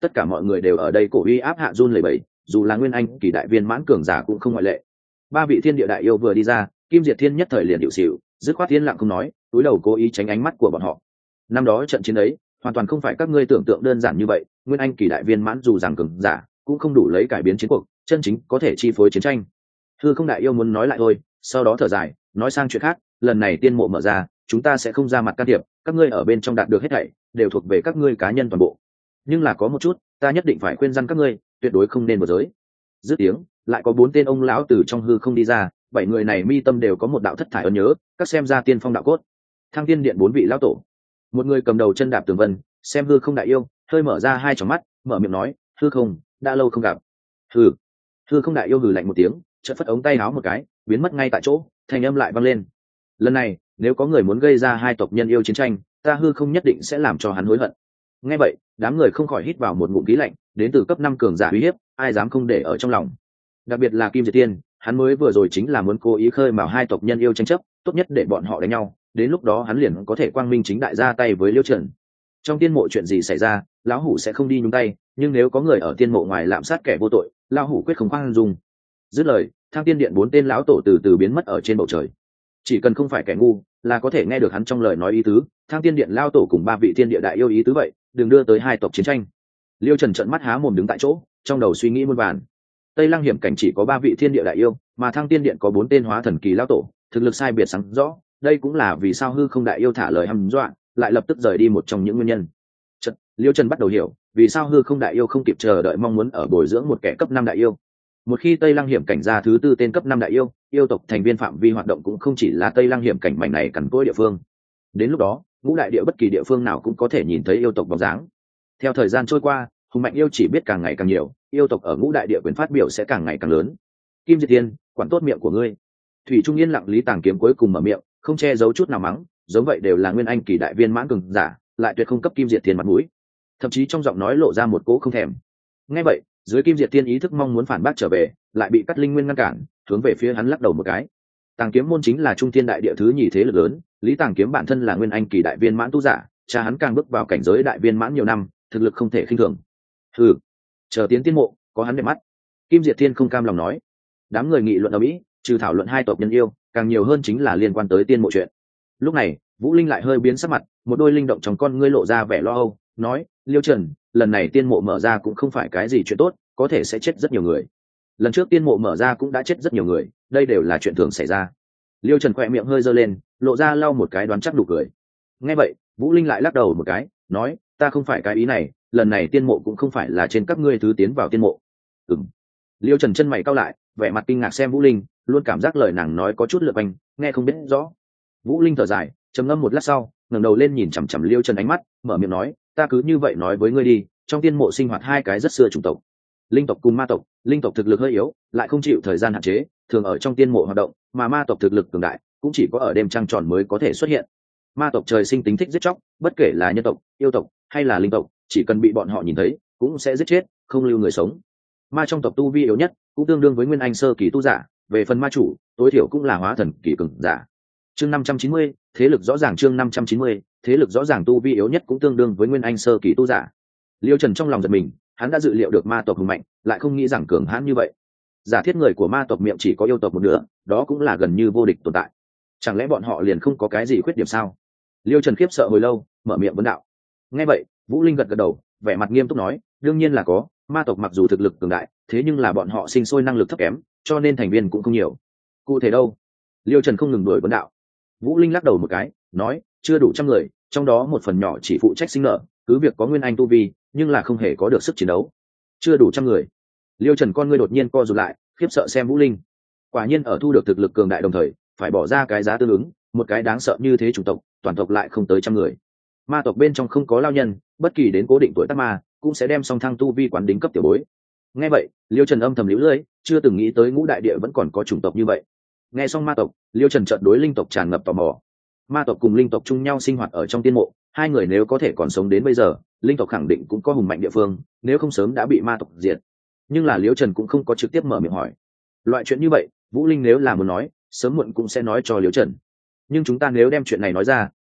tất cả mọi người đều ở đây cổ uy áp hạ run lẩy bẩy, dù là nguyên anh kỳ đại viên mãn cường giả cũng không ngoại lệ. Ba vị thiên địa đại yêu vừa đi ra, Kim Diệt Thiên nhất thời liền điệu xỉu, dứt khoát thiên lặng không nói, cúi đầu cố ý tránh ánh mắt của bọn họ. Năm đó trận chiến ấy hoàn toàn không phải các ngươi tưởng tượng đơn giản như vậy, nguyên anh kỳ đại viên mãn dù rằng cường giả cũng không đủ lấy cải biến chiến cuộc, chân chính có thể chi phối chiến tranh. Hư Không đại yêu muốn nói lại thôi, sau đó thở dài nói sang chuyện khác, lần này tiên mộ mở ra, chúng ta sẽ không ra mặt can thiệp, các ngươi ở bên trong đạt được hết thảy đều thuộc về các ngươi cá nhân toàn bộ, nhưng là có một chút ta nhất định phải khuyên răn các ngươi, tuyệt đối không nên một giới. Dứt tiếng lại có bốn tên ông lão từ trong hư không đi ra, bảy người này mi tâm đều có một đạo thất thải ấn nhớ, các xem ra tiên phong đạo cốt. Thăng Tiên Điện bốn vị lão tổ, một người cầm đầu chân đạp tường vân, xem Hư Không đại yêu hơi mở ra hai tròng mắt, mở miệng nói, hư không đã lâu không gặp. hư Hư Không đại yêu hừ lạnh một tiếng, chợt phất ống tay áo một cái, biến mất ngay tại chỗ, thanh âm lại vang lên, lần này nếu có người muốn gây ra hai tộc nhân yêu chiến tranh, ta Hư Không nhất định sẽ làm cho hắn hối hận. Nghe vậy đám người không khỏi hít vào một ngụm khí lạnh, đến từ cấp năm cường giả uy hiếp, ai dám không để ở trong lòng. Đặc biệt là Kim Diệt Tiên, hắn mới vừa rồi chính là muốn cố ý khơi mào hai tộc nhân yêu tranh chấp, tốt nhất để bọn họ đánh nhau, đến lúc đó hắn liền có thể quang minh chính đại ra tay với Liêu Trần. Trong tiên mộ chuyện gì xảy ra, lão hủ sẽ không đi nhúng tay, nhưng nếu có người ở tiên mộ ngoài lạm sát kẻ vô tội, lão hủ quyết không khoan dung. Dứt lời, Thăng Tiên Điện bốn tên lão tổ từ từ biến mất ở trên bầu trời. Chỉ cần không phải kẻ ngu, là có thể nghe được hắn trong lời nói ý tứ. Thăng Tiên Điện lão tổ cùng ba vị thiên địa đại yêu ý tứ vậy, đừng đưa tới hai tộc chiến tranh. Liêu Trần trợn mắt há mồm đứng tại chỗ, trong đầu suy nghĩ muôn vàn. Tây Lăng hiểm cảnh chỉ có ba vị thiên địa đại yêu, mà Thăng Tiên Điện có bốn tên hóa thần kỳ lão tổ, thực lực sai biệt sáng rõ, đây cũng là vì sao Hư Không đại yêu thả lời hăm dọa, lại lập tức rời đi một trong những nguyên nhân. Chợt, Liêu Trần bắt đầu hiểu, vì sao Hư Không đại yêu không kịp chờ đợi mong muốn ở bồi dưỡng một kẻ cấp năm đại yêu. Một khi Tây Lăng hiểm cảnh ra thứ tư tên cấp năm đại yêu, yêu tộc thành viên phạm vi hoạt động cũng không chỉ là Tây Lăng hiểm cảnh mảnh này cằn cỗi địa phương. Đến lúc đó, ngũ đại địa bất kỳ địa phương nào cũng có thể nhìn thấy yêu tộc bóng dáng. Theo thời gian trôi qua, hùng mạnh yêu chỉ biết càng ngày càng nhiều, yêu tộc ở ngũ đại địa quyền phát biểu sẽ càng ngày càng lớn. Kim Diệt Tiên, quản tốt miệng của ngươi. Thủy Trung Yên lặng Lý Tàng Kiếm cuối cùng mở miệng, không che giấu chút nào mắng, giống vậy đều là nguyên anh kỳ đại viên mãn cường giả, lại tuyệt không cấp Kim Diệt Tiên mặt mũi. Thậm chí trong giọng nói lộ ra một cỗ không thèm. Nghe vậy, dưới Kim Diệt Tiên ý thức mong muốn phản bác trở về, lại bị Cắt Linh Nguyên ngăn cản, hướng về phía hắn lắc đầu một cái. Tàng Kiếm môn chính là trung thiên đại địa thứ nhì thế lực lớn, Lý Tàng Kiếm bản thân là nguyên anh kỳ đại viên mãn tu giả, cha hắn càng bước vào cảnh giới đại viên mãn nhiều năm, thực lực không thể khinh thường. Hừ, chờ tiến tiên mộ, có hắn đẹp mắt. Kim Diệt Thiên không cam lòng nói. Đám người nghị luận ở mỹ, trừ thảo luận hai tộc nhân yêu, càng nhiều hơn chính là liên quan tới tiên mộ chuyện. Lúc này, Vũ Linh lại hơi biến sắc mặt, một đôi linh động trong con ngươi lộ ra vẻ lo âu, nói, Liêu Trần, lần này tiên mộ mở ra cũng không phải cái gì chuyện tốt, có thể sẽ chết rất nhiều người. Lần trước tiên mộ mở ra cũng đã chết rất nhiều người, đây đều là chuyện thường xảy ra. Liêu Trần khỏe miệng hơi giơ lên, lộ ra lau một cái đoán chắc đủ cười. Nghe vậy, Vũ Linh lại lắc đầu một cái, nói, ta không phải cái ý này, lần này tiên mộ cũng không phải là trên các ngươi thứ tiến vào tiên mộ. Ừm. Liêu Trần chân mày cau lại, vẻ mặt kinh ngạc xem Vũ Linh, luôn cảm giác lời nàng nói có chút lượt quanh, nghe không biết rõ. Vũ Linh thở dài, trầm ngâm một lát sau, ngẩng đầu lên nhìn chằm chằm Liêu Trần ánh mắt, mở miệng nói, ta cứ như vậy nói với ngươi đi, trong tiên mộ sinh hoạt hai cái rất xưa chủng tộc, linh tộc cùng ma tộc. Linh tộc thực lực hơi yếu, lại không chịu thời gian hạn chế, thường ở trong tiên mộ hoạt động, mà ma tộc thực lực cường đại, cũng chỉ có ở đêm trăng tròn mới có thể xuất hiện. Ma tộc trời sinh tính thích giết chóc, bất kể là nhân tộc, yêu tộc hay là linh tộc, chỉ cần bị bọn họ nhìn thấy, cũng sẽ giết chết, không lưu người sống. Ma trong tộc tu vi yếu nhất, cũng tương đương với nguyên anh sơ kỳ tu giả, về phần ma chủ, tối thiểu cũng là hóa thần kỳ cường giả. Chương năm trăm chín mươi, thế lực rõ ràng chương năm trăm chín mươi, thế lực rõ ràng tu vi yếu nhất cũng tương đương với nguyên anh sơ kỳ tu giả. Liêu Trần trong lòng giật mình, hắn đã dự liệu được ma tộc hùng mạnh, lại không nghĩ rằng cường hãn như vậy. Giả thiết người của ma tộc miệng chỉ có yêu tộc một nửa, đó cũng là gần như vô địch tồn tại. Chẳng lẽ bọn họ liền không có cái gì khuyết điểm sao? Liêu Trần khiếp sợ hồi lâu, mở miệng vấn đạo. Nghe vậy, Vũ Linh gật gật đầu, vẻ mặt nghiêm túc nói, đương nhiên là có, ma tộc mặc dù thực lực cường đại, thế nhưng là bọn họ sinh sôi năng lực thấp kém, cho nên thành viên cũng không nhiều. Cụ thể đâu? Liêu Trần không ngừng đuổi vấn đạo. Vũ Linh lắc đầu một cái, nói, chưa đủ trăm người, trong đó một phần nhỏ chỉ phụ trách sinh nở, cứ việc có nguyên anh tu vi, nhưng là không hề có được sức chiến đấu. Chưa đủ trăm người. Liêu Trần con ngươi đột nhiên co rụt lại, khiếp sợ xem Vũ Linh. Quả nhiên ở thu được thực lực cường đại đồng thời, phải bỏ ra cái giá tương ứng, một cái đáng sợ như thế chủng tộc, toàn tộc lại không tới trăm người. Ma tộc bên trong không có lao nhân, bất kỳ đến cố định tuổi tác ma, cũng sẽ đem song thăng tu vi quán đính cấp tiểu bối. Nghe vậy, Liêu Trần âm thầm liễu lưỡi, chưa từng nghĩ tới ngũ đại địa vẫn còn có chủng tộc như vậy. Nghe xong ma tộc, Liêu Trần chợt đối linh tộc tràn ngập tò mò. Ma tộc cùng linh tộc chung nhau sinh hoạt ở trong tiên mộ, hai người nếu có thể còn sống đến bây giờ, linh tộc khẳng định cũng có hùng mạnh địa phương, nếu không sớm đã bị ma tộc diệt. Nhưng là Liêu Trần cũng không có trực tiếp mở miệng hỏi. Loại chuyện như vậy, Vũ Linh nếu là muốn nói, sớm muộn cũng sẽ nói cho Liêu Trần. Nhưng chúng ta nếu đem chuyện này nói ra,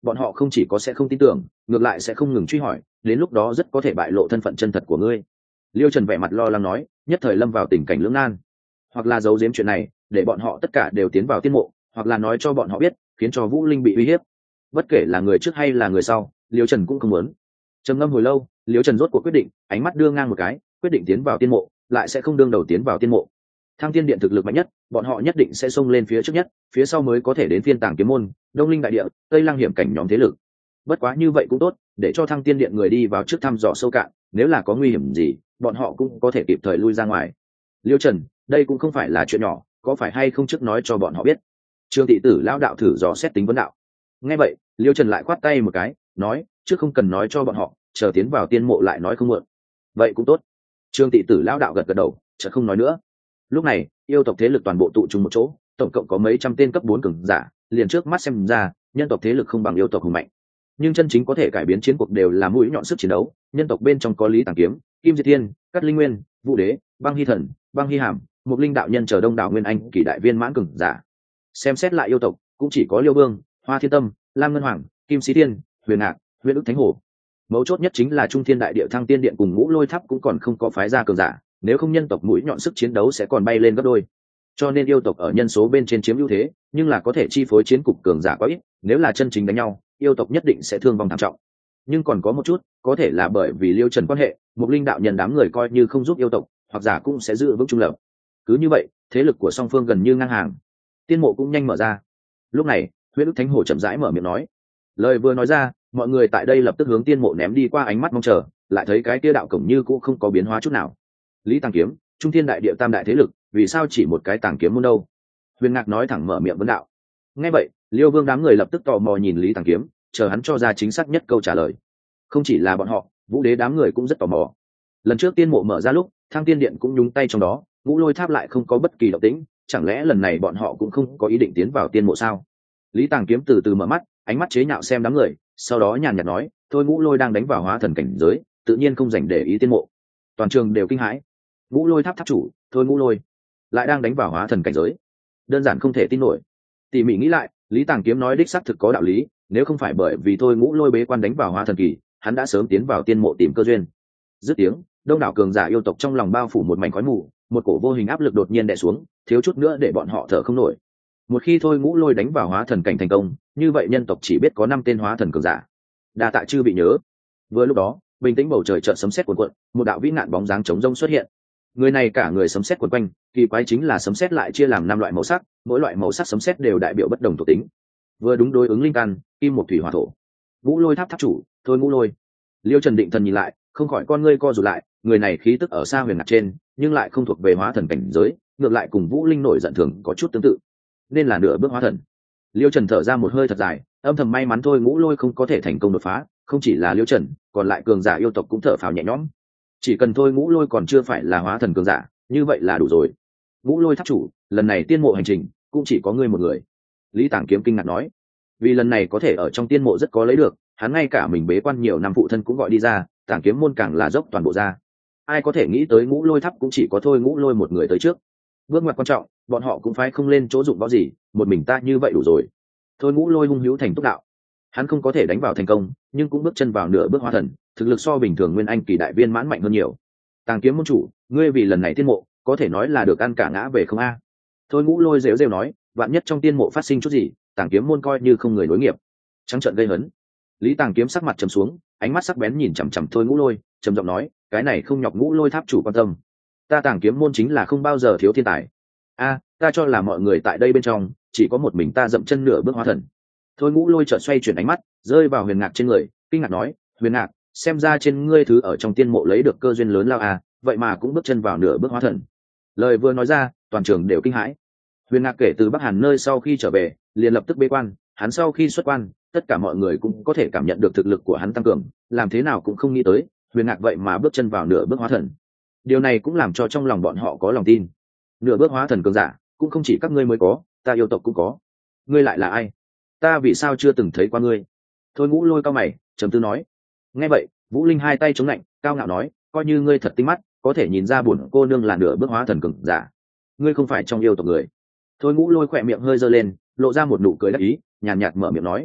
bọn họ không chỉ có sẽ không tin tưởng, ngược lại sẽ không ngừng truy hỏi, đến lúc đó rất có thể bại lộ thân phận chân thật của ngươi. Liêu Trần vẻ mặt lo lắng nói, nhất thời lâm vào tình cảnh lưỡng nan, hoặc là giấu giếm chuyện này để bọn họ tất cả đều tiến vào tiên mộ, hoặc là nói cho bọn họ biết khiến cho Vũ Linh bị uy hiếp. Bất kể là người trước hay là người sau, Liêu Trần cũng không muốn. Trầm ngâm hồi lâu, Liêu Trần rốt cuộc quyết định, ánh mắt đưa ngang một cái, quyết định tiến vào tiên mộ, lại sẽ không đương đầu tiến vào tiên mộ. Thăng Tiên Điện thực lực mạnh nhất, bọn họ nhất định sẽ xông lên phía trước nhất, phía sau mới có thể đến Phiên Tàng Kiếm môn, Đông Linh đại địa, Tây Lăng hiểm cảnh nhóm thế lực. Bất quá như vậy cũng tốt, để cho Thăng Tiên Điện người đi vào trước thăm dò sâu cạn, nếu là có nguy hiểm gì, bọn họ cũng có thể kịp thời lui ra ngoài. Liêu Trần, đây cũng không phải là chuyện nhỏ, có phải hay không trước nói cho bọn họ biết. Trương thị tử lão đạo thử dò xét tính vấn đạo. Nghe vậy, Liêu Trần lại khoát tay một cái, nói, trước không cần nói cho bọn họ, chờ tiến vào tiên mộ lại nói không muộn. Vậy cũng tốt. Trương thị tử lão đạo gật gật đầu, chợt không nói nữa. Lúc này, yêu tộc thế lực toàn bộ tụ trung một chỗ, tổng cộng có mấy trăm tên cấp bốn cường giả, liền trước mắt xem ra, nhân tộc thế lực không bằng yêu tộc hùng mạnh. Nhưng chân chính có thể cải biến chiến cuộc đều là mũi nhọn sức chiến đấu, nhân tộc bên trong có Lý Tàng Kiếm, Kim Diệt Thiên, Cát Linh Nguyên, Vũ Đế, Băng Hy Thần, Băng Hy Hàm, Mục Linh đạo nhân chờ đông đảo nguyên anh kỳ đại viên mãn cường giả. Xem xét lại yêu tộc, cũng chỉ có Liêu Vương, Hoa Thiên Tâm, Lam Ngân Hoàng, Kim Sĩ Thiên, Huyền Ngạc, Huyền Ức Thánh Hổ. Mấu chốt nhất chính là Trung Thiên Đại Địa Thăng Tiên Điện cùng Ngũ Lôi Tháp cũng còn không có phái ra cường giả, nếu không nhân tộc mũi nhọn sức chiến đấu sẽ còn bay lên gấp đôi. Cho nên yêu tộc ở nhân số bên trên chiếm ưu thế, nhưng là có thể chi phối chiến cục cường giả quá ít, nếu là chân chính đánh nhau, yêu tộc nhất định sẽ thương vong thảm trọng. Nhưng còn có một chút, có thể là bởi vì Liêu Trần quan hệ, Mục Linh đạo nhân đám người coi như không giúp yêu tộc, hoặc giả cũng sẽ giữ vững trung lập. Cứ như vậy, thế lực của song phương gần như ngang hàng. Tiên mộ cũng nhanh mở ra. Lúc này, Huyết Ức Thánh Hổ chậm rãi mở miệng nói. Lời vừa nói ra, mọi người tại đây lập tức hướng tiên mộ ném đi qua ánh mắt mong chờ, lại thấy cái kia đạo cổng như cũng không có biến hóa chút nào. Lý Tàng Kiếm, Trung Thiên Đại Địa tam đại thế lực, vì sao chỉ một cái Tàng Kiếm môn đâu? Huyền Ngạc nói thẳng mở miệng vấn đạo. Nghe vậy, Liêu Vương đám người lập tức tò mò nhìn Lý Tàng Kiếm, chờ hắn cho ra chính xác nhất câu trả lời. Không chỉ là bọn họ, Vũ Đế đám người cũng rất tò mò. Lần trước tiên mộ mở ra lúc, Thăng Tiên Điện cũng nhúng tay trong đó, Ngũ Lôi Tháp lại không có bất kỳ động tĩnh, chẳng lẽ lần này bọn họ cũng không có ý định tiến vào tiên mộ sao? Lý Tàng Kiếm từ từ mở mắt, ánh mắt chế nhạo xem đám người, sau đó nhàn nhạt nói, thôi Ngũ Lôi đang đánh vào hóa thần cảnh giới, tự nhiên không dành để ý tiên mộ. Toàn trường đều kinh hãi. Ngũ Lôi Tháp tháp chủ, thôi Ngũ Lôi lại đang đánh vào hóa thần cảnh giới, đơn giản không thể tin nổi. Tỉ mỉ nghĩ lại, Lý Tàng Kiếm nói đích xác thực có đạo lý, nếu không phải bởi vì thôi Ngũ Lôi bế quan đánh vào hóa thần kỳ, hắn đã sớm tiến vào tiên mộ tìm cơ duyên. Dứt tiếng, đông đảo cường giả yêu tộc trong lòng bao phủ một mảnh khói mù, một cổ vô hình áp lực đột nhiên đè xuống, thiếu chút nữa để bọn họ thở không nổi. Một khi thôi Ngũ Lôi đánh vào hóa thần cảnh thành công, như vậy nhân tộc chỉ biết có năm tên hóa thần cường giả. Đa tạ chư bị nhớ. Vừa lúc đó, bình tĩnh bầu trời chợt sấm sét cuồn cuộn, một đạo vĩ nạn bóng dáng trống rông xuất hiện. Người này cả người sấm sét quấn quanh, kỳ quái chính là sấm sét lại chia làm năm loại màu sắc, mỗi loại màu sắc sấm sét đều đại biểu bất đồng thuộc tính. Vừa đúng đối ứng linh căn, kim một thủy hỏa thổ. Ngũ Lôi Tháp tháp chủ, thôi Ngũ Lôi. Liêu Trần định thần nhìn lại, không khỏi con ngươi co rụt lại, người này khí tức ở xa Huyền Ngạc trên, nhưng lại không thuộc về hóa thần cảnh giới, ngược lại cùng Vũ Linh nổi giận thường có chút tương tự, nên là nửa bước hóa thần. Liêu Trần thở ra một hơi thật dài, âm thầm may mắn thôi Ngũ Lôi không có thể thành công đột phá, không chỉ là Liêu Trần, còn lại cường giả yêu tộc cũng thở phào nhẹ nhõm. Chỉ cần thôi Ngũ Lôi còn chưa phải là hóa thần cường giả, như vậy là đủ rồi. Ngũ Lôi tháp chủ, lần này tiên mộ hành trình cũng chỉ có ngươi một người. Lý Tàng Kiếm kinh ngạc nói, vì lần này có thể ở trong tiên mộ rất có lấy được, hắn ngay cả mình bế quan nhiều năm phụ thân cũng gọi đi ra, Tàng Kiếm môn càng là dốc toàn bộ ra. Ai có thể nghĩ tới Ngũ Lôi tháp cũng chỉ có thôi Ngũ Lôi một người tới trước. Bước ngoặt quan trọng, bọn họ cũng phải không lên chỗ dụng võ gì, một mình ta như vậy đủ rồi. Thôi Ngũ Lôi hung hữu thành túc đạo, hắn không có thể đánh vào thành công, nhưng cũng bước chân vào nửa bước hóa thần, thực lực so bình thường nguyên anh kỳ đại viên mãn mạnh hơn nhiều. Tàng Kiếm môn chủ, ngươi vì lần này tiên mộ có thể nói là được ăn cả ngã về không a? Thôi Ngũ Lôi rêu rêu nói, vạn nhất trong tiên mộ phát sinh chút gì, Tàng Kiếm môn coi như không người nối nghiệp. Trắng trợn gây hấn. Lý Tàng Kiếm sắc mặt trầm xuống, ánh mắt sắc bén nhìn chằm chằm Thôi Ngũ Lôi, trầm giọng nói, cái này không nhọc Ngũ Lôi tháp chủ quan tâm. Ta Tàng Kiếm môn chính là không bao giờ thiếu thiên tài. A, ta cho là mọi người tại đây bên trong chỉ có một mình ta dậm chân nửa bước hóa thần. Thôi Ngũ Lôi chợt xoay chuyển ánh mắt, rơi vào Huyền Ngạc trên người, kinh ngạc nói, Huyền Ngạc, xem ra trên ngươi thứ ở trong tiên mộ lấy được cơ duyên lớn lao à, vậy mà cũng bước chân vào nửa bước hóa thần. Lời vừa nói ra, toàn trường đều kinh hãi. Huyền Ngạc kể từ Bắc Hàn nơi sau khi trở về, liền lập tức bế quan, hắn sau khi xuất quan, tất cả mọi người cũng có thể cảm nhận được thực lực của hắn tăng cường, làm thế nào cũng không nghĩ tới, Huyền Ngạc vậy mà bước chân vào nửa bước hóa thần. Điều này cũng làm cho trong lòng bọn họ có lòng tin. Nửa bước hóa thần cường giả, cũng không chỉ các ngươi mới có, ta yêu tộc cũng có. Ngươi lại là ai? Ta vì sao chưa từng thấy qua ngươi? Thôi Ngũ Lôi cao mày, trầm tư nói. Nghe vậy, Vũ Linh hai tay chống lạnh, cao ngạo nói, coi như ngươi thật tinh mắt, có thể nhìn ra bổn cô nương là nửa bước hóa thần cường giả. Ngươi không phải trong yêu tộc người. Thôi Ngũ Lôi khỏe miệng hơi giơ lên, lộ ra một nụ cười đắc ý, nhàn nhạt mở miệng nói,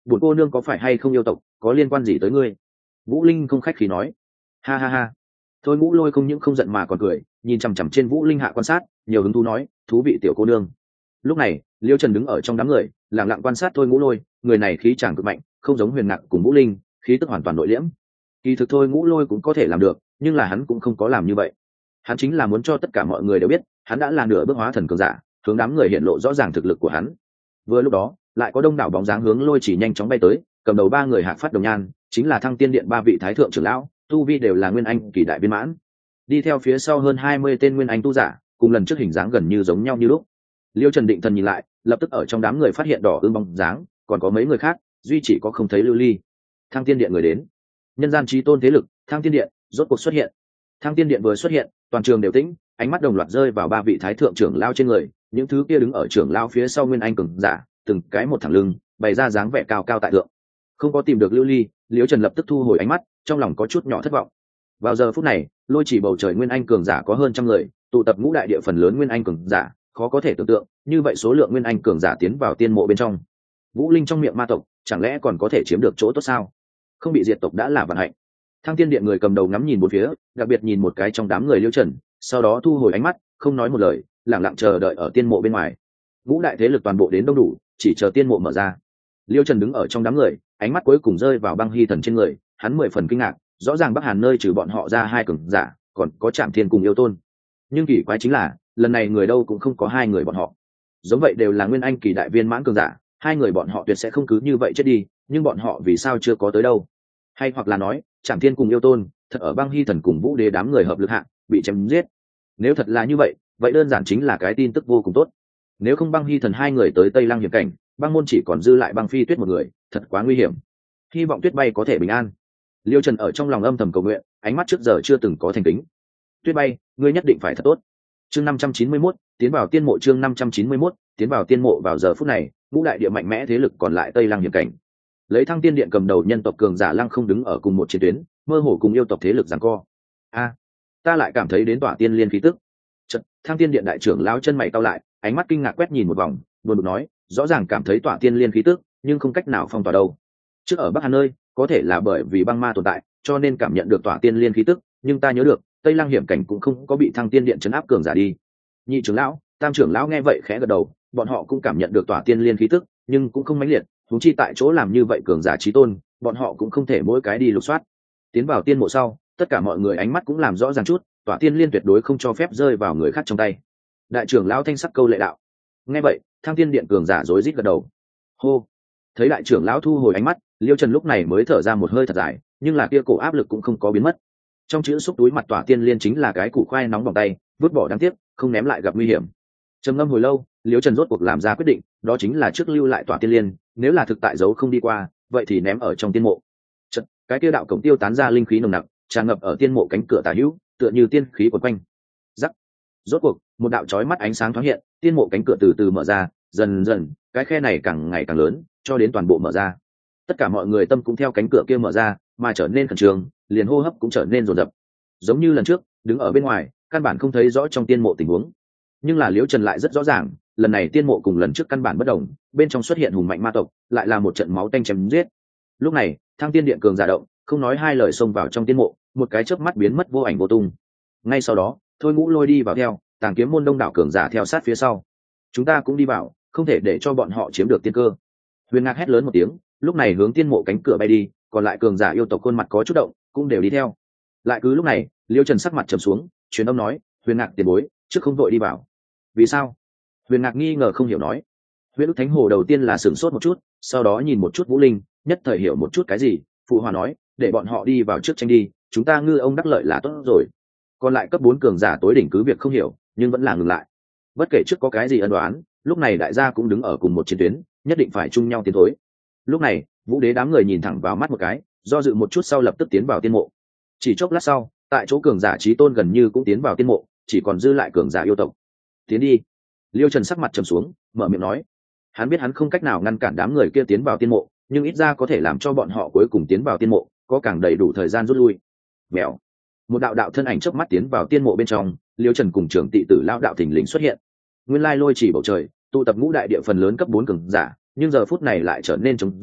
bổn cô nương có phải hay không yêu tộc, có liên quan gì tới ngươi? Vũ Linh không khách khí nói. Ha ha ha. Thôi Ngũ Lôi không những không giận mà còn cười, nhìn chằm chằm trên Vũ Linh hạ quan sát, nhiều hứng thú nói, thú vị tiểu cô nương. Lúc này Liêu Trần đứng ở trong đám người, lặng lặng quan sát Thôi Ngũ Lôi, người này khí chàng cực mạnh, không giống Huyền Ngạc cùng Vũ Linh, khí tức hoàn toàn nội liễm. Kỳ thực Thôi Ngũ Lôi cũng có thể làm được, nhưng là hắn cũng không có làm như vậy. Hắn chính là muốn cho tất cả mọi người đều biết, hắn đã là nửa bước hóa thần cường giả, hướng đám người hiện lộ rõ ràng thực lực của hắn. Vừa lúc đó, lại có đông đảo bóng dáng hướng Lôi Chỉ nhanh chóng bay tới, cầm đầu ba người Hạc Phát Đồng Nhan, chính là Thăng Tiên Điện ba vị thái thượng trưởng lão, tu vi đều là nguyên anh kỳ đại viên mãn. Đi theo phía sau hơn hai mươi tên nguyên anh tu giả, cùng lần trước hình dáng gần như giống nhau như lúc. Liêu Trần định thần nhìn lại, lập tức ở trong đám người phát hiện đỏ ương bóng dáng, còn có mấy người khác, duy chỉ có không thấy Lưu Ly. Thăng Tiên Điện người đến, nhân gian chí tôn thế lực, Thăng Tiên Điện rốt cuộc xuất hiện. Thăng Tiên Điện vừa xuất hiện, toàn trường đều tĩnh, ánh mắt đồng loạt rơi vào ba vị thái thượng trưởng lao trên người, những thứ kia đứng ở trưởng lao phía sau nguyên anh cường giả, từng cái một thẳng lưng, bày ra dáng vẻ cao cao tại thượng. Không có tìm được Lưu Ly, Liêu Trần lập tức thu hồi ánh mắt, trong lòng có chút nhỏ thất vọng. Vào giờ phút này, Lôi Chỉ bầu trời nguyên anh cường giả có hơn trăm người, tụ tập ngũ đại địa phần lớn nguyên anh cường giả, khó có thể tưởng tượng, như vậy số lượng nguyên anh cường giả tiến vào tiên mộ bên trong. Vũ Linh trong miệng ma tộc, chẳng lẽ còn có thể chiếm được chỗ tốt sao? Không bị diệt tộc đã là vận hạnh. Thăng Tiên Điện người cầm đầu ngắm nhìn bốn phía, đặc biệt nhìn một cái trong đám người Liêu Trần, sau đó thu hồi ánh mắt, không nói một lời, lặng lặng chờ đợi ở tiên mộ bên ngoài. Ngũ đại thế lực toàn bộ đến đông đủ, chỉ chờ tiên mộ mở ra. Liêu Trần đứng ở trong đám người, ánh mắt cuối cùng rơi vào Băng Hy Thần trên người, hắn mười phần kinh ngạc, rõ ràng Bắc Hàn nơi trừ bọn họ ra hai cường giả, còn có Trảm Thiên cùng Yêu Tôn. Nhưng kỳ quái chính là, lần này người đâu cũng không có hai người bọn họ. Giống vậy đều là nguyên anh kỳ đại viên mãn cường giả, hai người bọn họ tuyệt sẽ không cứ như vậy chết đi, nhưng bọn họ vì sao chưa có tới đâu? Hay hoặc là nói, Trảm Thiên cùng Yêu Tôn, thật ở Băng Hy Thần cùng Vũ Đế đám người hợp lực hạ, bị chém giết. Nếu thật là như vậy, vậy đơn giản chính là cái tin tức vô cùng tốt. Nếu không Băng Hy Thần hai người tới Tây Lăng hiểm cảnh, Băng môn chỉ còn dư lại Băng Phi Tuyết một người, thật quá nguy hiểm. Hy vọng Tuyết Bay có thể bình an. Liêu Trần ở trong lòng âm thầm cầu nguyện, ánh mắt trước giờ chưa từng có thành kính. Tuyết Bay, ngươi nhất định phải thật tốt. Chương năm trăm chín mươi mốt, tiến vào tiên mộ. Chương năm trăm chín mươi mốt, tiến vào tiên mộ. Vào giờ phút này, ngũ đại địa mạnh mẽ thế lực còn lại Tây Lăng hiểm cảnh. Lấy Thăng Tiên Điện cầm đầu nhân tộc cường giả Lăng không đứng ở cùng một chiến tuyến, mơ hồ cùng yêu tộc thế lực giằng co. A, ta lại cảm thấy đến tỏa tiên liên khí tức. Chợt, Thăng Tiên Điện đại trưởng lão chân mày cau lại, ánh mắt kinh ngạc quét nhìn một vòng, buồn bực nói, rõ ràng cảm thấy tỏa tiên liên khí tức, nhưng không cách nào phong tỏa đâu. Trước ở Bắc Hàn nơi, có thể là bởi vì băng ma tồn tại, cho nên cảm nhận được tỏa tiên liên khí tức, nhưng ta nhớ được, Tây Lăng hiểm cảnh cũng không có bị Thăng Tiên Điện trấn áp cường giả đi. Nhị trưởng lão, tam trưởng lão nghe vậy khẽ gật đầu, bọn họ cũng cảm nhận được tỏa tiên liên khí tức, nhưng cũng không mãnh liệt, huống chi tại chỗ làm như vậy cường giả chí tôn, bọn họ cũng không thể mỗi cái đi lục soát. Tiến vào tiên mộ sau, tất cả mọi người ánh mắt cũng làm rõ ràng chút, tỏa tiên liên tuyệt đối không cho phép rơi vào người khác trong tay. Đại trưởng lão thanh sắc câu lệ đạo. Nghe vậy, Thăng Tiên Điện cường giả rối rít gật đầu. Hô. Thấy đại trưởng lão thu hồi ánh mắt, Liêu Trần lúc này mới thở ra một hơi thật dài, nhưng là kia cổ áp lực cũng không có biến mất. Trong chữ xúc túi mặt tỏa tiên liên chính là cái củ khoai nóng bằng tay, vứt bỏ đáng tiếc, không ném lại gặp nguy hiểm. Trầm ngâm hồi lâu, Liêu Trần rốt cuộc làm ra quyết định, đó chính là trước lưu lại tỏa tiên liên, nếu là thực tại giấu không đi qua, vậy thì ném ở trong tiên mộ. Chật, cái kia đạo cổng tiêu tán ra linh khí nồng nặc, tràn ngập ở tiên mộ cánh cửa tả hữu, tựa như tiên khí quấn quanh. Rắc. Rốt cuộc, một đạo chói mắt ánh sáng thoáng hiện, tiên mộ cánh cửa từ từ mở ra, dần dần, cái khe này càng ngày càng lớn, cho đến toàn bộ mở ra. Tất cả mọi người tâm cũng theo cánh cửa kia mở ra, mà trở nên khẩn trương, liền hô hấp cũng trở nên rồn rập. Giống như lần trước, đứng ở bên ngoài, căn bản không thấy rõ trong tiên mộ tình huống. Nhưng là Liễu Trần lại rất rõ ràng, lần này tiên mộ cùng lần trước căn bản bất đồng, bên trong xuất hiện hùng mạnh ma tộc, lại là một trận máu tanh chém giết. Lúc này, Thăng Tiên Điện cường giả động, không nói hai lời xông vào trong tiên mộ, một cái chớp mắt biến mất vô ảnh vô tung. Ngay sau đó, Thôi Ngũ Lôi đi vào theo, Tàng Kiếm môn đông đảo cường giả theo sát phía sau. Chúng ta cũng đi vào, không thể để cho bọn họ chiếm được tiên cơ. Huyền Ngạc hét lớn một tiếng, lúc này hướng tiên mộ cánh cửa bay đi, còn lại cường giả yêu tộc khuôn mặt có chút động, cũng đều đi theo. Lại cứ lúc này, Liêu Trần sắc mặt trầm xuống, truyền âm nói, Huyền Ngạc tiền bối, trước không vội đi vào. Vì sao? Huyền Ngạc nghi ngờ không hiểu nói. Huyền Ức Thánh Hồ đầu tiên là sửng sốt một chút, sau đó nhìn một chút Vũ Linh, nhất thời hiểu một chút cái gì, phụ hòa nói, để bọn họ đi vào trước tranh đi, chúng ta ngư ông đắc lợi là tốt rồi. Còn lại cấp bốn cường giả tối đỉnh cứ việc không hiểu, nhưng vẫn là ngừng lại. Bất kể trước có cái gì ân đoán, lúc này đại gia cũng đứng ở cùng một chiến tuyến, nhất định phải chung nhau tiến thối. Lúc này, Vũ Đế đám người nhìn thẳng vào mắt một cái, do dự một chút sau lập tức tiến vào tiên mộ. Chỉ chốc lát sau, tại chỗ cường giả chí tôn gần như cũng tiến vào tiên mộ, chỉ còn dư lại cường giả yêu tộc. Tiến đi. Liêu Trần sắc mặt trầm xuống, mở miệng nói. Hắn biết hắn không cách nào ngăn cản đám người kia tiến vào tiên mộ, nhưng ít ra có thể làm cho bọn họ cuối cùng tiến vào tiên mộ, có càng đầy đủ thời gian rút lui. Mèo. Một đạo đạo thân ảnh chớp mắt tiến vào tiên mộ bên trong, Liêu Trần cùng trưởng tị tử lão đạo thình lình xuất hiện. Nguyên lai lôi chỉ bầu trời, tụ tập ngũ đại địa phần lớn cấp bốn cường giả, nhưng giờ phút này lại trở nên trống rỗng,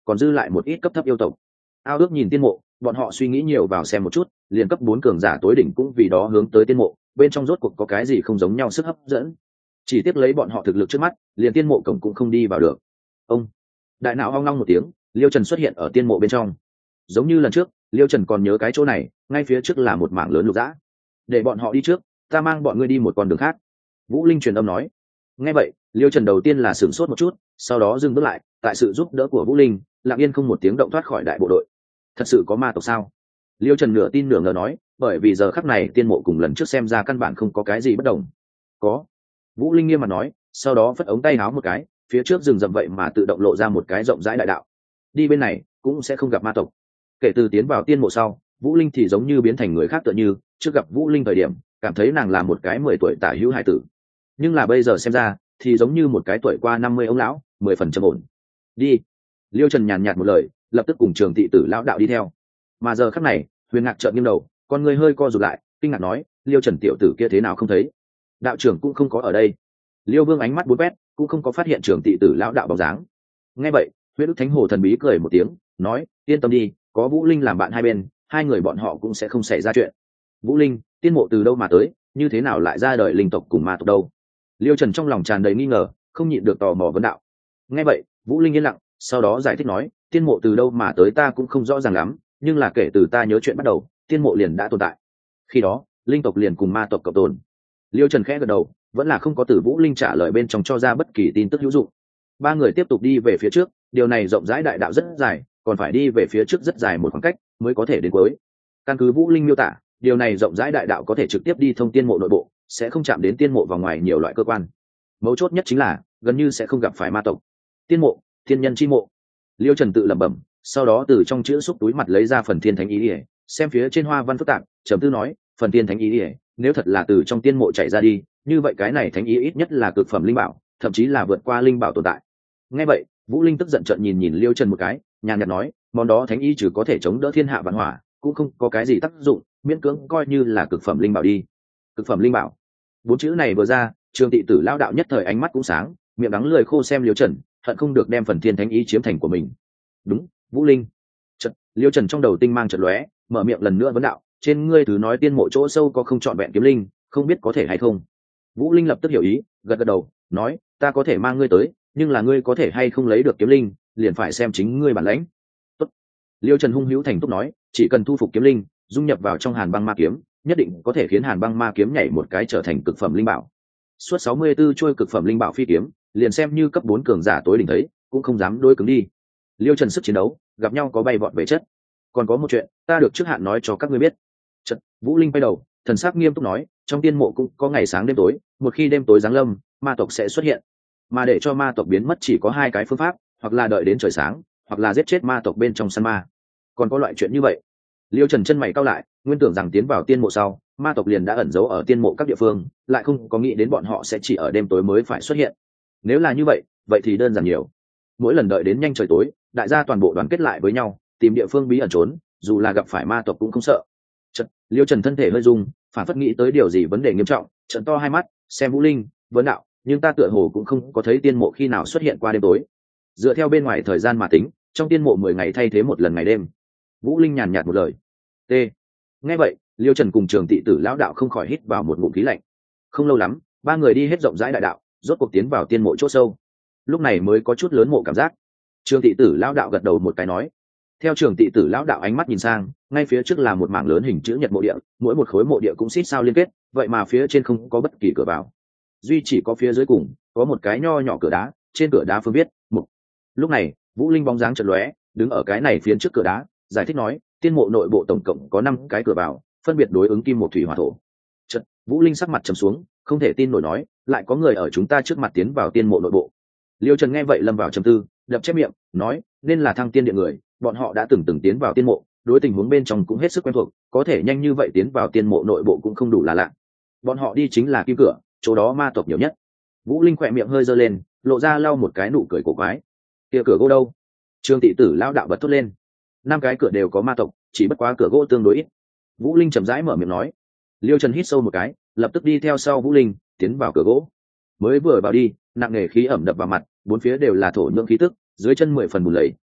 còn dư lại một ít cấp thấp yêu tộc. Ao ước nhìn tiên mộ, bọn họ suy nghĩ nhiều vào xem một chút, liền cấp bốn cường giả tối đỉnh cũng vì đó hướng tới tiên mộ, bên trong rốt cuộc có cái gì không giống nhau sức hấp dẫn. Chỉ tiếc lấy bọn họ thực lực trước mắt, liền tiên mộ cổng cũng không đi vào được. Ông đại não hoang long một tiếng, Liêu Trần xuất hiện ở tiên mộ bên trong. Giống như lần trước, Liêu Trần còn nhớ cái chỗ này, ngay phía trước là một mảng lớn lục dã. Để bọn họ đi trước, ta mang bọn ngươi đi một con đường khác. Vũ Linh truyền âm nói. Nghe vậy, Liêu Trần đầu tiên là sửng sốt một chút, sau đó dừng bước lại, tại sự giúp đỡ của Vũ Linh, lặng yên không một tiếng động thoát khỏi đại bộ đội. Thật sự có ma tộc sao? Liêu Trần nửa tin nửa ngờ nói, bởi vì giờ khắc này tiên mộ cùng lần trước xem ra căn bản không có cái gì bất đồng. Có. Vũ Linh nghiêm mặt nói, sau đó phất ống tay áo một cái, phía trước rừng rậm vậy mà tự động lộ ra một cái rộng rãi đại đạo. Đi bên này cũng sẽ không gặp ma tộc. Kể từ tiến vào tiên mộ sau, Vũ Linh thì giống như biến thành người khác tựa như, trước gặp Vũ Linh thời điểm, cảm thấy nàng là một cái mười tuổi tả hữu hải tử. Nhưng là bây giờ xem ra, thì giống như một cái tuổi qua năm mươi ông lão, mười phần trầm ổn. Đi. Liêu Trần nhàn nhạt một lời, lập tức cùng Trường Thị Tử lão đạo đi theo. Mà giờ khắc này, Huyền Ngạc trợn nghiêng đầu, con người hơi co rụt lại, kinh ngạc nói, Liêu Trần tiểu tử kia thế nào không thấy? Đạo trưởng cũng không có ở đây. Liêu Vương ánh mắt bốn quét, cũng không có phát hiện Trường Thị Tử lão đạo bóng dáng. Nghe vậy, Huyết Đức Thánh Hồ thần bí cười một tiếng, nói, yên tâm đi, có Vũ Linh làm bạn hai bên, hai người bọn họ cũng sẽ không xảy ra chuyện. Vũ Linh, tiên mộ từ đâu mà tới, như thế nào lại ra đời linh tộc cùng ma tộc đâu? Liêu Trần trong lòng tràn đầy nghi ngờ, không nhịn được tò mò vấn đạo. Nghe vậy, Vũ Linh yên lặng, sau đó giải thích nói, tiên mộ từ đâu mà tới ta cũng không rõ ràng lắm, nhưng là kể từ ta nhớ chuyện bắt đầu, tiên mộ liền đã tồn tại. Khi đó, linh tộc liền cùng ma tộc cộng tồn. Liêu Trần khẽ gật đầu, vẫn là không có từ Vũ Linh trả lời bên trong cho ra bất kỳ tin tức hữu dụng. Ba người tiếp tục đi về phía trước, điều này rộng rãi đại đạo rất dài, còn phải đi về phía trước rất dài một khoảng cách mới có thể đến cuối. Căn cứ Vũ Linh miêu tả, điều này rộng rãi đại đạo có thể trực tiếp đi thông tiên mộ nội bộ, sẽ không chạm đến tiên mộ vào ngoài nhiều loại cơ quan. Mấu chốt nhất chính là gần như sẽ không gặp phải ma tộc. Tiên mộ, thiên nhân chi mộ. Liêu Trần tự lẩm bẩm, sau đó từ trong chữ xúc túi mặt lấy ra phần thiên thánh ý ỉa, xem phía trên hoa văn phức tạp, trầm tư nói, phần thiên thánh ý ỉa, nếu thật là từ trong tiên mộ chạy ra đi, như vậy cái này thánh ý ít nhất là cực phẩm linh bảo, thậm chí là vượt qua linh bảo tồn tại. Nghe vậy, Vũ Linh tức giận trợn nhìn nhìn Liêu Trần một cái, nhàn nhạt nói, món đó thánh ý trừ có thể chống đỡ thiên hạ vạn hỏa, cũng không có cái gì tác dụng, miễn cưỡng coi như là cực phẩm linh bảo đi. Cực phẩm linh bảo. Bốn chữ này vừa ra, Trường Thị Tử lão đạo nhất thời ánh mắt cũng sáng, miệng đắng lười khô xem Liêu Trần, hận không được đem phần thiên thánh ý chiếm thành của mình. Đúng, Vũ Linh. Chợt, Liêu Trần trong đầu tinh mang chợt lóe, mở miệng lần nữa vấn đạo, trên ngươi thứ nói tiên mộ chỗ sâu có không trọn vẹn kiếm linh, không biết có thể hay không? Vũ Linh lập tức hiểu ý, gật gật đầu, nói, ta có thể mang ngươi tới, nhưng là ngươi có thể hay không lấy được kiếm linh, liền phải xem chính ngươi bản lãnh. Tốt. Liêu Trần hung hữu thành túc nói, chỉ cần thu phục kiếm linh, dung nhập vào trong Hàn Băng Ma kiếm, nhất định có thể khiến Hàn Băng Ma kiếm nhảy một cái trở thành cực phẩm linh bảo. Suốt sáu mươi tư trôi cực phẩm linh bảo phi kiếm, liền xem như cấp bốn cường giả tối đỉnh thấy, cũng không dám đối cứng đi. Liêu Trần sức chiến đấu, gặp nhau có bay vọt về chất. Còn có một chuyện, ta được trước hạn nói cho các ngươi biết. Chợt, Vũ Linh quay đầu, thần sắc nghiêm túc nói, trong tiên mộ cũng có ngày sáng đêm tối, một khi đêm tối giáng lâm, ma tộc sẽ xuất hiện. Mà để cho ma tộc biến mất chỉ có hai cái phương pháp, hoặc là đợi đến trời sáng, hoặc là giết chết ma tộc bên trong săn ma. Còn có loại chuyện như vậy? Liêu Trần chân mày cau lại, nguyên tưởng rằng tiến vào tiên mộ sau, ma tộc liền đã ẩn giấu ở tiên mộ các địa phương, lại không có nghĩ đến bọn họ sẽ chỉ ở đêm tối mới phải xuất hiện. Nếu là như vậy, vậy thì đơn giản nhiều. Mỗi lần đợi đến nhanh trời tối, đại gia toàn bộ đoàn kết lại với nhau, tìm địa phương bí ẩn trốn, dù là gặp phải ma tộc cũng không sợ. Chợt, Liêu Trần thân thể hơi rung, phản phất nghĩ tới điều gì vấn đề nghiêm trọng, trợn to hai mắt, xem Vũ Linh, vấn đạo, nhưng ta tựa hồ cũng không có thấy tiên mộ khi nào xuất hiện qua đêm tối. Dựa theo bên ngoài thời gian mà tính, trong tiên mộ mười ngày thay thế một lần ngày đêm. Vũ Linh nhàn nhạt một lời. T. Nghe vậy, Liêu Trần cùng Trường Thị Tử lão đạo không khỏi hít vào một ngụm khí lạnh. Không lâu lắm, ba người đi hết rộng rãi đại đạo, rốt cuộc tiến vào tiên mộ chỗ sâu. Lúc này mới có chút lớn mộ cảm giác. Trường Thị Tử lão đạo gật đầu một cái nói. Theo Trường Thị Tử lão đạo ánh mắt nhìn sang, ngay phía trước là một mảng lớn hình chữ nhật mộ địa, mỗi một khối mộ địa cũng xít sao liên kết, vậy mà phía trên không có bất kỳ cửa vào. Duy chỉ có phía dưới cùng có một cái nho nhỏ cửa đá, trên cửa đá phương viết mục. Lúc này, Vũ Linh bóng dáng chợt lóe, đứng ở cái này phía trước cửa đá, giải thích nói, tiên mộ nội bộ tổng cộng có năm cái cửa vào, phân biệt đối ứng kim một thủy hỏa thổ. Chợt, Vũ Linh sắc mặt trầm xuống, không thể tin nổi nói, lại có người ở chúng ta trước mặt tiến vào tiên mộ nội bộ. Liêu Trần nghe vậy lâm vào trầm tư, đập chép miệng, nói, nên là Thăng Tiên Điện người, bọn họ đã từng từng tiến vào tiên mộ, đối tình huống bên trong cũng hết sức quen thuộc, có thể nhanh như vậy tiến vào tiên mộ nội bộ cũng không đủ là lạ. Bọn họ đi chính là kim cửa, chỗ đó ma tộc nhiều nhất. Vũ Linh khỏe miệng hơi giơ lên, lộ ra lau một cái nụ cười cổ quái. Kia cửa gỗ đâu? Trương Thị Tử lão đạo bật thốt lên. Năm cái cửa đều có ma tộc, chỉ bất quá cửa gỗ tương đối ít. Vũ Linh chậm rãi mở miệng nói. Liêu Trần hít sâu một cái, lập tức đi theo sau Vũ Linh, tiến vào cửa gỗ. Mới vừa vào đi, nặng nề khí ẩm đập vào mặt, bốn phía đều là thổ nhưỡng khí tức, dưới chân mười phần bùn lầy,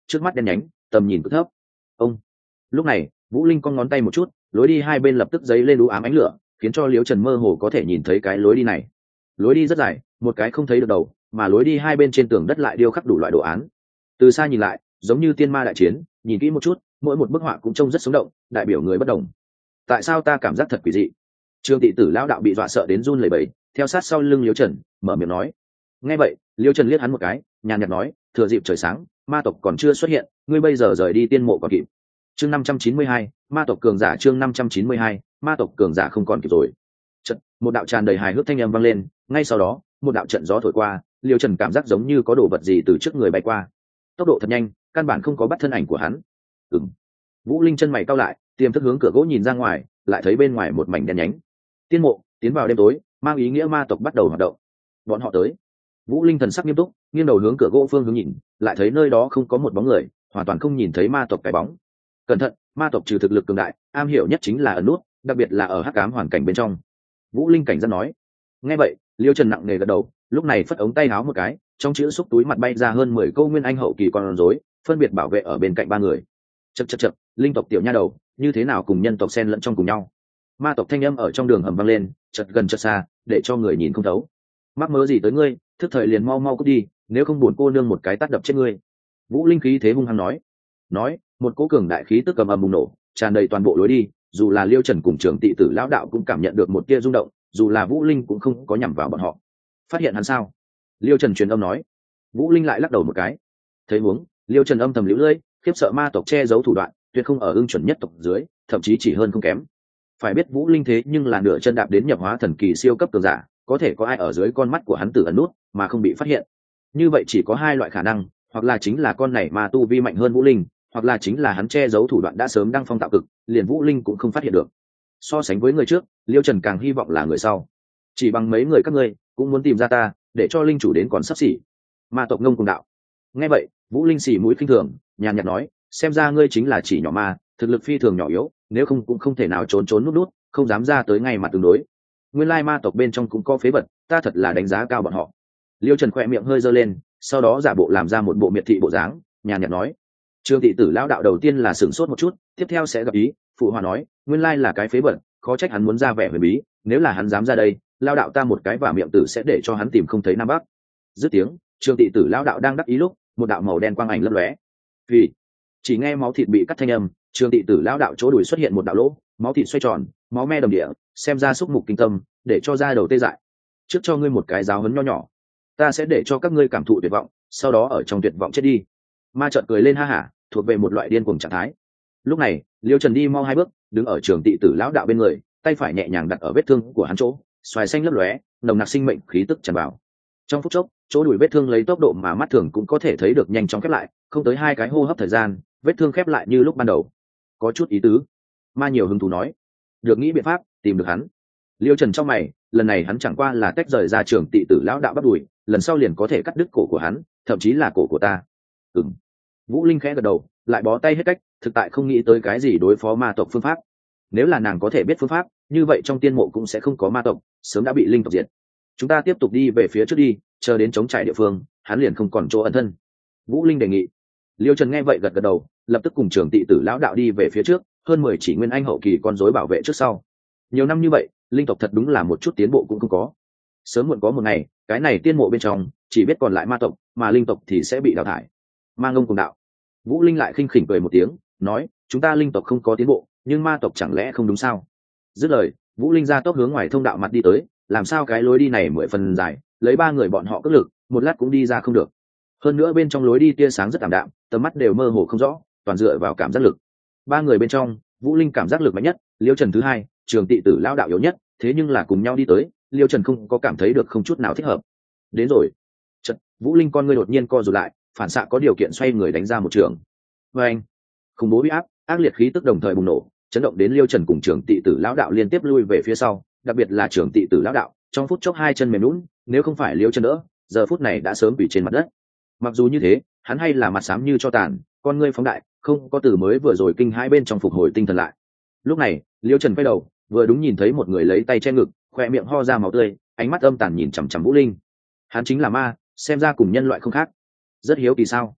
trước mắt đen nhánh, tầm nhìn cực thấp. Ông. Lúc này, Vũ Linh cong ngón tay một chút, lối đi hai bên lập tức giấy lên u ám ánh lửa, khiến cho Liễu Trần mơ hồ có thể nhìn thấy cái lối đi này. Lối đi rất dài, một cái không thấy được đầu, mà lối đi hai bên trên tường đất lại điêu khắc đủ loại đồ án. Từ xa nhìn lại, giống như tiên ma đại chiến, nhìn kỹ một chút, mỗi một bức họa cũng trông rất sống động, đại biểu người bất đồng. Tại sao ta cảm giác thật quỷ dị? Trương Tị Tử lão đạo bị dọa sợ đến run lẩy bẩy, theo sát sau lưng Liễu Trần, mở miệng nói. Nghe vậy, Liễu Trần liếc hắn một cái, nhàn nhạt nói, thừa dịp trời sáng, ma tộc còn chưa xuất hiện, ngươi bây giờ rời đi tiên mộ còn kịp. Chương năm trăm chín mươi hai, ma tộc cường giả chương năm trăm chín mươi hai, ma tộc cường giả không còn kịp rồi. Trận, một đạo tràn đầy hài hước thanh âm vang lên, ngay sau đó, một đạo trận gió thổi qua, Liễu Trần cảm giác giống như có đồ vật gì từ trước người bay qua. Tốc độ thật nhanh, căn bản không có bắt thân ảnh của hắn. Ừm. Vũ Linh chân mày cau lại, tiềm thức hướng cửa gỗ nhìn ra ngoài, lại thấy bên ngoài một mảnh đen nhánh. Tiên mộ, tiến vào đêm tối, mang ý nghĩa ma tộc bắt đầu hoạt động. Bọn họ tới. Vũ Linh thần sắc nghiêm túc, nghiêng đầu hướng cửa gỗ phương hướng nhìn, lại thấy nơi đó không có một bóng người, hoàn toàn không nhìn thấy ma tộc cái bóng. Cẩn thận, ma tộc trừ thực lực cường đại, am hiểu nhất chính là ẩn nút, đặc biệt là ở hắc ám hoàn cảnh bên trong. Vũ Linh cảnh giác nói. Nghe vậy, Liêu Trần nặng nề gật đầu, lúc này phất ống tay áo một cái, trong chữ xúc túi mặt bay ra hơn mười câu nguyên anh hậu kỳ con rối, phân biệt bảo vệ ở bên cạnh ba người. Chậc chậc chậc, linh tộc tiểu nha đầu, như thế nào cùng nhân tộc xen lẫn trong cùng nhau? Ma tộc thanh âm ở trong đường hầm vang lên, chợt gần chợt xa, để cho người nhìn không thấu. Mắc mớ gì tới ngươi, thức thời liền mau mau cút đi, nếu không buồn cô nương một cái tát đập chết ngươi. Vũ Linh khí thế hung hăng nói. Nói, một cỗ cường đại khí tức cầm ầm bùng nổ, tràn đầy toàn bộ lối đi, dù là Liêu Trần cùng Trường Tị Tử lão đạo cũng cảm nhận được một tia rung động, dù là Vũ Linh cũng không có nhằm vào bọn họ. Phát hiện hắn sao? Liêu Trần truyền âm nói. Vũ Linh lại lắc đầu một cái. Thấy huống, Liêu Trần âm thầm liễu lưỡi, khiếp sợ ma tộc che giấu thủ đoạn, tuyệt không ở ưng chuẩn nhất tộc dưới, thậm chí chỉ hơn không kém. Phải biết Vũ Linh thế nhưng là nửa chân đạp đến nhập hóa thần kỳ siêu cấp cường giả, có thể có ai ở dưới con mắt của hắn tử ẩn nút mà không bị phát hiện. Như vậy chỉ có hai loại khả năng, hoặc là chính là con này ma tu vi mạnh hơn Vũ Linh, hoặc là chính là hắn che giấu thủ đoạn đã sớm đăng phong tạo cực, liền Vũ Linh cũng không phát hiện được. So sánh với người trước, Liêu Trần càng hy vọng là người sau. Chỉ bằng mấy người các ngươi cũng muốn tìm ra ta, để cho linh chủ đến còn sắp xỉ. Ma tộc ngông cùng đạo. Nghe vậy, Vũ Linh xỉ mũi khinh thường, nhàn nhạt nói, xem ra ngươi chính là chỉ nhỏ ma, thực lực phi thường nhỏ yếu, nếu không cũng không thể nào trốn trốn nút nút, không dám ra tới ngay mặt tương đối. Nguyên lai ma tộc bên trong cũng có phế vật, ta thật là đánh giá cao bọn họ. Liêu Trần khỏe miệng hơi giơ lên, sau đó giả bộ làm ra một bộ miệt thị bộ dáng, nhàn nhạt nói. Trương Tị Tử lão đạo đầu tiên là sửng sốt một chút, tiếp theo sẽ gặp ý, phụ hòa nói, nguyên lai là cái phế vật, khó trách hắn muốn ra vẻ huyền bí, nếu là hắn dám ra đây, lão đạo ta một cái vào miệng tử sẽ để cho hắn tìm không thấy nam bắc. Dứt tiếng, Trương Tị Tử lão đạo đang đắc ý lúc, một đạo màu đen quang ảnh lấp lóe. Vì chỉ nghe máu thịt bị cắt thanh âm, Trương Tị Tử lão đạo chỗ đùi xuất hiện một đạo lỗ, máu thịt xoay tròn, máu me đầm địa, xem ra xúc mục kinh tâm, để cho ra đầu tê dại. Trước cho ngươi một cái giáo huấn nho nhỏ, ta sẽ để cho các ngươi cảm thụ tuyệt vọng, sau đó ở trong tuyệt vọng chết đi. Ma chợt cười lên ha hả, thuộc về một loại điên cuồng trạng thái. Lúc này, Liêu Trần đi mau hai bước, đứng ở Trường Tị Tử lão đạo bên người, tay phải nhẹ nhàng đặt ở vết thương của hắn chỗ, xoài xanh lấp lóe, nồng nặc sinh mệnh khí tức tràn vào. Trong phút chốc, chỗ đùi vết thương lấy tốc độ mà mắt thường cũng có thể thấy được nhanh chóng khép lại, không tới hai cái hô hấp thời gian, vết thương khép lại như lúc ban đầu. Có chút ý tứ. Ma nhiều hứng thú nói. Được nghĩ biện pháp, tìm được hắn. Liêu Trần trong mày, lần này hắn chẳng qua là tách rời ra Trường Tị Tử lão đạo bắt đùi, lần sau liền có thể cắt đứt cổ của hắn, thậm chí là cổ của ta. Ừm. Vũ Linh khẽ gật đầu, lại bó tay hết cách, thực tại không nghĩ tới cái gì đối phó ma tộc phương pháp. Nếu là nàng có thể biết phương pháp, như vậy trong tiên mộ cũng sẽ không có ma tộc, sớm đã bị linh tộc diệt. Chúng ta tiếp tục đi về phía trước đi, chờ đến chống trải địa phương, hắn liền không còn chỗ ẩn thân. Vũ Linh đề nghị. Liêu Trần nghe vậy gật gật đầu, lập tức cùng Trường Tị Tử lão đạo đi về phía trước, hơn mười chỉ nguyên anh hậu kỳ con rối bảo vệ trước sau. Nhiều năm như vậy, linh tộc thật đúng là một chút tiến bộ cũng không có. Sớm muộn có một ngày, cái này tiên mộ bên trong chỉ biết còn lại ma tộc, mà linh tộc thì sẽ bị đào thải. Ma ngông cùng đạo. Vũ Linh lại khinh khỉnh cười một tiếng, nói, chúng ta linh tộc không có tiến bộ, nhưng ma tộc chẳng lẽ không đúng sao? Dứt lời, Vũ Linh ra tốc hướng ngoài thông đạo mặt đi tới, làm sao cái lối đi này mười phần dài, lấy ba người bọn họ cất lực, một lát cũng đi ra không được. Hơn nữa bên trong lối đi tia sáng rất ảm đạm, tầm mắt đều mơ hồ không rõ, toàn dựa vào cảm giác lực. Ba người bên trong, Vũ Linh cảm giác lực mạnh nhất, Liêu Trần thứ hai, Trường Tị Tử lão đạo yếu nhất, thế nhưng là cùng nhau đi tới, Liêu Trần không có cảm thấy được không chút nào thích hợp. Đến rồi. Chợt, Vũ Linh con ngươi đột nhiên co rụt lại, phản xạ có điều kiện xoay người đánh ra một trường. Và anh, khủng bố uy áp, ác liệt khí tức đồng thời bùng nổ, chấn động đến Liêu Trần cùng Trường Tị Tử lão đạo liên tiếp lui về phía sau, đặc biệt là Trường Tị Tử lão đạo, trong phút chốc hai chân mềm nhũn, nếu không phải Liêu Trần đỡ, giờ phút này đã sớm bị trên mặt đất. Mặc dù như thế, hắn hay là mặt xám như cho tàn, con ngươi phóng đại, không có từ mới vừa rồi kinh hai bên trong phục hồi tinh thần lại. Lúc này, Liêu Trần quay đầu, vừa đúng nhìn thấy một người lấy tay che ngực, khoe miệng ho ra máu tươi, ánh mắt âm tàn nhìn chằm chằm Vũ Linh. Hắn chính là ma, xem ra cùng nhân loại không khác. Rất hiếu kỳ sao?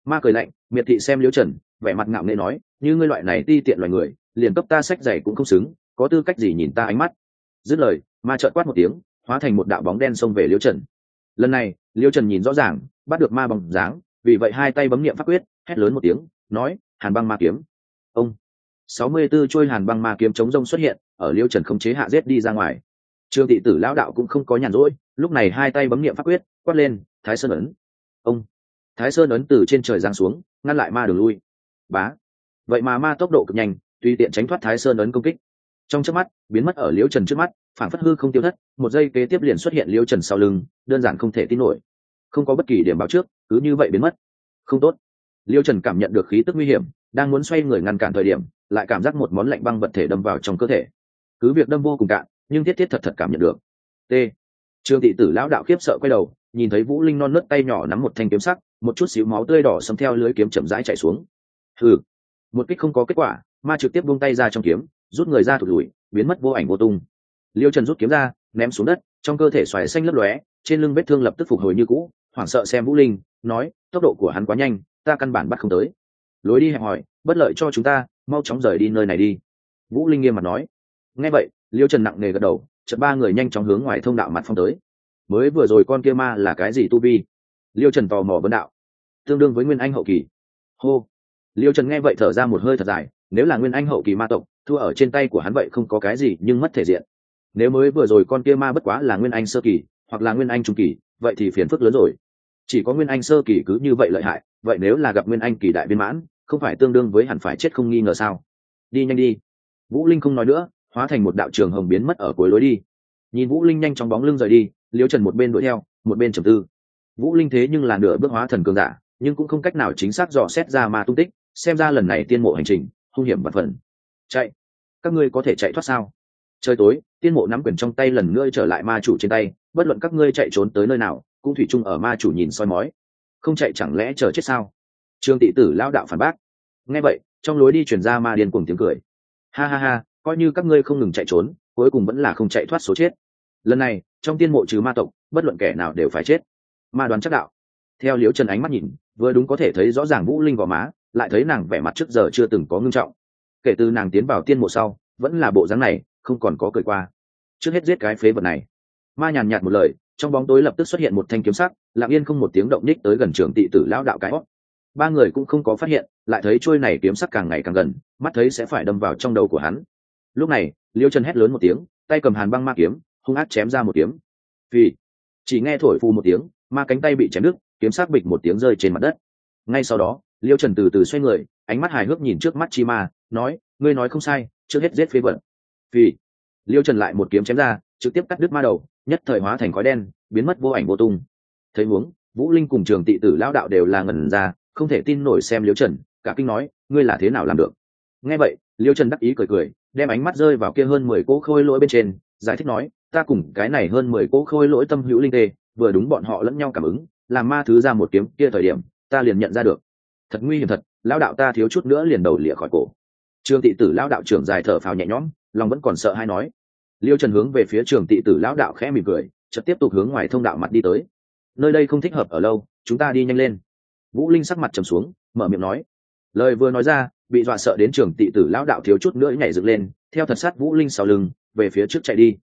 Ma cười lạnh, miệt thị xem liễu trần, vẻ mặt ngạo nghễ nói, như ngươi loại này ti tiện loài người, liền cấp ta sách giày cũng không xứng, có tư cách gì nhìn ta ánh mắt. Dứt lời, ma trợn quát một tiếng, hóa thành một đạo bóng đen xông về liễu trần. Lần này liễu trần nhìn rõ ràng, bắt được ma bóng dáng, vì vậy hai tay bấm niệm pháp quyết, hét lớn một tiếng, nói, hàn băng ma kiếm. Ông sáu mươi tư trôi hàn băng ma kiếm chống rông xuất hiện, ở liễu trần khống chế hạ giết đi ra ngoài. Trương Thị Tử lão đạo cũng không có nhàn rỗi, lúc này hai tay bấm niệm pháp quyết, quát lên, Thái Sơn ấn. Ông Thái Sơn ấn từ trên trời giáng xuống, ngăn lại ma đường lui. Bá. Vậy mà ma tốc độ cực nhanh, tùy tiện tránh thoát Thái Sơn ấn công kích. Trong chớp mắt, biến mất ở liễu trần trước mắt, phản phất hư không tiêu thất, một giây kế tiếp liền xuất hiện liễu trần sau lưng, đơn giản không thể tin nổi. Không có bất kỳ điểm báo trước, cứ như vậy biến mất. Không tốt. Liễu trần cảm nhận được khí tức nguy hiểm, đang muốn xoay người ngăn cản thời điểm, lại cảm giác một món lạnh băng vật thể đâm vào trong cơ thể. Cứ việc đâm vô cùng cạn, nhưng thiết thiết thật thật cảm nhận được. T. Trương Thị Tử lão đạo khiếp sợ quay đầu, nhìn thấy Vũ Linh non nớt tay nhỏ nắm một thanh kiếm sắc, một chút xíu máu tươi đỏ sẫm theo lưới kiếm chậm rãi chảy xuống. Hừ. Một kích không có kết quả, ma trực tiếp buông tay ra trong kiếm, rút người ra thụt lùi, biến mất vô ảnh vô tung. Liêu Trần rút kiếm ra, ném xuống đất, trong cơ thể xoáy xanh lấp lóe, trên lưng vết thương lập tức phục hồi như cũ, hoảng sợ xem Vũ Linh, nói, tốc độ của hắn quá nhanh, ta căn bản bắt không tới. Lối đi hẹp hòi, bất lợi cho chúng ta, mau chóng rời đi nơi này đi. Vũ Linh nghiêm mặt nói. Nghe vậy, Liêu Trần nặng nề gật đầu, chợt ba người nhanh chóng hướng ngoài thông đạo mặt phong tới. Mới vừa rồi con kia ma là cái gì tu vi? Liêu Trần tò mò vấn đạo. Tương đương với nguyên anh hậu kỳ. Hô. Liêu Trần nghe vậy thở ra một hơi thật dài, nếu là nguyên anh hậu kỳ ma tộc, thua ở trên tay của hắn vậy không có cái gì, nhưng mất thể diện. Nếu mới vừa rồi con kia ma bất quá là nguyên anh sơ kỳ, hoặc là nguyên anh trung kỳ, vậy thì phiền phức lớn rồi. Chỉ có nguyên anh sơ kỳ cứ như vậy lợi hại, vậy nếu là gặp nguyên anh kỳ đại viên mãn, không phải tương đương với hẳn phải chết không nghi ngờ sao? Đi nhanh đi. Vũ Linh không nói nữa, hóa thành một đạo trường hồng biến mất ở cuối lối đi. Nhìn Vũ Linh nhanh chóng bóng lưng rời đi, Liêu Trần một bên đuổi theo, một bên trầm tư. Vũ Linh thế nhưng là nửa bước hóa thần cường giả, nhưng cũng không cách nào chính xác dò xét ra ma tung tích, xem ra lần này tiên mộ hành trình hung hiểm vạn phần. Chạy, các ngươi có thể chạy thoát sao? Trời tối, tiên mộ nắm quyền trong tay lần nữa trở lại ma chủ trên tay, bất luận các ngươi chạy trốn tới nơi nào, cũng thủy chung ở ma chủ nhìn soi mói. Không chạy chẳng lẽ chờ chết sao? Trương Tị Tử lão đạo phản bác. Nghe vậy, trong lối đi truyền ra ma điên cuồng tiếng cười. Ha ha ha, coi như các ngươi không ngừng chạy trốn, cuối cùng vẫn là không chạy thoát số chết. Lần này, trong tiên mộ trừ ma tộc, bất luận kẻ nào đều phải chết. Ma đoán chắc đạo. Theo Liễu Trần ánh mắt nhìn, vừa đúng có thể thấy rõ ràng Vũ Linh gò má, lại thấy nàng vẻ mặt trước giờ chưa từng có ngưng trọng. Kể từ nàng tiến vào tiên mộ sau, vẫn là bộ dáng này, không còn có cười qua. Trước hết giết cái phế vật này. Ma nhàn nhạt một lời, trong bóng tối lập tức xuất hiện một thanh kiếm sắc, lặng yên không một tiếng động nhích tới gần Trường Tị Tử lão đạo cái hót. Ba người cũng không có phát hiện, lại thấy trôi này kiếm sắc càng ngày càng gần, mắt thấy sẽ phải đâm vào trong đầu của hắn. Lúc này, Liêu Trần hét lớn một tiếng, tay cầm hàn băng ma kiếm, hung ác chém ra một kiếm. Vì chỉ nghe thổi phù một tiếng, ma cánh tay bị chém đứt, kiếm sắc bịch một tiếng rơi trên mặt đất. Ngay sau đó, Liêu Trần từ từ xoay người, ánh mắt hài hước nhìn trước mắt chi ma, nói, ngươi nói không sai, trước hết giết phế vật. Vì Liêu Trần lại một kiếm chém ra, trực tiếp cắt đứt ma đầu, nhất thời hóa thành khói đen, biến mất vô ảnh vô tung. Thấy huống, Vũ Linh cùng Trường Tị Tử lão đạo đều là ngẩn ra, không thể tin nổi xem Liêu Trần, cả kinh nói, ngươi là thế nào làm được? Nghe vậy, Liêu Trần đắc ý cười cười, đem ánh mắt rơi vào kia hơn mười cỗ khôi lỗi bên trên, giải thích nói, ta cùng cái này hơn mười cỗ khôi lỗi tâm hữu linh tê, vừa đúng bọn họ lẫn nhau cảm ứng, làm ma thứ ra một kiếm kia thời điểm, ta liền nhận ra được. Thật nguy hiểm thật, lão đạo ta thiếu chút nữa liền đầu lìa khỏi cổ. Trường Tị Tử lão đạo trưởng dài thở phào nhẹ nhõm, lòng vẫn còn sợ hay nói. Liêu Trần hướng về phía Trường Tị Tử lão đạo khẽ mỉm cười, chợt tiếp tục hướng ngoài thông đạo mặt đi tới. Nơi đây không thích hợp ở lâu, chúng ta đi nhanh lên. Vũ Linh sắc mặt trầm xuống, mở miệng nói. Lời vừa nói ra, bị dọa sợ đến Trường Tị Tử lão đạo thiếu chút nữa nhảy dựng lên, theo thật sát Vũ Linh sau lưng, về phía trước chạy đi.